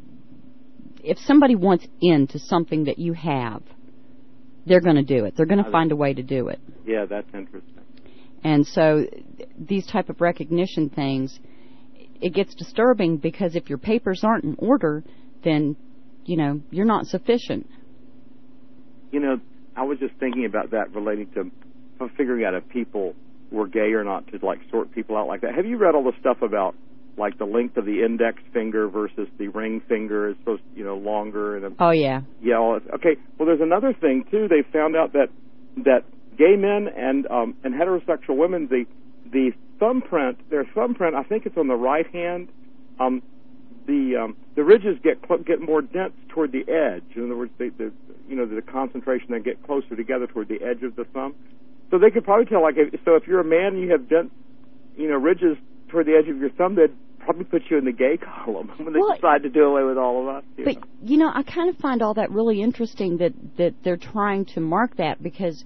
if somebody wants into something that you have, they're going to do it. They're going to find a way to do it. Yeah, that's interesting. And so these type of recognition things, it gets disturbing because if your papers aren't in order, then, you know, you're not sufficient. You know, I was just thinking about that relating to figuring out if people were gay or not, to, like, sort people out like that. Have you read all the stuff about, like, the length of the index finger versus the ring finger is supposed to, you know, longer? And a, oh, yeah. Yeah, all that. Okay, well, there's another thing, too. They found out that that gay men and um, and heterosexual women, the the thumbprint, their thumbprint, I think it's on the right hand, um, the um, the ridges get cl- get more dense toward the edge. In other words, they, the you know the concentration they get closer together toward the edge of the thumb. So they could probably tell, like, if, so if you're a man and you have dense, you know, ridges toward the edge of your thumb, they'd probably put you in the gay column when they well, decide to do away with all of us. You but know. you know, I kind of find all that really interesting that that they're trying to mark that, because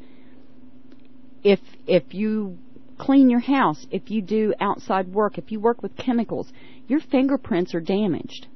if if you clean your house, if you do outside work, if you work with chemicals, your fingerprints are damaged.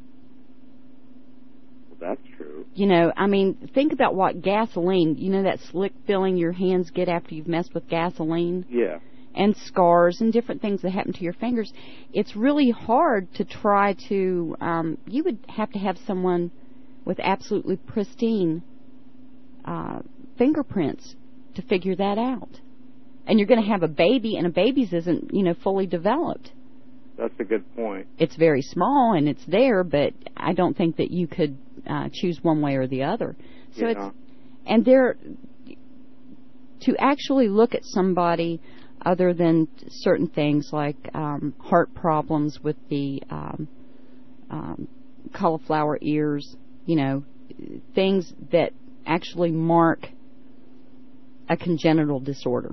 Well, that's true. You know, I mean, think about what gasoline, you know, that slick feeling your hands get after you've messed with gasoline? Yeah. And scars and different things that happen to your fingers. It's really hard to try to, um, you would have to have someone with absolutely pristine uh, fingerprints to figure that out. And you're going to have a baby, and a baby's isn't, you know, fully developed. That's a good point. It's very small, and it's there, but I don't think that you could uh, choose one way or the other. So yeah. it's, and there, to actually look at somebody other than certain things like um, heart problems with the um, um, cauliflower ears, you know, things that actually mark a congenital disorder.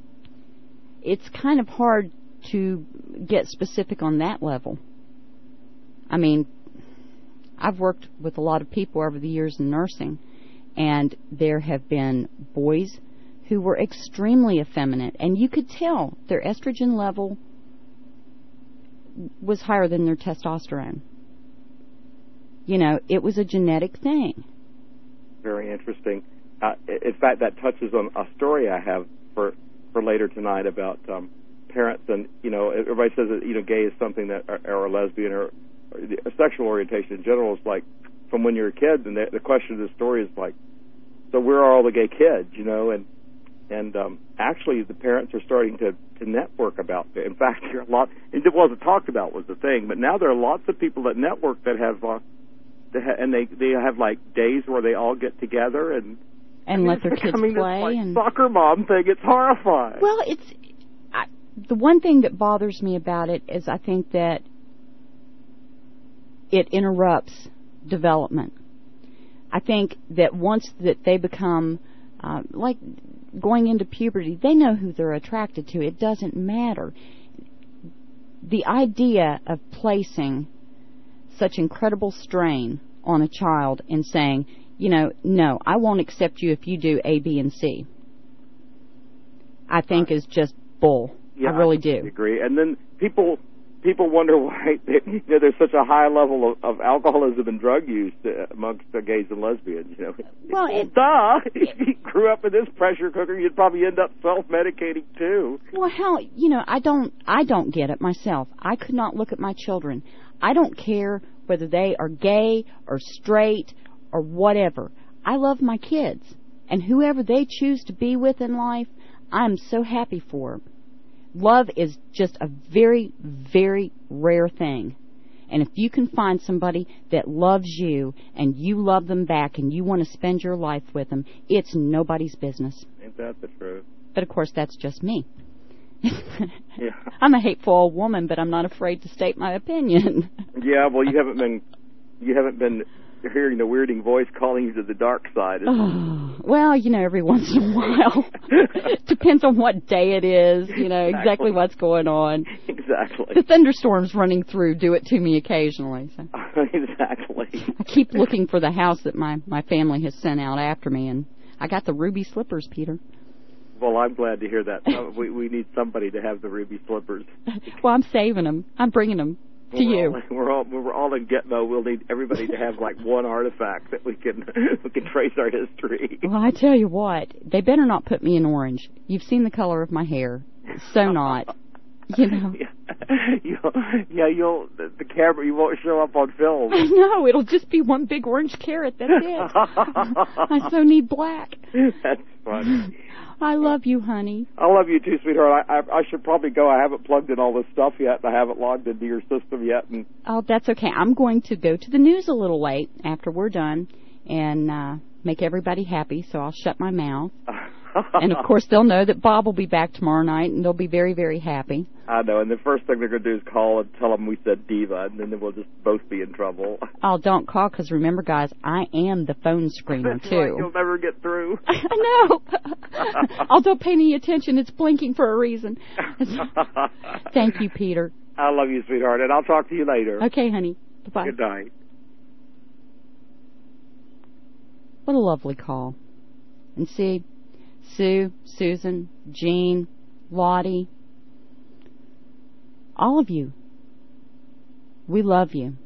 It's kind of hard to get specific on that level. I mean, I've worked with a lot of people over the years in nursing, and there have been boys who were extremely effeminate, and you could tell their estrogen level was higher than their testosterone. You know, it was a genetic thing. Very interesting. Uh, in fact, that touches on a story I have for for later tonight about um, parents, and you know, everybody says that you know, gay is something that, or, or a lesbian, or, or the sexual orientation in general is like from when you're a kid. And the, the question of the story is like, so where are all the gay kids? You know, and and um, actually, the parents are starting to, to network about it. In fact, there are a lot. It wasn't talked about was the thing, but now there are lots of people that network that have, uh, that ha- and they they have like days where they all get together and. And I mean, let their kids play. play. Like and soccer mom thing. It's horrifying. Well, it's I, the one thing that bothers me about it is I think that it interrupts development. I think that once that they become uh, like going into puberty, they know who they're attracted to. It doesn't matter. The idea of placing such incredible strain on a child and saying, you know, no, I won't accept you if you do A, B, and C, I think is just bull. Yeah, I really I do. agree. And then people people wonder why they, you know, there's such a high level of, of alcoholism and drug use uh, amongst the gays and lesbians. You know, well, it, duh. If you grew up in this pressure cooker, you'd probably end up self-medicating too. Well, hell, you know, I don't, I don't get it myself. I could not look at my children. I don't care whether they are gay or straight or whatever. I love my kids, and whoever they choose to be with in life, I'm so happy for them. Love is just a very, very rare thing. And if you can find somebody that loves you and you love them back and you want to spend your life with them, it's nobody's business. Ain't that the truth? But of course, that's just me. Yeah. I'm a hateful old woman, but I'm not afraid to state my opinion. Yeah, well, you haven't been, you haven't been hearing the weirding voice calling you to the dark side. Oh, well, you know, every once in a while. Depends on what day it is, you know, exactly, exactly what's going on. Exactly. The thunderstorms running through do it to me occasionally. So. Exactly. I keep looking for the house that my, my family has sent out after me, and I got the ruby slippers, Peter. Well, I'm glad to hear that. Uh, we, we need somebody to have the ruby slippers. Well, I'm saving them. I'm bringing them. To we're you. All, we're all we're all in Gitmo. We'll need everybody to have like one artifact that we can we can trace our history. Well, I tell you what, they better not put me in orange. You've seen the color of my hair, so not. You know. Yeah, you'll, yeah, you'll the, the camera. You won't show up on film. I know. It'll just be one big orange carrot. That's it. I so need black. That's funny. I love you, honey. I love you too, sweetheart. I, I I should probably go. I haven't plugged in all this stuff yet, and I haven't logged into your system yet. And oh, that's okay. I'm going to go to the news a little late after we're done and uh, make everybody happy, so I'll shut my mouth. And, of course, they'll know that Bob will be back tomorrow night, and they'll be very, very happy. I know, and the first thing they're going to do is call and tell them we said diva, and then we'll just both be in trouble. Oh, don't call, because remember, guys, I am the phone screener, That's too. Right, you'll never get through. I know. Although pay any attention, it's blinking for a reason. Thank you, Peter. I love you, sweetheart, and I'll talk to you later. Okay, honey. Bye-bye. Good night. What a lovely call. And see... Sue, Susan, Jean, Lottie, all of you, we love you.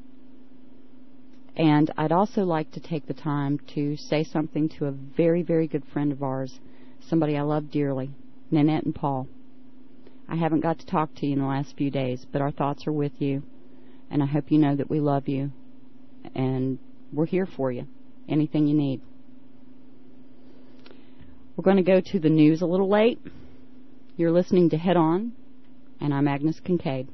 And I'd also like to take the time to say something to a very, very good friend of ours, somebody I love dearly, Nanette and Paul. I haven't got to talk to you in the last few days, but our thoughts are with you, and I hope you know that we love you, and we're here for you, anything you need. We're going to go to the news a little late. You're listening to Head On, and I'm Agnes Kincaid.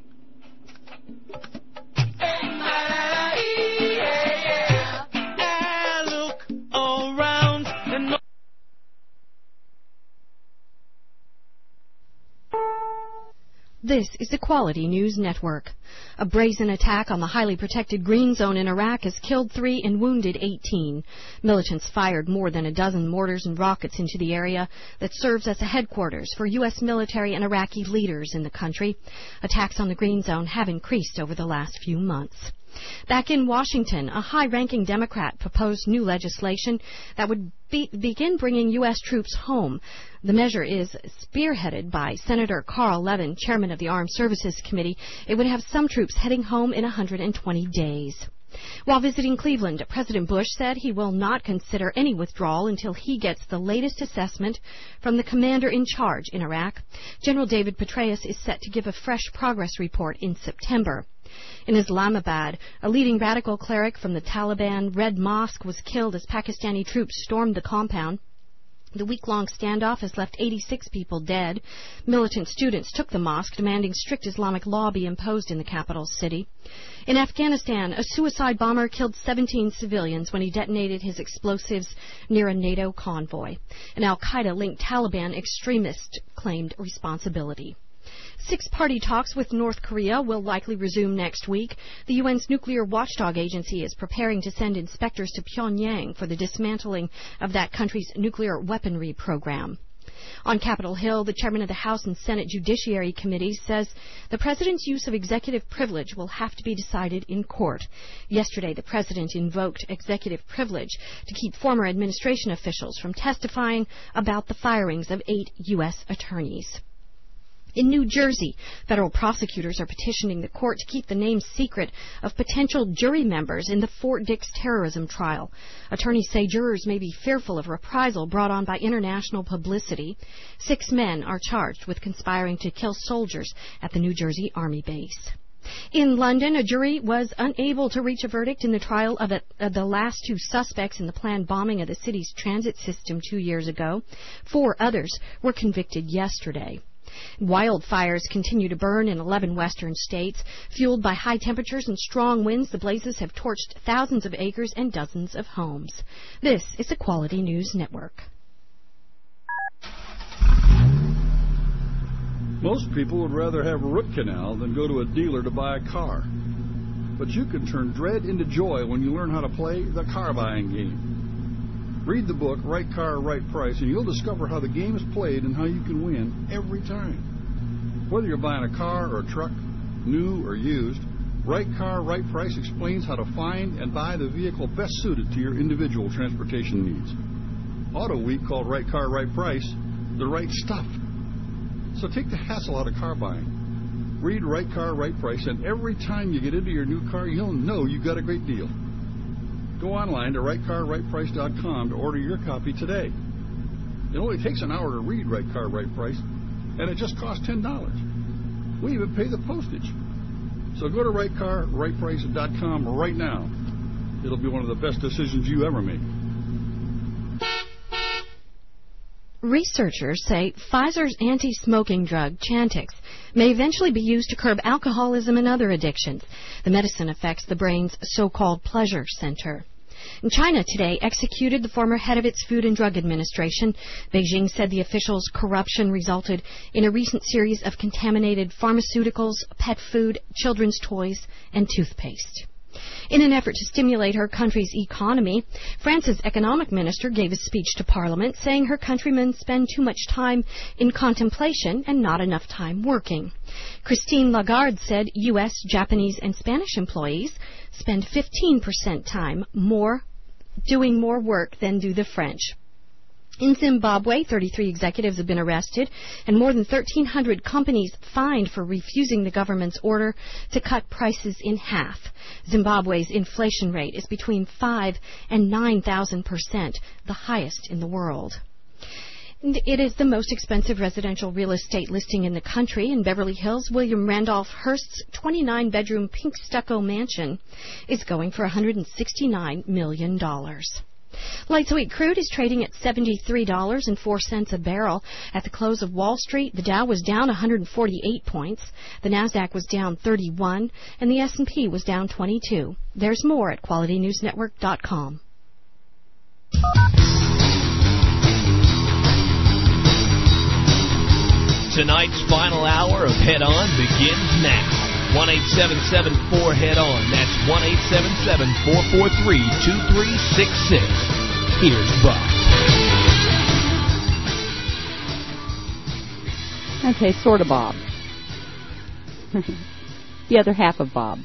This is the Quality News Network. A brazen attack on the highly protected Green Zone in Iraq has killed three and wounded eighteen. Militants fired more than a dozen mortars and rockets into the area that serves as a headquarters for U S military and Iraqi leaders in the country. Attacks on the Green Zone have increased over the last few months. Back in Washington, a high-ranking Democrat proposed new legislation that would be, begin bringing U S troops home. The measure is spearheaded by Senator Carl Levin, chairman of the Armed Services Committee. It would have some troops heading home in one hundred twenty days. While visiting Cleveland, President Bush said he will not consider any withdrawal until he gets the latest assessment from the commander in charge in Iraq. General David Petraeus is set to give a fresh progress report in September. In Islamabad, a leading radical cleric from the Taliban Red Mosque was killed as Pakistani troops stormed the compound. The week-long standoff has left eighty-six people dead. Militant students took the mosque, demanding strict Islamic law be imposed in the capital city. In Afghanistan, a suicide bomber killed seventeen civilians when he detonated his explosives near a NATO convoy. An al-Qaeda-linked Taliban extremist claimed responsibility. Six-party talks with North Korea will likely resume next week. The U N's nuclear watchdog agency is preparing to send inspectors to Pyongyang for the dismantling of that country's nuclear weaponry program. On Capitol Hill, the chairman of the House and Senate Judiciary Committee says the president's use of executive privilege will have to be decided in court. Yesterday, the president invoked executive privilege to keep former administration officials from testifying about the firings of eight U S attorneys. In New Jersey, federal prosecutors are petitioning the court to keep the names secret of potential jury members in the Fort Dix terrorism trial. Attorneys say jurors may be fearful of reprisal brought on by international publicity. Six men are charged with conspiring to kill soldiers at the New Jersey Army base. In London, a jury was unable to reach a verdict in the trial of, a, of the last two suspects in the planned bombing of the city's transit system two years ago. Four others were convicted yesterday. Wildfires continue to burn in eleven western states. Fueled by high temperatures and strong winds, the blazes have torched thousands of acres and dozens of homes. This is the Quality News Network. Most people would rather have a root canal than go to a dealer to buy a car. But you can turn dread into joy when you learn how to play the car buying game. Read the book, Right Car, Right Price, and you'll discover how the game is played and how you can win every time. Whether you're buying a car or a truck, new or used, Right Car, Right Price explains how to find and buy the vehicle best suited to your individual transportation needs. Auto Week called Right Car, Right Price the right stuff. So take the hassle out of car buying. Read Right Car, Right Price, and every time you get into your new car, you'll know you got a great deal. Go online to right car right price dot com to order your copy today. It only takes an hour to read Right Car, Right Price, and it just costs ten dollars. We even pay the postage. So go to right car right price dot com right now. It'll be one of the best decisions you ever make. Researchers say Pfizer's anti-smoking drug, Chantix, may eventually be used to curb alcoholism and other addictions. The medicine affects the brain's so-called pleasure center. And China today executed the former head of its Food and Drug Administration. Beijing said the official's corruption resulted in a recent series of contaminated pharmaceuticals, pet food, children's toys, and toothpaste. In an effort to stimulate her country's economy, France's economic minister gave a speech to Parliament saying her countrymen spend too much time in contemplation and not enough time working. Christine Lagarde said U S, Japanese, and Spanish employees spend fifteen percent time more doing more work than do the French. In Zimbabwe, thirty-three executives have been arrested and more than thirteen hundred companies fined for refusing the government's order to cut prices in half. Zimbabwe's inflation rate is between five and nine thousand percent, the highest in the world. It is the most expensive residential real estate listing in the country. In Beverly Hills, William Randolph Hearst's twenty-nine bedroom pink stucco mansion is going for one hundred sixty-nine million dollars. Light sweet crude is trading at seventy-three dollars and four cents a barrel. At the close of Wall Street, the Dow was down one hundred forty-eight points, the Nasdaq was down thirty-one, and the S and P was down twenty-two. There's more at quality news network dot com. Tonight's final hour of Head On begins now. one eight seven seven four head on. That's one eight seven seven four four three two three six six. Here's Bob. Okay, sort of Bob. The other half of Bob.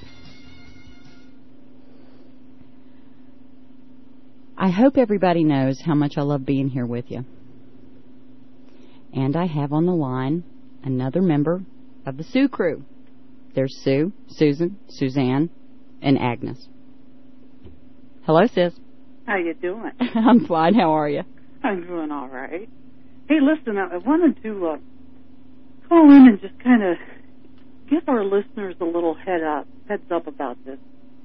I hope everybody knows how much I love being here with you. And I have on the line another member of the Sue crew. There's Sue, Susan, Suzanne, and Agnes. Hello, sis. How you doing? I'm fine. How are you? I'm doing all right. Hey, listen, I wanted to uh, call in and just kind of give our listeners a little head up, heads up about this.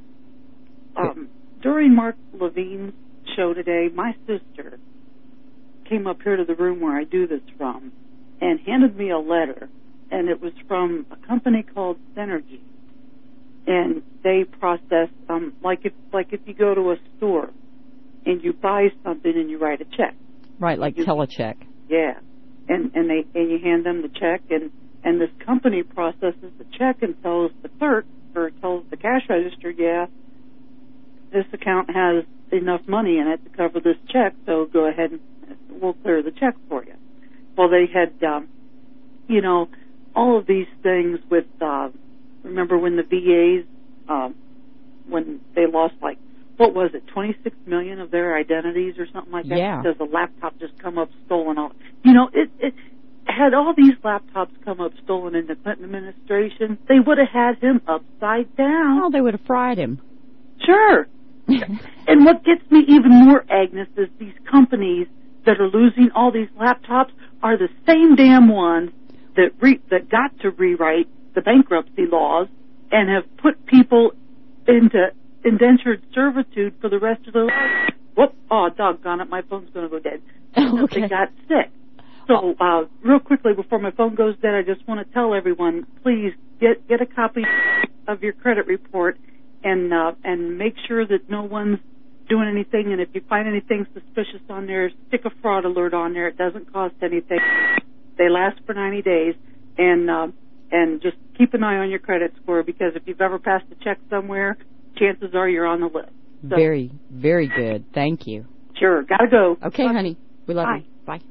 Um, during Mark Levine's show today, my sister came up here to the room where I do this from and handed me a letter, and it was from a company called Synergy, and they process um like if like if you go to a store and you buy something and you write a check, right? Like you, telecheck. Yeah, and and they and you hand them the check, and and this company processes the check and tells the clerk or tells the cash register, yeah, this account has enough money in it to cover this check, so go ahead and we'll clear the check for you. Well, they had, um, you know, all of these things with, uh, remember when the V As, um, when they lost like, what was it, twenty-six million of their identities or something like that? Yeah. Because the laptop just come up stolen. All, you know, it, it had all these laptops come up stolen in the Clinton administration, they would have had him upside down. Oh, they would have fried him. Sure. And what gets me even more, Agnes, is these companies that are losing all these laptops are the same damn ones that re- that got to rewrite the bankruptcy laws and have put people into indentured servitude for the rest of their lives. Whoop! Oh, doggone it, my phone's going to go dead. Okay. They got sick. So, uh, real quickly before my phone goes dead, I just want to tell everyone, please get get a copy of your credit report and uh, and make sure that no one's doing anything. And if you find anything suspicious on there, stick a fraud alert on there. It doesn't cost anything. They last for ninety days, and uh, and just keep an eye on your credit score, because if you've ever passed a check somewhere, chances are you're on the list. So, very, very good. Thank you. Sure. Gotta go. Okay, Bye. honey. We love Bye. you. Bye.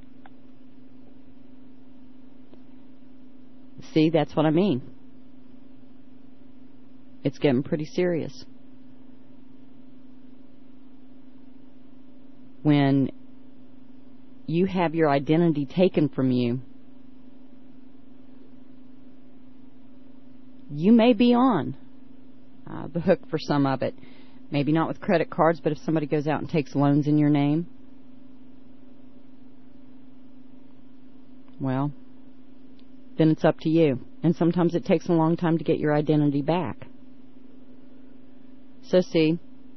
See, that's what I mean. It's getting pretty serious. When you have your identity taken from you, you may be on uh, the hook for some of it. Maybe not with credit cards, but if somebody goes out and takes loans in your name, well, then it's up to you. And sometimes it takes a long time to get your identity back. So see,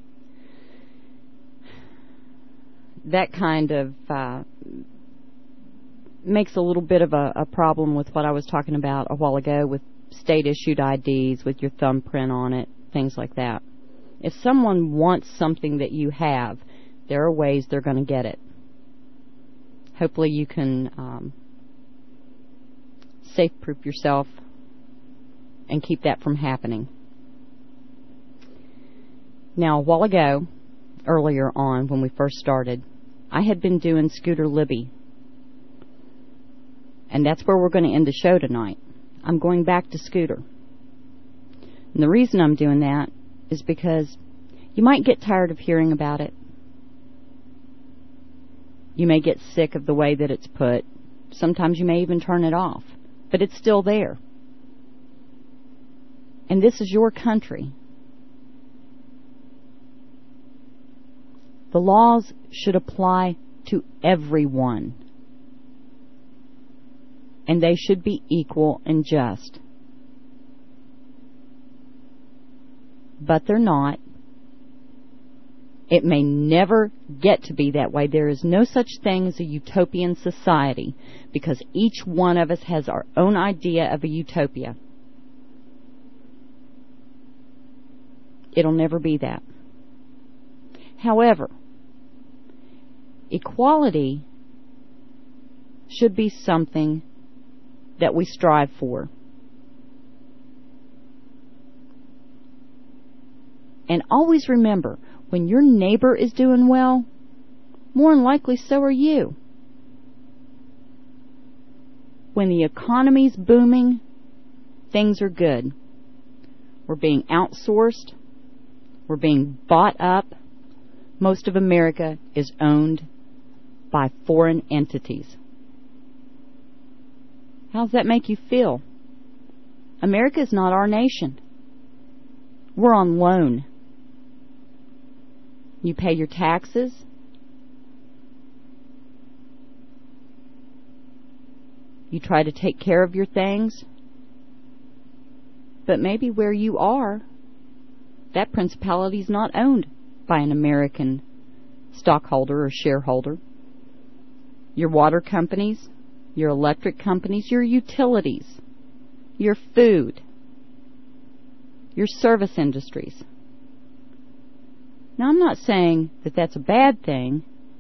that kind of uh, makes a little bit of a, a problem with what I was talking about a while ago with state-issued I Ds with your thumbprint on it, things like that. If someone wants something that you have, there are ways they're going to get it. Hopefully you can um, safe-proof yourself and keep that from happening. Now, a while ago, earlier on when we first started, I had been doing Scooter Libby. And that's where we're going to end the show tonight. I'm going back to Scooter. And the reason I'm doing that is because you might get tired of hearing about it. You may get sick of the way that it's put. Sometimes you may even turn it off. But it's still there. And this is your country. The laws should apply to everyone. And they should be equal and just. But they're not. It may never get to be that way. There is no such thing as a utopian society, because each one of us has our own idea of a utopia. It'll never be that. However, equality should be something that we strive for. And always remember, when your neighbor is doing well, more than likely so are you. When the economy's booming, things are good. We're being outsourced. We're being bought up. Most of America is owned by foreign entities. How does that make you feel? America is not our nation. We're on loan. You pay your taxes. You try to take care of your things. But maybe where you are, that principality is not owned by an American stockholder or shareholder. Your water companies, your electric companies, your utilities, your food, your service industries. Now, I'm not saying that that's a bad thing,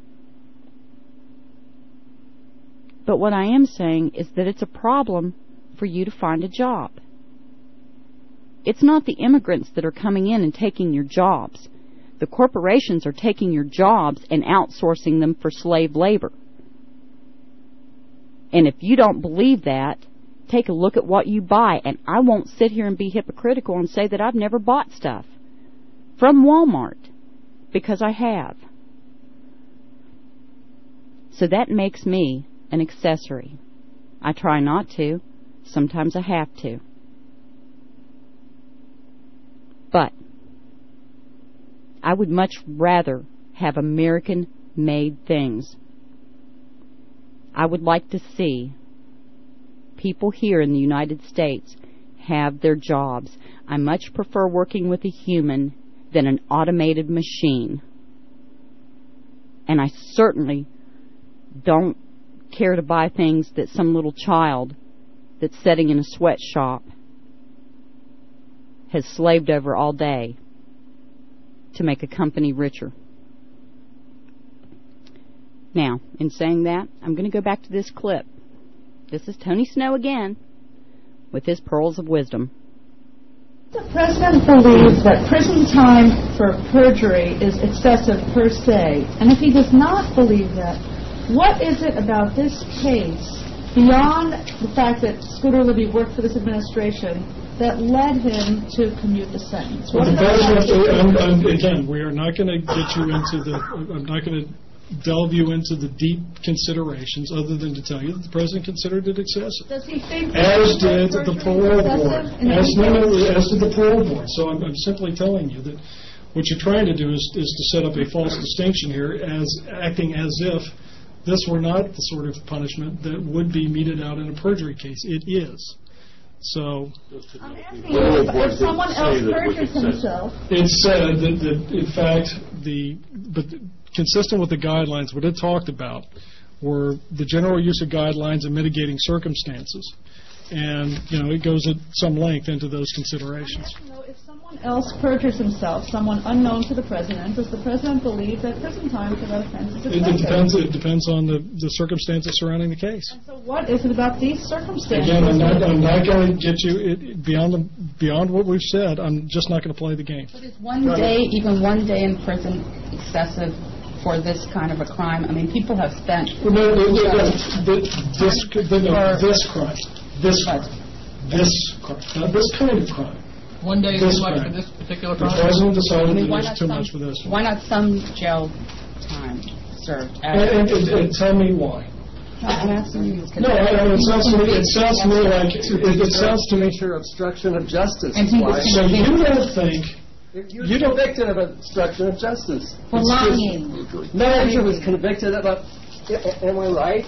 but what I am saying is that it's a problem for you to find a job. It's not the immigrants that are coming in and taking your jobs. The corporations are taking your jobs and outsourcing them for slave labor. And if you don't believe that, take a look at what you buy. And I won't sit here and be hypocritical and say that I've never bought stuff from Walmart, because I have. So that makes me an accessory. I try not to. Sometimes I have to. But I would much rather have American-made things. I would like to see people here in the United States have their jobs. I much prefer working with a human than an automated machine. And I certainly don't care to buy things that some little child that's sitting in a sweatshop has slaved over all day to make a company richer. Now, in saying that, I'm going to go back to this clip. This is Tony Snow again with his pearls of wisdom. The president believes that prison time for perjury is excessive per se, and if he does not believe that, what is it about this case, beyond the fact that Scooter Libby worked for this administration, that led him to commute the sentence? Well, the president, I'm, I'm, again, we are not going to get you into the, I'm not going to delve you into the deep considerations other than to tell you that the president considered it excessive. Does he think as did the parole board. As, no, as did the parole board. So I'm, I'm simply telling you that what you're trying to do is, is to set up a false distinction here, as acting as if this were not the sort of punishment that would be meted out in a perjury case. It is. So, I'm asking you, if, if someone else perjures himself. It's said that, that, in fact, the but consistent with the guidelines, what it talked about were the general use of guidelines and mitigating circumstances. And, you know, it goes at some length into those considerations. I know if someone else perjures himself, someone unknown to the president, does the president believe that prison time for that offense is excessive? It, it depends. It depends on the, the circumstances surrounding the case. And so, what is it about these circumstances? Again, I'm not, I'm not going to get you it, beyond the, beyond what we've said. I'm just not going to play the game. But is one day, even one day in prison, excessive for this kind of a crime? I mean, people have spent. Well, no, no, no, no, this, this, no, this crime. This crime. This crime. Not this kind of crime. One day is too much for this particular crime? The president decided I mean, that it was too some, much for this one. Why not some jail time served? And, and, and, and tell me why. No, I'm asking you. No, I, I, it sounds to me. It sounds to me like it, it sounds to me. Obstruction of justice. And he was so you don't think. You're you convicted of obstruction of justice. For lying. Manager was convicted of a. Am I right?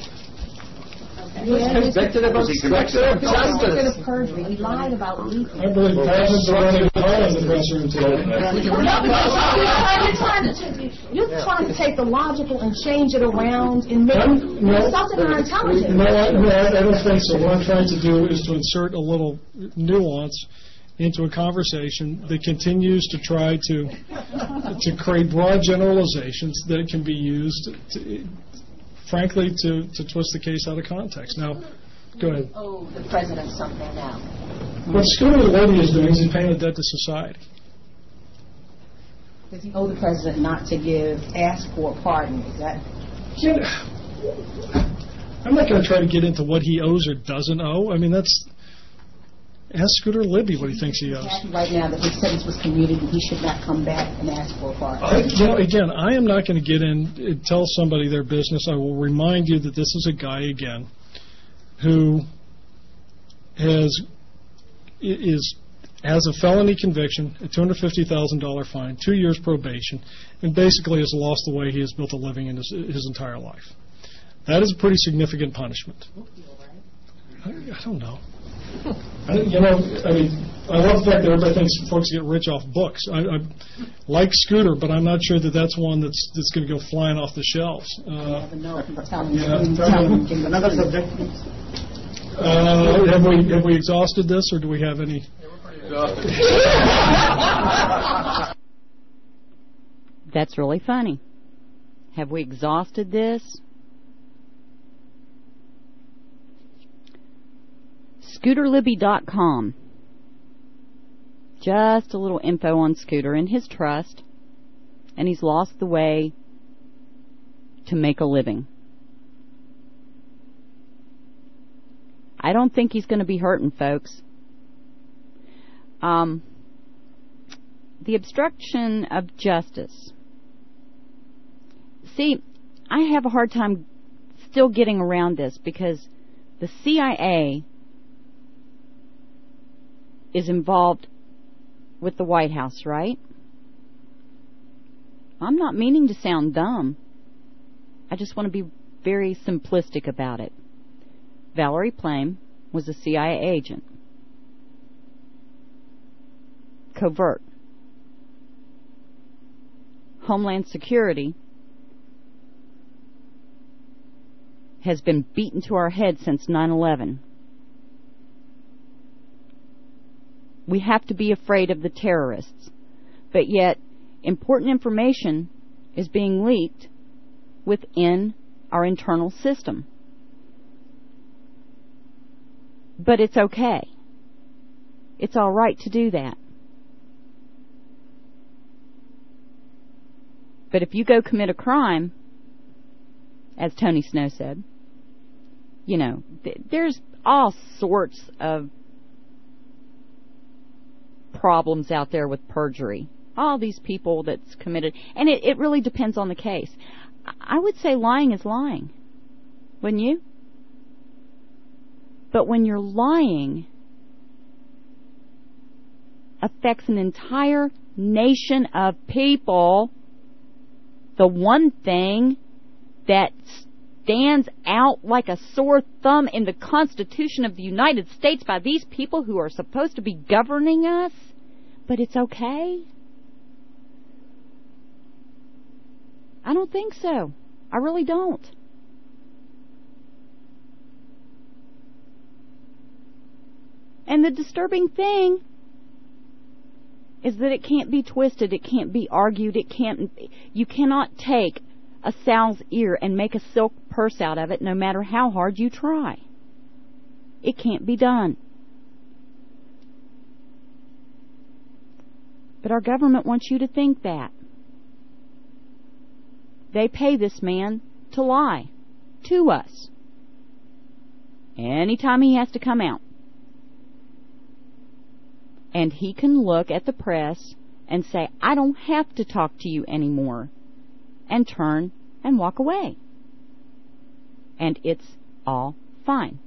He was convicted of obstruction of justice. Of perjury. He lied about leaking. I believe President running high in the press room today. You're trying to take the logical and change it around and make no, something our intelligence. No, I, no, I don't think so. What I'm trying to do is to insert a little nuance into a conversation that continues to try to to create broad generalizations that can be used, to, frankly, to, to twist the case out of context. Now, go ahead. Oh, the president something now. What Scooter Libby is doing is he's paying a debt to society. Does he owe the president not to give, ask for a pardon? Is that? You know, I'm not going to try to get into what he owes or doesn't owe. I mean, that's. Ask Scooter Libby what he thinks he owes. Right now that his sentence was commuted and he should not come back and ask for a pardon. I, you know, again, I am not going to get in and tell somebody their business. I will remind you that this is a guy, again, who has is has a felony conviction, a two hundred fifty thousand dollars fine, two years probation, and basically has lost the way he has built a living in his, his entire life. That is a pretty significant punishment. I, I don't know. I, you know, I mean, I love the fact that everybody thinks folks get rich off books. I, I like Scooter, but I'm not sure that that's one that's that's going to go flying off the shelves. Uh, yeah, Another subject, please. Uh, have we have we exhausted this, or do we have any? That's really funny. Have we exhausted this? Scooter Libby dot com. Just a little info on Scooter and his trust, and he's lost the way to make a living. I don't think he's going to be hurting folks. Um, the obstruction of justice. See, I have a hard time still getting around this because the C I A is involved with the White House, right? I'm not meaning to sound dumb. I just want to be very simplistic about it. Valerie Plame was a C I A agent. Covert. Homeland Security has been beaten to our head since nine eleven. We have to be afraid of the terrorists, but yet important information is being leaked within our internal system. But it's okay. It's all right to do that. But if you go commit a crime, as Tony Snow said, you know, th- there's all sorts of problems out there with perjury. All these people that's committed, and it, it really depends on the case. I would say lying is lying, wouldn't you? But when you're lying, affects an entire nation of people, the one thing that stands out like a sore thumb in the Constitution of the United States by these people who are supposed to be governing us, but it's okay? I don't think so. I really don't. And the disturbing thing is that it can't be twisted, it can't be argued, it can't, you cannot take a sow's ear and make a silk purse out of it no matter how hard you try. It can't be done. But our government wants you to think that. They pay this man to lie to us anytime he has to come out. And he can look at the press and say, I don't have to talk to you anymore, and turn and walk away. And it's all fine.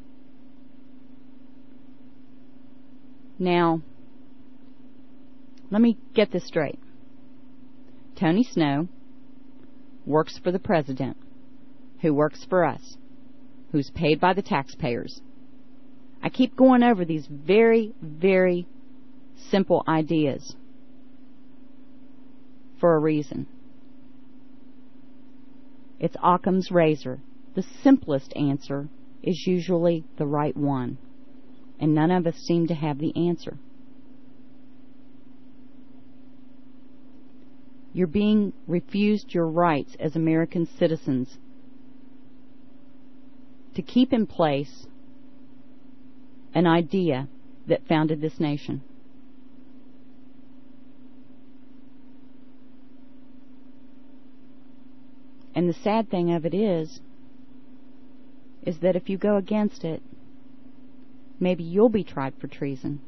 Now, let me get this straight. Tony Snow works for the president, who works for us, who's paid by the taxpayers. I keep going over these very, very simple ideas for a reason. It's Occam's razor. The simplest answer is usually the right one, and none of us seem to have the answer. You're being refused your rights as American citizens to keep in place an idea that founded this nation. And the sad thing of it is, is that if you go against it, maybe you'll be tried for treason.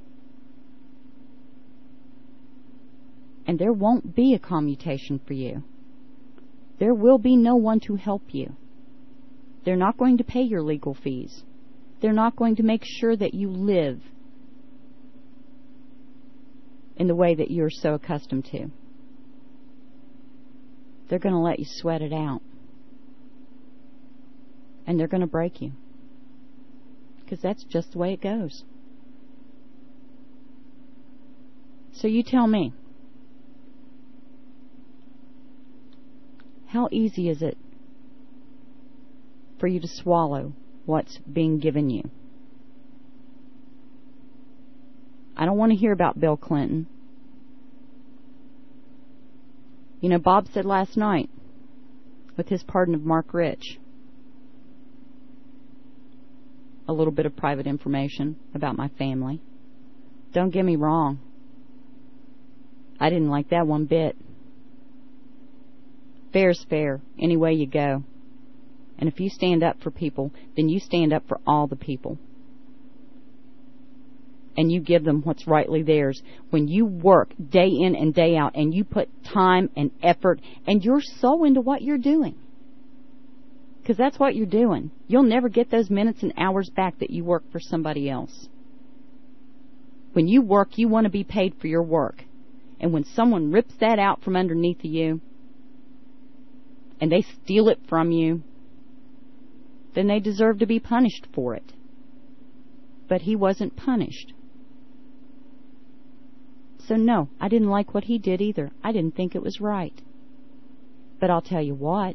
And there won't be a commutation for you. There will be no one to help you. They're not going to pay your legal fees. They're not going to make sure that you live in the way that you're so accustomed to. They're going to let you sweat it out. And they're going to break you. Because that's just the way it goes. So you tell me, how easy is it for you to swallow what's being given you? I don't want to hear about Bill Clinton. You know, Bob said last night, with his pardon of Mark Rich, a little bit of private information about my family. Don't get me wrong. I didn't like that one bit. Fair's fair, any way you go. And if you stand up for people, then you stand up for all the people. And you give them what's rightly theirs. When you work day in and day out, and you put time and effort and your soul into what you're doing. Because that's what you're doing. You'll never get those minutes and hours back that you work for somebody else. When you work, you want to be paid for your work. And when someone rips that out from underneath of you, and they steal it from you, then they deserve to be punished for it. But he wasn't punished. So no, I didn't like what he did either. I didn't think it was right. But I'll tell you what,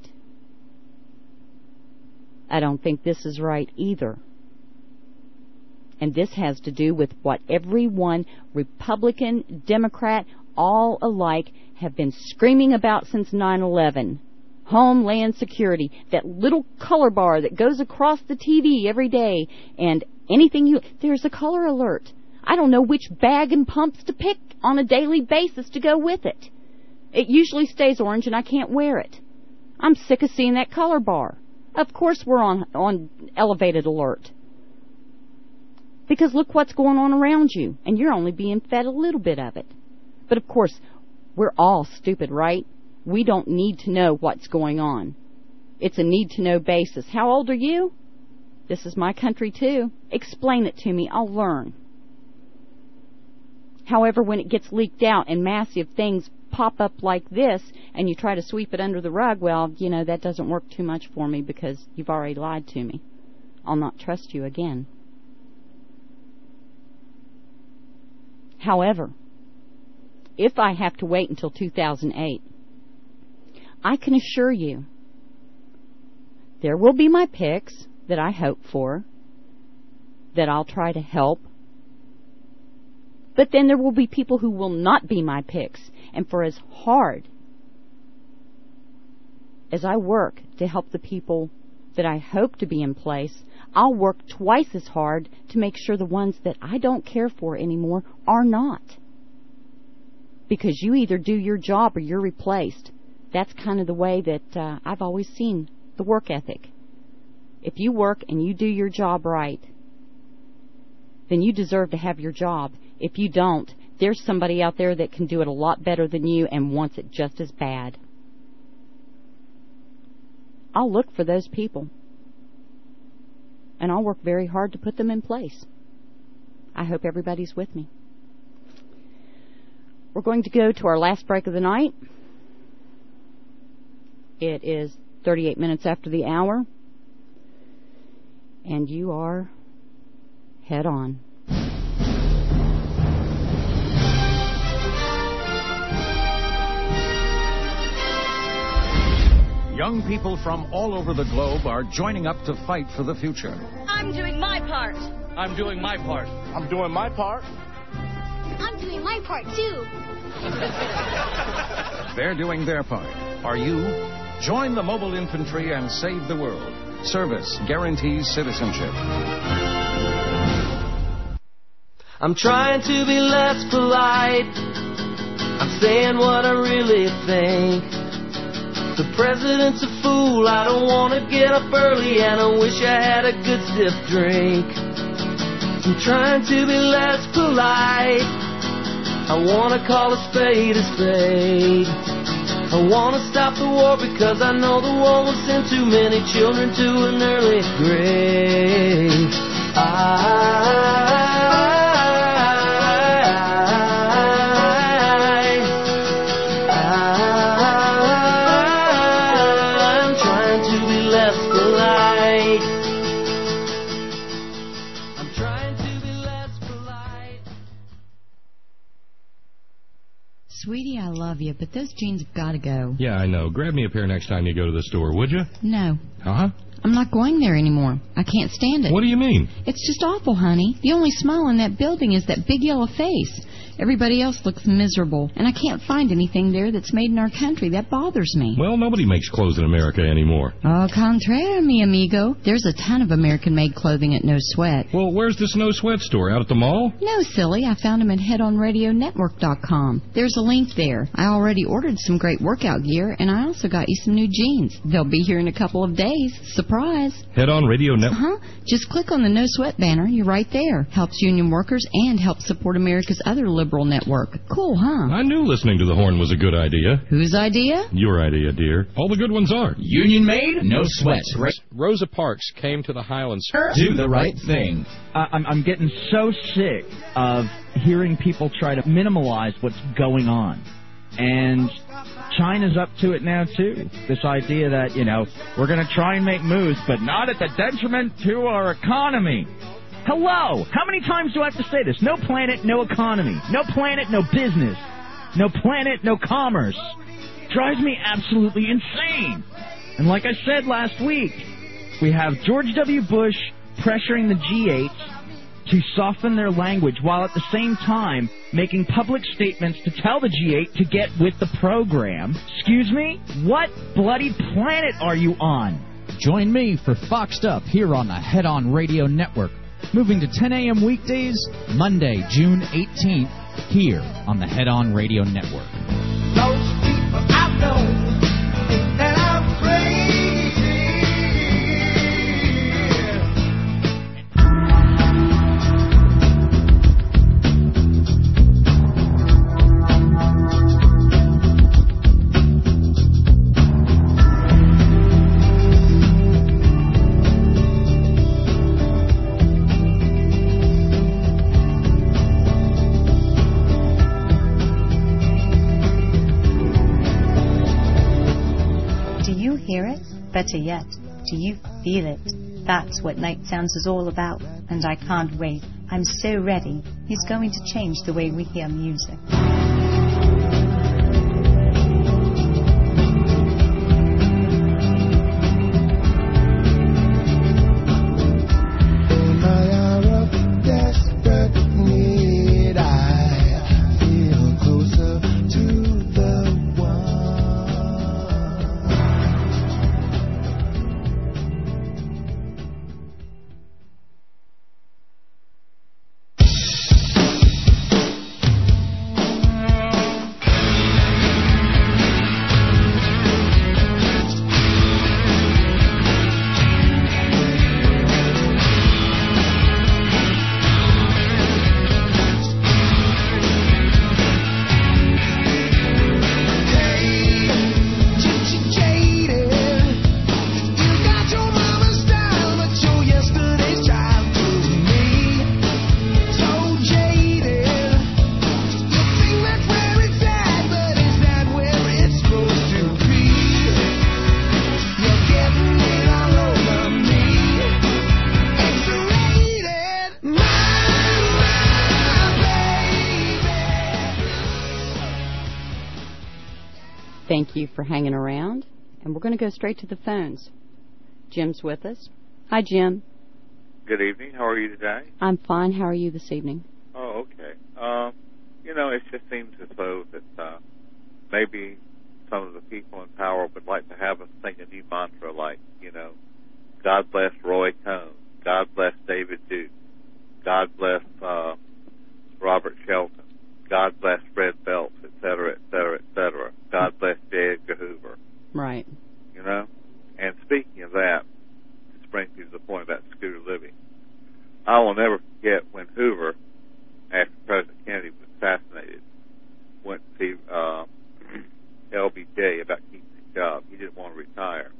I don't think this is right either. And this has to do with what everyone, Republican, Democrat, all alike, have been screaming about since nine eleven. Homeland Security, that little color bar that goes across the T V every day, and anything you... There's a color alert. I don't know which bag and pumps to pick on a daily basis to go with it. It usually stays orange and I can't wear it. I'm sick of seeing that color bar. Of course we're on, on elevated alert. Because look what's going on around you, and you're only being fed a little bit of it. But of course, we're all stupid, right? We don't need to know what's going on. It's a need-to-know basis. How old are you? This is my country, too. Explain it to me. I'll learn. However, when it gets leaked out and massive things pop up like this and you try to sweep it under the rug, well, you know, that doesn't work too much for me because you've already lied to me. I'll not trust you again. However, if I have to wait until two thousand eight, I can assure you there will be my picks that I hope for, that I'll try to help. But then there will be people who will not be my picks. And for as hard as I work to help the people that I hope to be in place, I'll work twice as hard to make sure the ones that I don't care for anymore are not. Because you either do your job or you're replaced. That's kind of the way that uh, I've always seen the work ethic. If you work and you do your job right, then you deserve to have your job. If you don't, there's somebody out there that can do it a lot better than you and wants it just as bad. I'll look for those people. And I'll work very hard to put them in place. I hope everybody's with me. We're going to go to our last break of the night. It is thirty-eight minutes after the hour. And you are head on. Young people from all over the globe are joining up to fight for the future. I'm doing my part. I'm doing my part. I'm doing my part. I'm doing my part, too. They're doing their part. Are you? Join the mobile infantry and save the world. Service guarantees citizenship. I'm trying to be less polite. I'm saying what I really think. The president's a fool. I don't want to get up early, and I wish I had a good stiff drink. I'm trying to be less polite. I want to call a spade a spade. I want to stop the war because I know the war will send too many children to an early grave. I love you, but those jeans have got to go. Yeah, I know. Grab me a pair next time you go to the store, would you? No. Uh-huh. I'm not going there anymore. I can't stand it. What do you mean? It's just awful, honey. The only smile in that building is that big yellow face. Everybody else looks miserable, and I can't find anything there that's made in our country. That bothers me. Well, nobody makes clothes in America anymore. Au contraire, mi amigo. There's a ton of American-made clothing at No Sweat. Well, where's this No Sweat store? Out at the mall? No, silly. I found them at head on radio network dot com. There's a link there. I already ordered some great workout gear, and I also got you some new jeans. They'll be here in a couple of days. Surprise. Head on Radio Network? Uh-huh. Just click on the No Sweat banner. You're right there. Helps union workers and helps support America's other liberal network. Cool, huh? I knew listening to the horn was a good idea. Whose idea? Your idea, dear. All the good ones are. Union made, no sweat. Rosa Parks came to the Highlands. Do the right thing. Uh, I'm, I'm getting so sick of hearing people try to minimize what's going on. And China's up to it now, too. This idea that, you know, we're going to try and make moves, but not at the detriment to our economy. Hello! How many times do I have to say this? No planet, no economy. No planet, no business. No planet, no commerce. Drives me absolutely insane. And like I said last week, we have George W. Bush pressuring the G eight to soften their language while at the same time making public statements to tell the G eight to get with the program. Excuse me? What bloody planet are you on? Join me for Foxed Up here on the Head On Radio Network. Moving to ten a.m. weekdays, Monday, June eighteenth, here on the Head On Radio Network. Those people I know think that I'm crazy. Hear it? Better yet, do you feel it? That's what Night Sounds is all about, and I can't wait. I'm so ready. He's going to change the way we hear music. Thank you for hanging around, and we're going to go straight to the phones. Jim's with us. Hi, Jim. Good evening. How are you today? I'm fine. How are you this evening? Oh, okay. Um, you know, it just seems as though that uh, maybe some of the people in power would like to have us sing a new mantra like, you know, God bless Roy Cohn, God bless David Duke, God bless uh, Robert Shelton, God bless Fred Phelps, et cetera, et cetera, et cetera. God bless J. Edgar Hoover. Right. You know? And speaking of that, this brings me to the point about Scooter Libby. I will never forget when Hoover, after President Kennedy was assassinated, went to see uh, L B J about keeping his job. He didn't want to retire.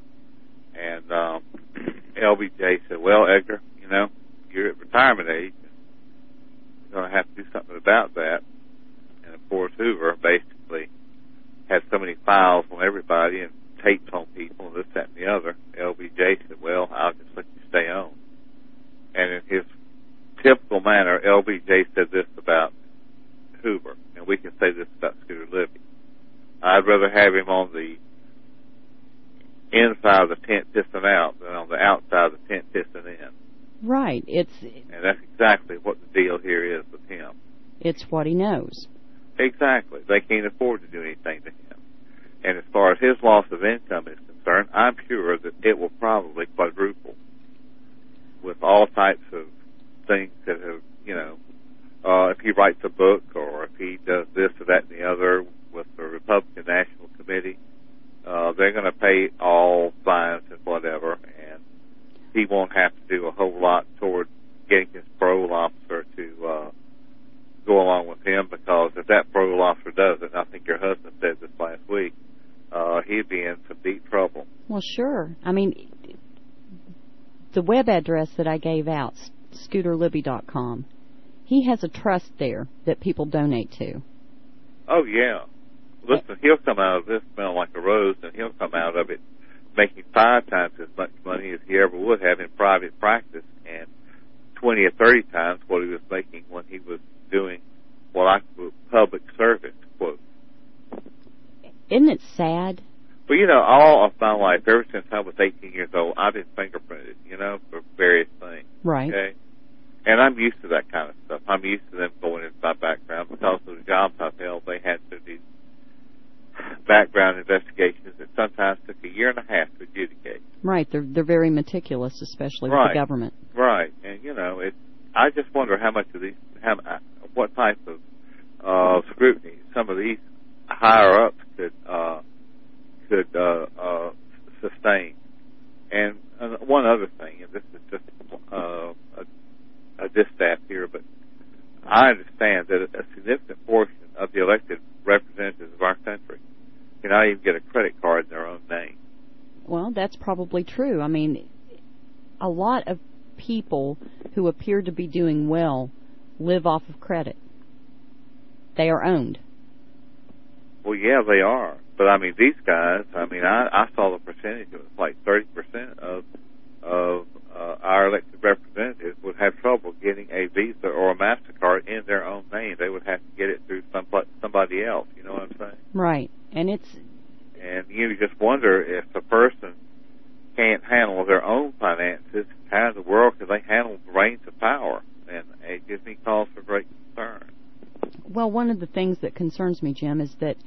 And um, L B J said, well, Edgar, you know, you're at retirement age. You're going to have to do something about that. And, of course, Hoover basically had so many files on everybody and tapes on people and this, that, and the other. L B J said, well, I'll just let you stay on. And in his typical manner, L B J said this about Hoover, and we can say this about Scooter Libby. I'd rather have him on the inside of the tent pissing out than on the outside of the tent pissing in. Right. It's and that's exactly what the deal here is with him. It's what he knows. Exactly. They can't afford to do anything to him. And as far as his loss of income is concerned, I'm sure that it will probably quadruple with all types of things that have, you know, uh, if he writes a book or if he does this or that and the other with the Republican National Committee, uh, they're going to pay all fines and whatever, and he won't have to do a whole lot toward getting his parole officer to uh, go along with him, because if that parole officer does it, and I think your husband said this last week, uh, he'd be in some deep trouble. Well, sure. I mean, the web address that I gave out, scooter libby dot com, he has a trust there that people donate to. Oh, yeah. Listen, he'll come out of this smelling like a rose, and he'll come out of it making five times as much money as he ever would have in private practice, and twenty or thirty times what he was making when he was doing what I call public service, quote. Isn't it sad? Well, you know, all of my life, ever since I was eighteen years old, I've been fingerprinted, you know, for various things. Right. Okay? And I'm used to that kind of stuff. I'm used to them going into my background because of the jobs I've held. They had to do background investigations that sometimes took a year and a half to adjudicate. Right. They're they're very meticulous, especially with right. the government. Right. And you know, it. I just wonder how much of these, how, what type of uh, scrutiny some of these higher ups could uh, could uh, uh, sustain. And uh, one other thing, and this is just uh, a, a distaff here, but I understand that a significant portion of the elected representatives of our country cannot even get a credit card in their own name. Well, that's probably true. I mean, a lot of people who appear to be doing well live off of credit. They are owned. Well, yeah, they are. But, I mean, these guys, I mean, I, I saw the percentage. It was like thirty percent of of uh, our elected representatives would have trouble getting a Visa or a MasterCard in their own name. They would have to get it through some, somebody else. You know what I'm saying? Right. And it's... And you just wonder if a person can't handle their own finances, how in the world can they handle the reins of power? And it gives me cause for great concern. Well, one of the things that concerns me, Jim, is that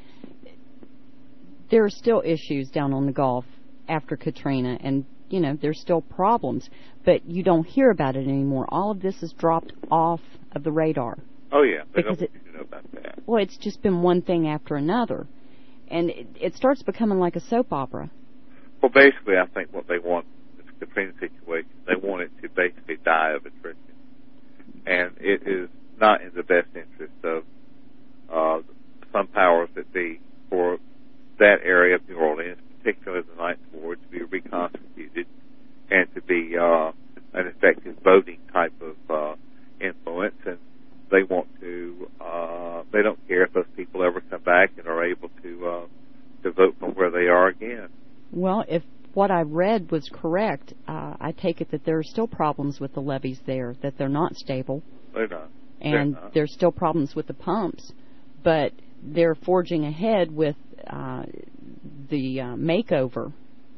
there are still issues down on the Gulf after Katrina, and, you know, there's still problems, but you don't hear about it anymore. All of this is dropped off of the radar. Oh, yeah. They because don't it, know about that. Well, it's just been one thing after another, and it, it starts becoming like a soap opera. Well, basically, I think what they want is the Katrina situation. They want it to basically die of attrition. And it is not in the best interest of uh, some powers that be for that area of New Orleans, particularly the Ninth Ward, to be reconstituted and to be uh, an effective voting type of uh, influence. And they want to, uh, they don't care if those people ever come back and are able to uh, to vote from where they are again. Well, if what I read was correct, uh, I take it that there are still problems with the levees there, that they're not stable. They're not. And they're not. There's still problems with the pumps, but they're forging ahead with uh, the uh, makeover.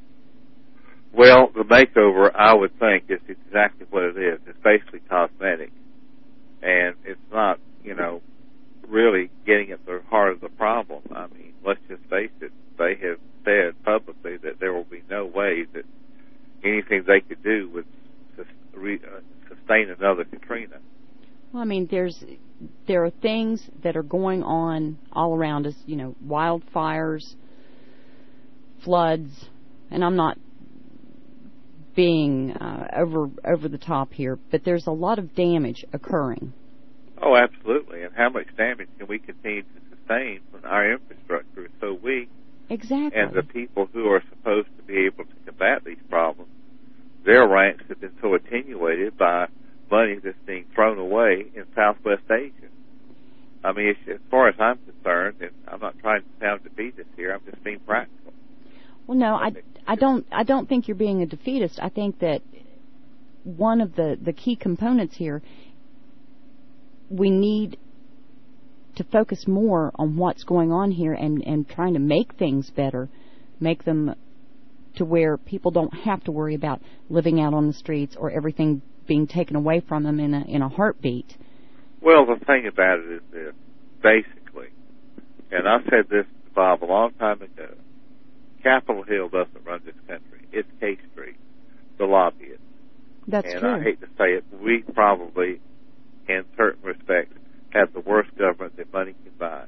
Well, the makeover, I would think, is exactly what it is. It's basically cosmetic. And it's not, you know, really getting at the heart of the problem. I mean, let's just face it. They have said publicly that there will be no way that anything they could do would sustain another Katrina. Well, I mean, there's there are things that are going on all around us, you know, wildfires, floods, and I'm not being uh, over over the top here, but there's a lot of damage occurring. Oh, absolutely. And how much damage can we continue to sustain when our infrastructure is so weak? Exactly. And the people who are supposed to be able to combat these problems, their ranks have been so attenuated by money that's being thrown away in Southwest Asia. I mean, it's, as far as I'm concerned, and I'm not trying to sound defeatist here, I'm just being practical. Well, no, I, I don't I don't think you're being a defeatist. I think that one of the, the key components here, we need to focus more on what's going on here and, and trying to make things better, make them to where people don't have to worry about living out on the streets or everything being taken away from them in a, in a heartbeat. Well, the thing about it is this, basically, and I said this to Bob a long time ago, Capitol Hill doesn't run this country. It's K Street, the lobbyists. That's and true. I hate to say it, we probably, in certain respects, have the worst government that money can buy.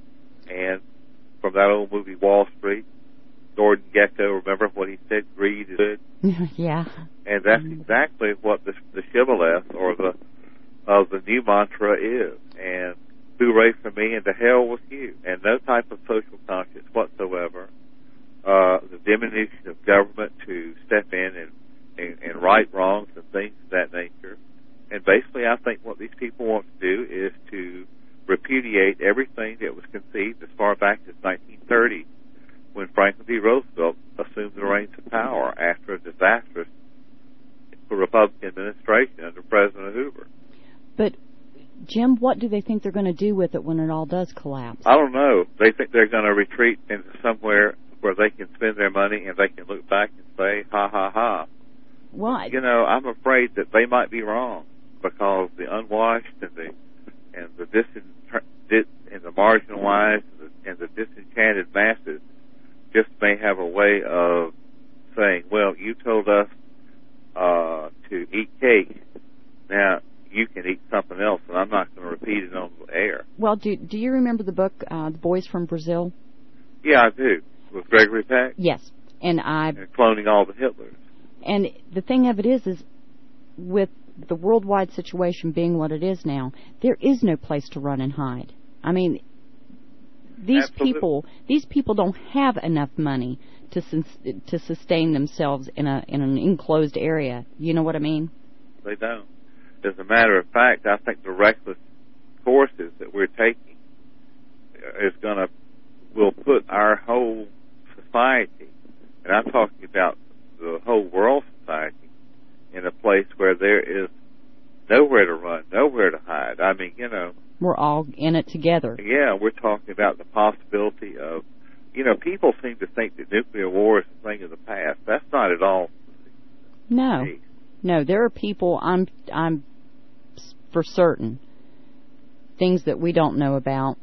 And from that old movie Wall Street, Gordon Gekko, remember what he said, greed is good? Yeah. And that's exactly what the, the shibboleth or the of the new mantra is. And hooray for me and to hell with you. And no type of social conscience whatsoever. Uh, the diminution of government to step in and, and, and right wrongs and things of that nature. And basically I think what these people want to do is to repudiate everything that was conceived as far back as nineteen thirty when Franklin D. Roosevelt assumed the reins of power after a disastrous Republican administration under President Hoover. But, Jim, what do they think they're going to do with it when it all does collapse? I don't know. They think they're going to retreat into somewhere where they can spend their money and they can look back and say, ha, ha, ha. Well, I, you know, I'm afraid that they might be wrong because the unwashed and the and the disin- and the marginalized and the, and the disenchanted masses just may have a way of saying, well, you told us uh, to eat cake. Now you can eat something else, and I'm not going to repeat it on the air. Well, do do you remember the book, uh, The Boys from Brazil? Yeah, I do. With Gregory Peck? Yes. And I... And cloning all the Hitlers. And the thing of it is, is with the worldwide situation being what it is now, there is no place to run and hide. I mean, these Absolutely. people, these people don't have enough money to sus- to sustain themselves in a in an enclosed area. You know what I mean? They don't. As a matter of fact, I think the reckless courses that we're taking is going to will put our whole society, and I'm talking about the whole world society, in a place where there is nowhere to run, nowhere to hide. I mean, you know. We're all in it together. Yeah, we're talking about the possibility of, you know, people seem to think that nuclear war is a thing of the past. That's not at all. No. No, there are people, I'm, I'm for certain, things that we don't know about,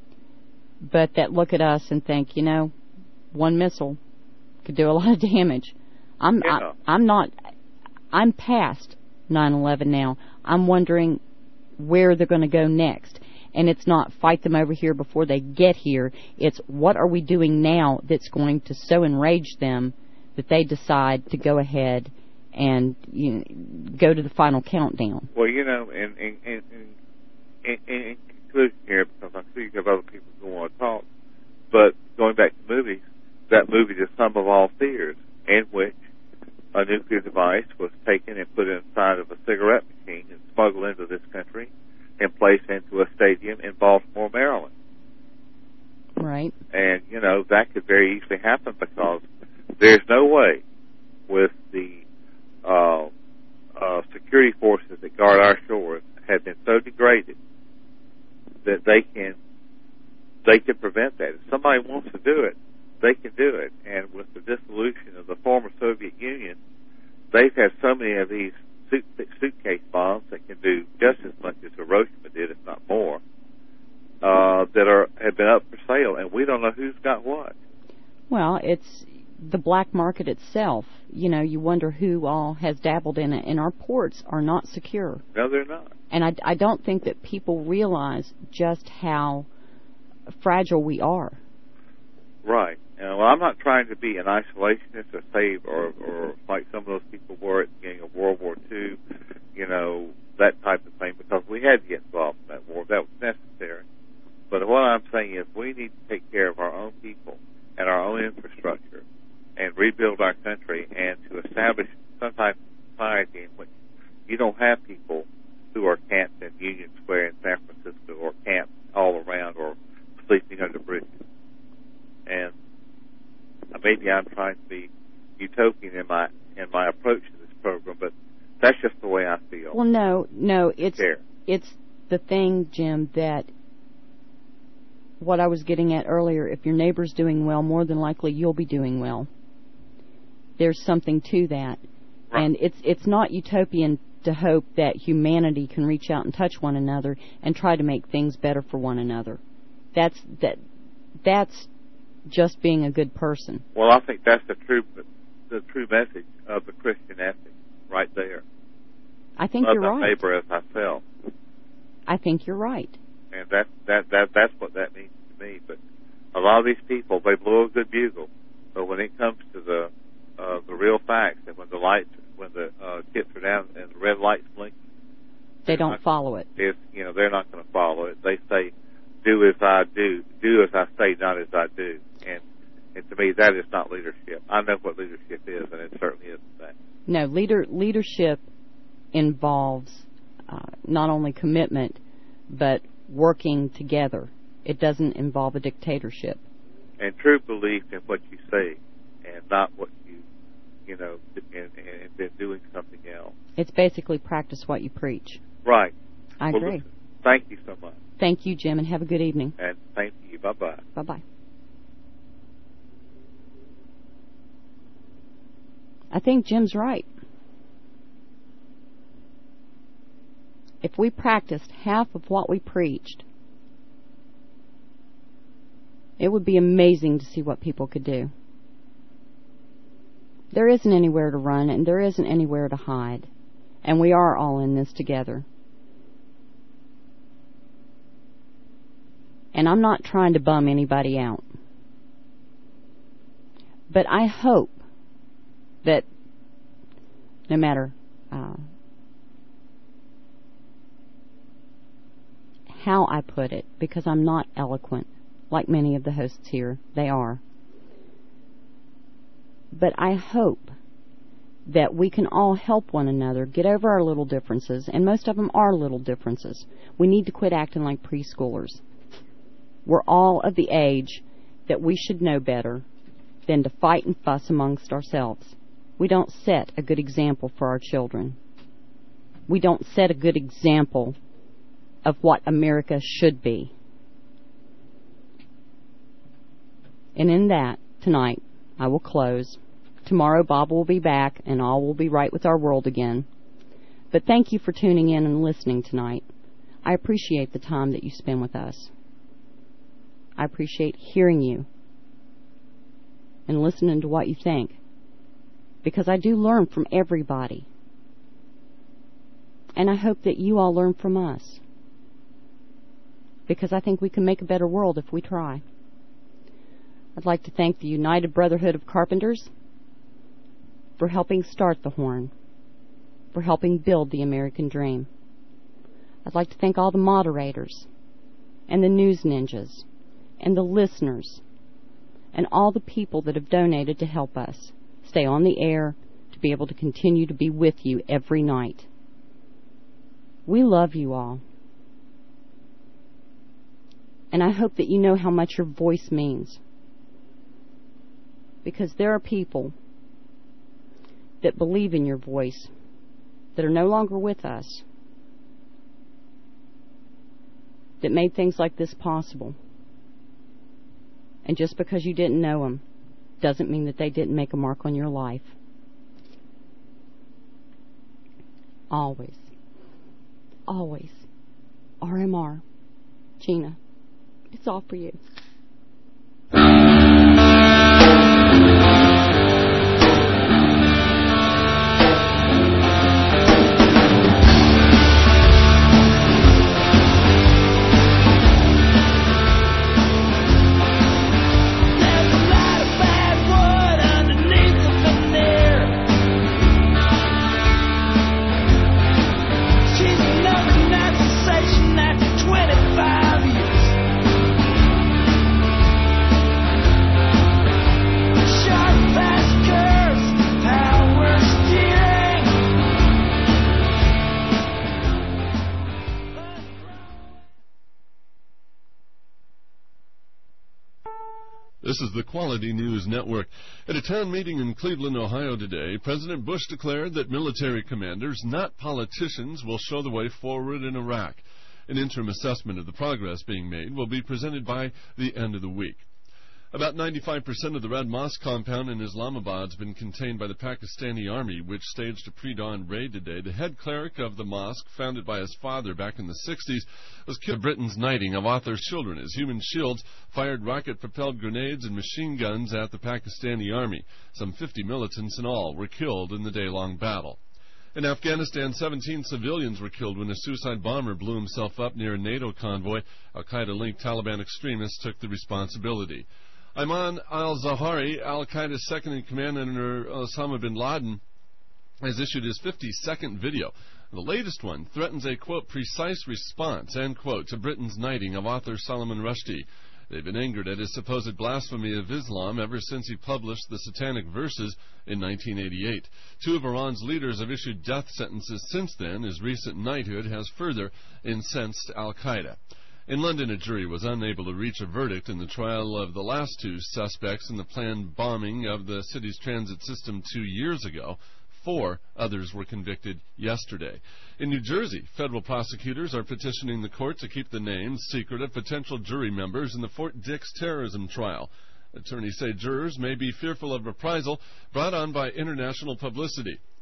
but that look at us and think, you know, one missile could do a lot of damage. I'm Yeah. I, I'm not. I'm past nine eleven now. I'm wondering where they're going to go next. And it's not fight them over here before they get here. It's what are we doing now that's going to so enrage them that they decide to go ahead and you know, go to the final countdown. Well, you know, in in in, in, in, in conclusion here, because I see you have other people who want to talk, but going back to movies, that movie, The Sum of All Fears, in which a nuclear device was taken and put inside of a cigarette machine and smuggled into this country and placed into a stadium in Baltimore, Maryland. Right. And, you know, that could very easily happen because there's no way with the uh, uh, security forces that guard our shores have been so degraded that they can they can prevent that. If somebody wants to do it, they can do it. And with the dissolution of the former Soviet Union, they've had so many of these suit, suitcase bombs that can do just as much as Hiroshima did, if not more, uh, that are have been up for sale, and we don't know who's got what. Well, it's the black market itself. You know, you wonder who all has dabbled in it, and our ports are not secure. No, they're not. And I, I don't think that people realize just how fragile we are. Right. And, well, I'm not trying to be an isolationist or save or, or like some of those people were at the beginning of World War Two, you know, that type of thing, because we had to get involved in that war. That was necessary. But what I'm saying is we need to take care of our own people and our own infrastructure and rebuild our country and to establish some type of society in which you don't have people who are camped in Union Square in San Francisco or camped all around or sleeping under bridges. And maybe I'm trying to be utopian in my in my approach to this program, but that's just the way I feel. Well, no, no, it's There. it's the thing, Jim, that what I was getting at earlier. If your neighbor's doing well, more than likely you'll be doing well. There's something to that. Right. And it's it's not utopian to hope that humanity can reach out and touch one another and try to make things better for one another. That's that that's just being a good person. Well, I think that's the true the true message of the Christian ethic right there. I think Love you're thy right. neighbor as thyself. I think you're right. And that that that that's what that means to me. But a lot of these people, they blow a good bugle, but when it comes to the uh, the real facts, and when the lights, when the uh, tips are down and the red lights blink, they don't not, follow it. If you know, they're not going to follow it. They say, "Do as I do, do as I say, not as I do." And and to me, that is not leadership. I know what leadership is, and it certainly isn't that. No, leader leadership involves uh, not only commitment, but working together. It doesn't involve a dictatorship. And true belief in what you say, and not what you, you know, and, and then doing something else. It's basically practice what you preach. Right. I well, agree. Listen, thank you so much. Thank you, Jim, and have a good evening. And thank you. Bye-bye. Bye-bye. I think Jim's right. If we practiced half of what we preached, it would be amazing to see what people could do. There isn't anywhere to run, and there isn't anywhere to hide. And we are all in this together. And I'm not trying to bum anybody out. But I hope that no matter uh, how I put it, because I'm not eloquent like many of the hosts here, they are. But I hope that we can all help one another get over our little differences, and most of them are little differences. We need to quit acting like preschoolers. We're all of the age that we should know better than to fight and fuss amongst ourselves. We don't set a good example for our children. We don't set a good example of what America should be. And in that, tonight, I will close. Tomorrow, Bob will be back, and all will be right with our world again. But thank you for tuning in and listening tonight. I appreciate the time that you spend with us. I appreciate hearing you and listening to what you think, because I do learn from everybody. And I hope that you all learn from us, because I think we can make a better world if we try. I'd like to thank the United Brotherhood of Carpenters for helping start the Horn, for helping build the American dream. I'd like to thank all the moderators and the news ninjas and the listeners and all the people that have donated to help us stay on the air, to be able to continue to be with you every night. We love you all. And I hope that you know how much your voice means. Because there are people that believe in your voice that are no longer with us, that made things like this possible. And just because you didn't know them doesn't mean that they didn't make a mark on your life. Always, always, R M R, Gina, it's all for you. This is the Quality News Network. At a town meeting in Cleveland, Ohio today, President Bush declared that military commanders, not politicians, will show the way forward in Iraq. An interim assessment of the progress being made will be presented by the end of the week. About ninety-five percent of the Red Mosque compound in Islamabad has been contained by the Pakistani army, which staged a pre-dawn raid today. The head cleric of the mosque, founded by his father back in the sixties, was killed. Britain's knighting of author's children as human shields fired rocket-propelled grenades and machine guns at the Pakistani army. Some fifty militants in all were killed in the day-long battle. In Afghanistan, seventeen civilians were killed when a suicide bomber blew himself up near a NATO convoy. Al-Qaeda-linked Taliban extremists took the responsibility. Ayman al-Zawahiri, al-Qaeda's second-in-command under Osama bin Laden, has issued his fifty-second video. The latest one threatens a, quote, precise response, end quote, to Britain's knighting of author Salman Rushdie. They've been angered at his supposed blasphemy of Islam ever since he published the Satanic Verses in nineteen eighty-eight. Two of Iran's leaders have issued death sentences since then. His recent knighthood has further incensed al-Qaeda. In London, a jury was unable to reach a verdict in the trial of the last two suspects in the planned bombing of the city's transit system two years ago. Four others were convicted yesterday. In New Jersey, federal prosecutors are petitioning the court to keep the names secret of potential jury members in the Fort Dix terrorism trial. Attorneys say jurors may be fearful of reprisal brought on by international publicity.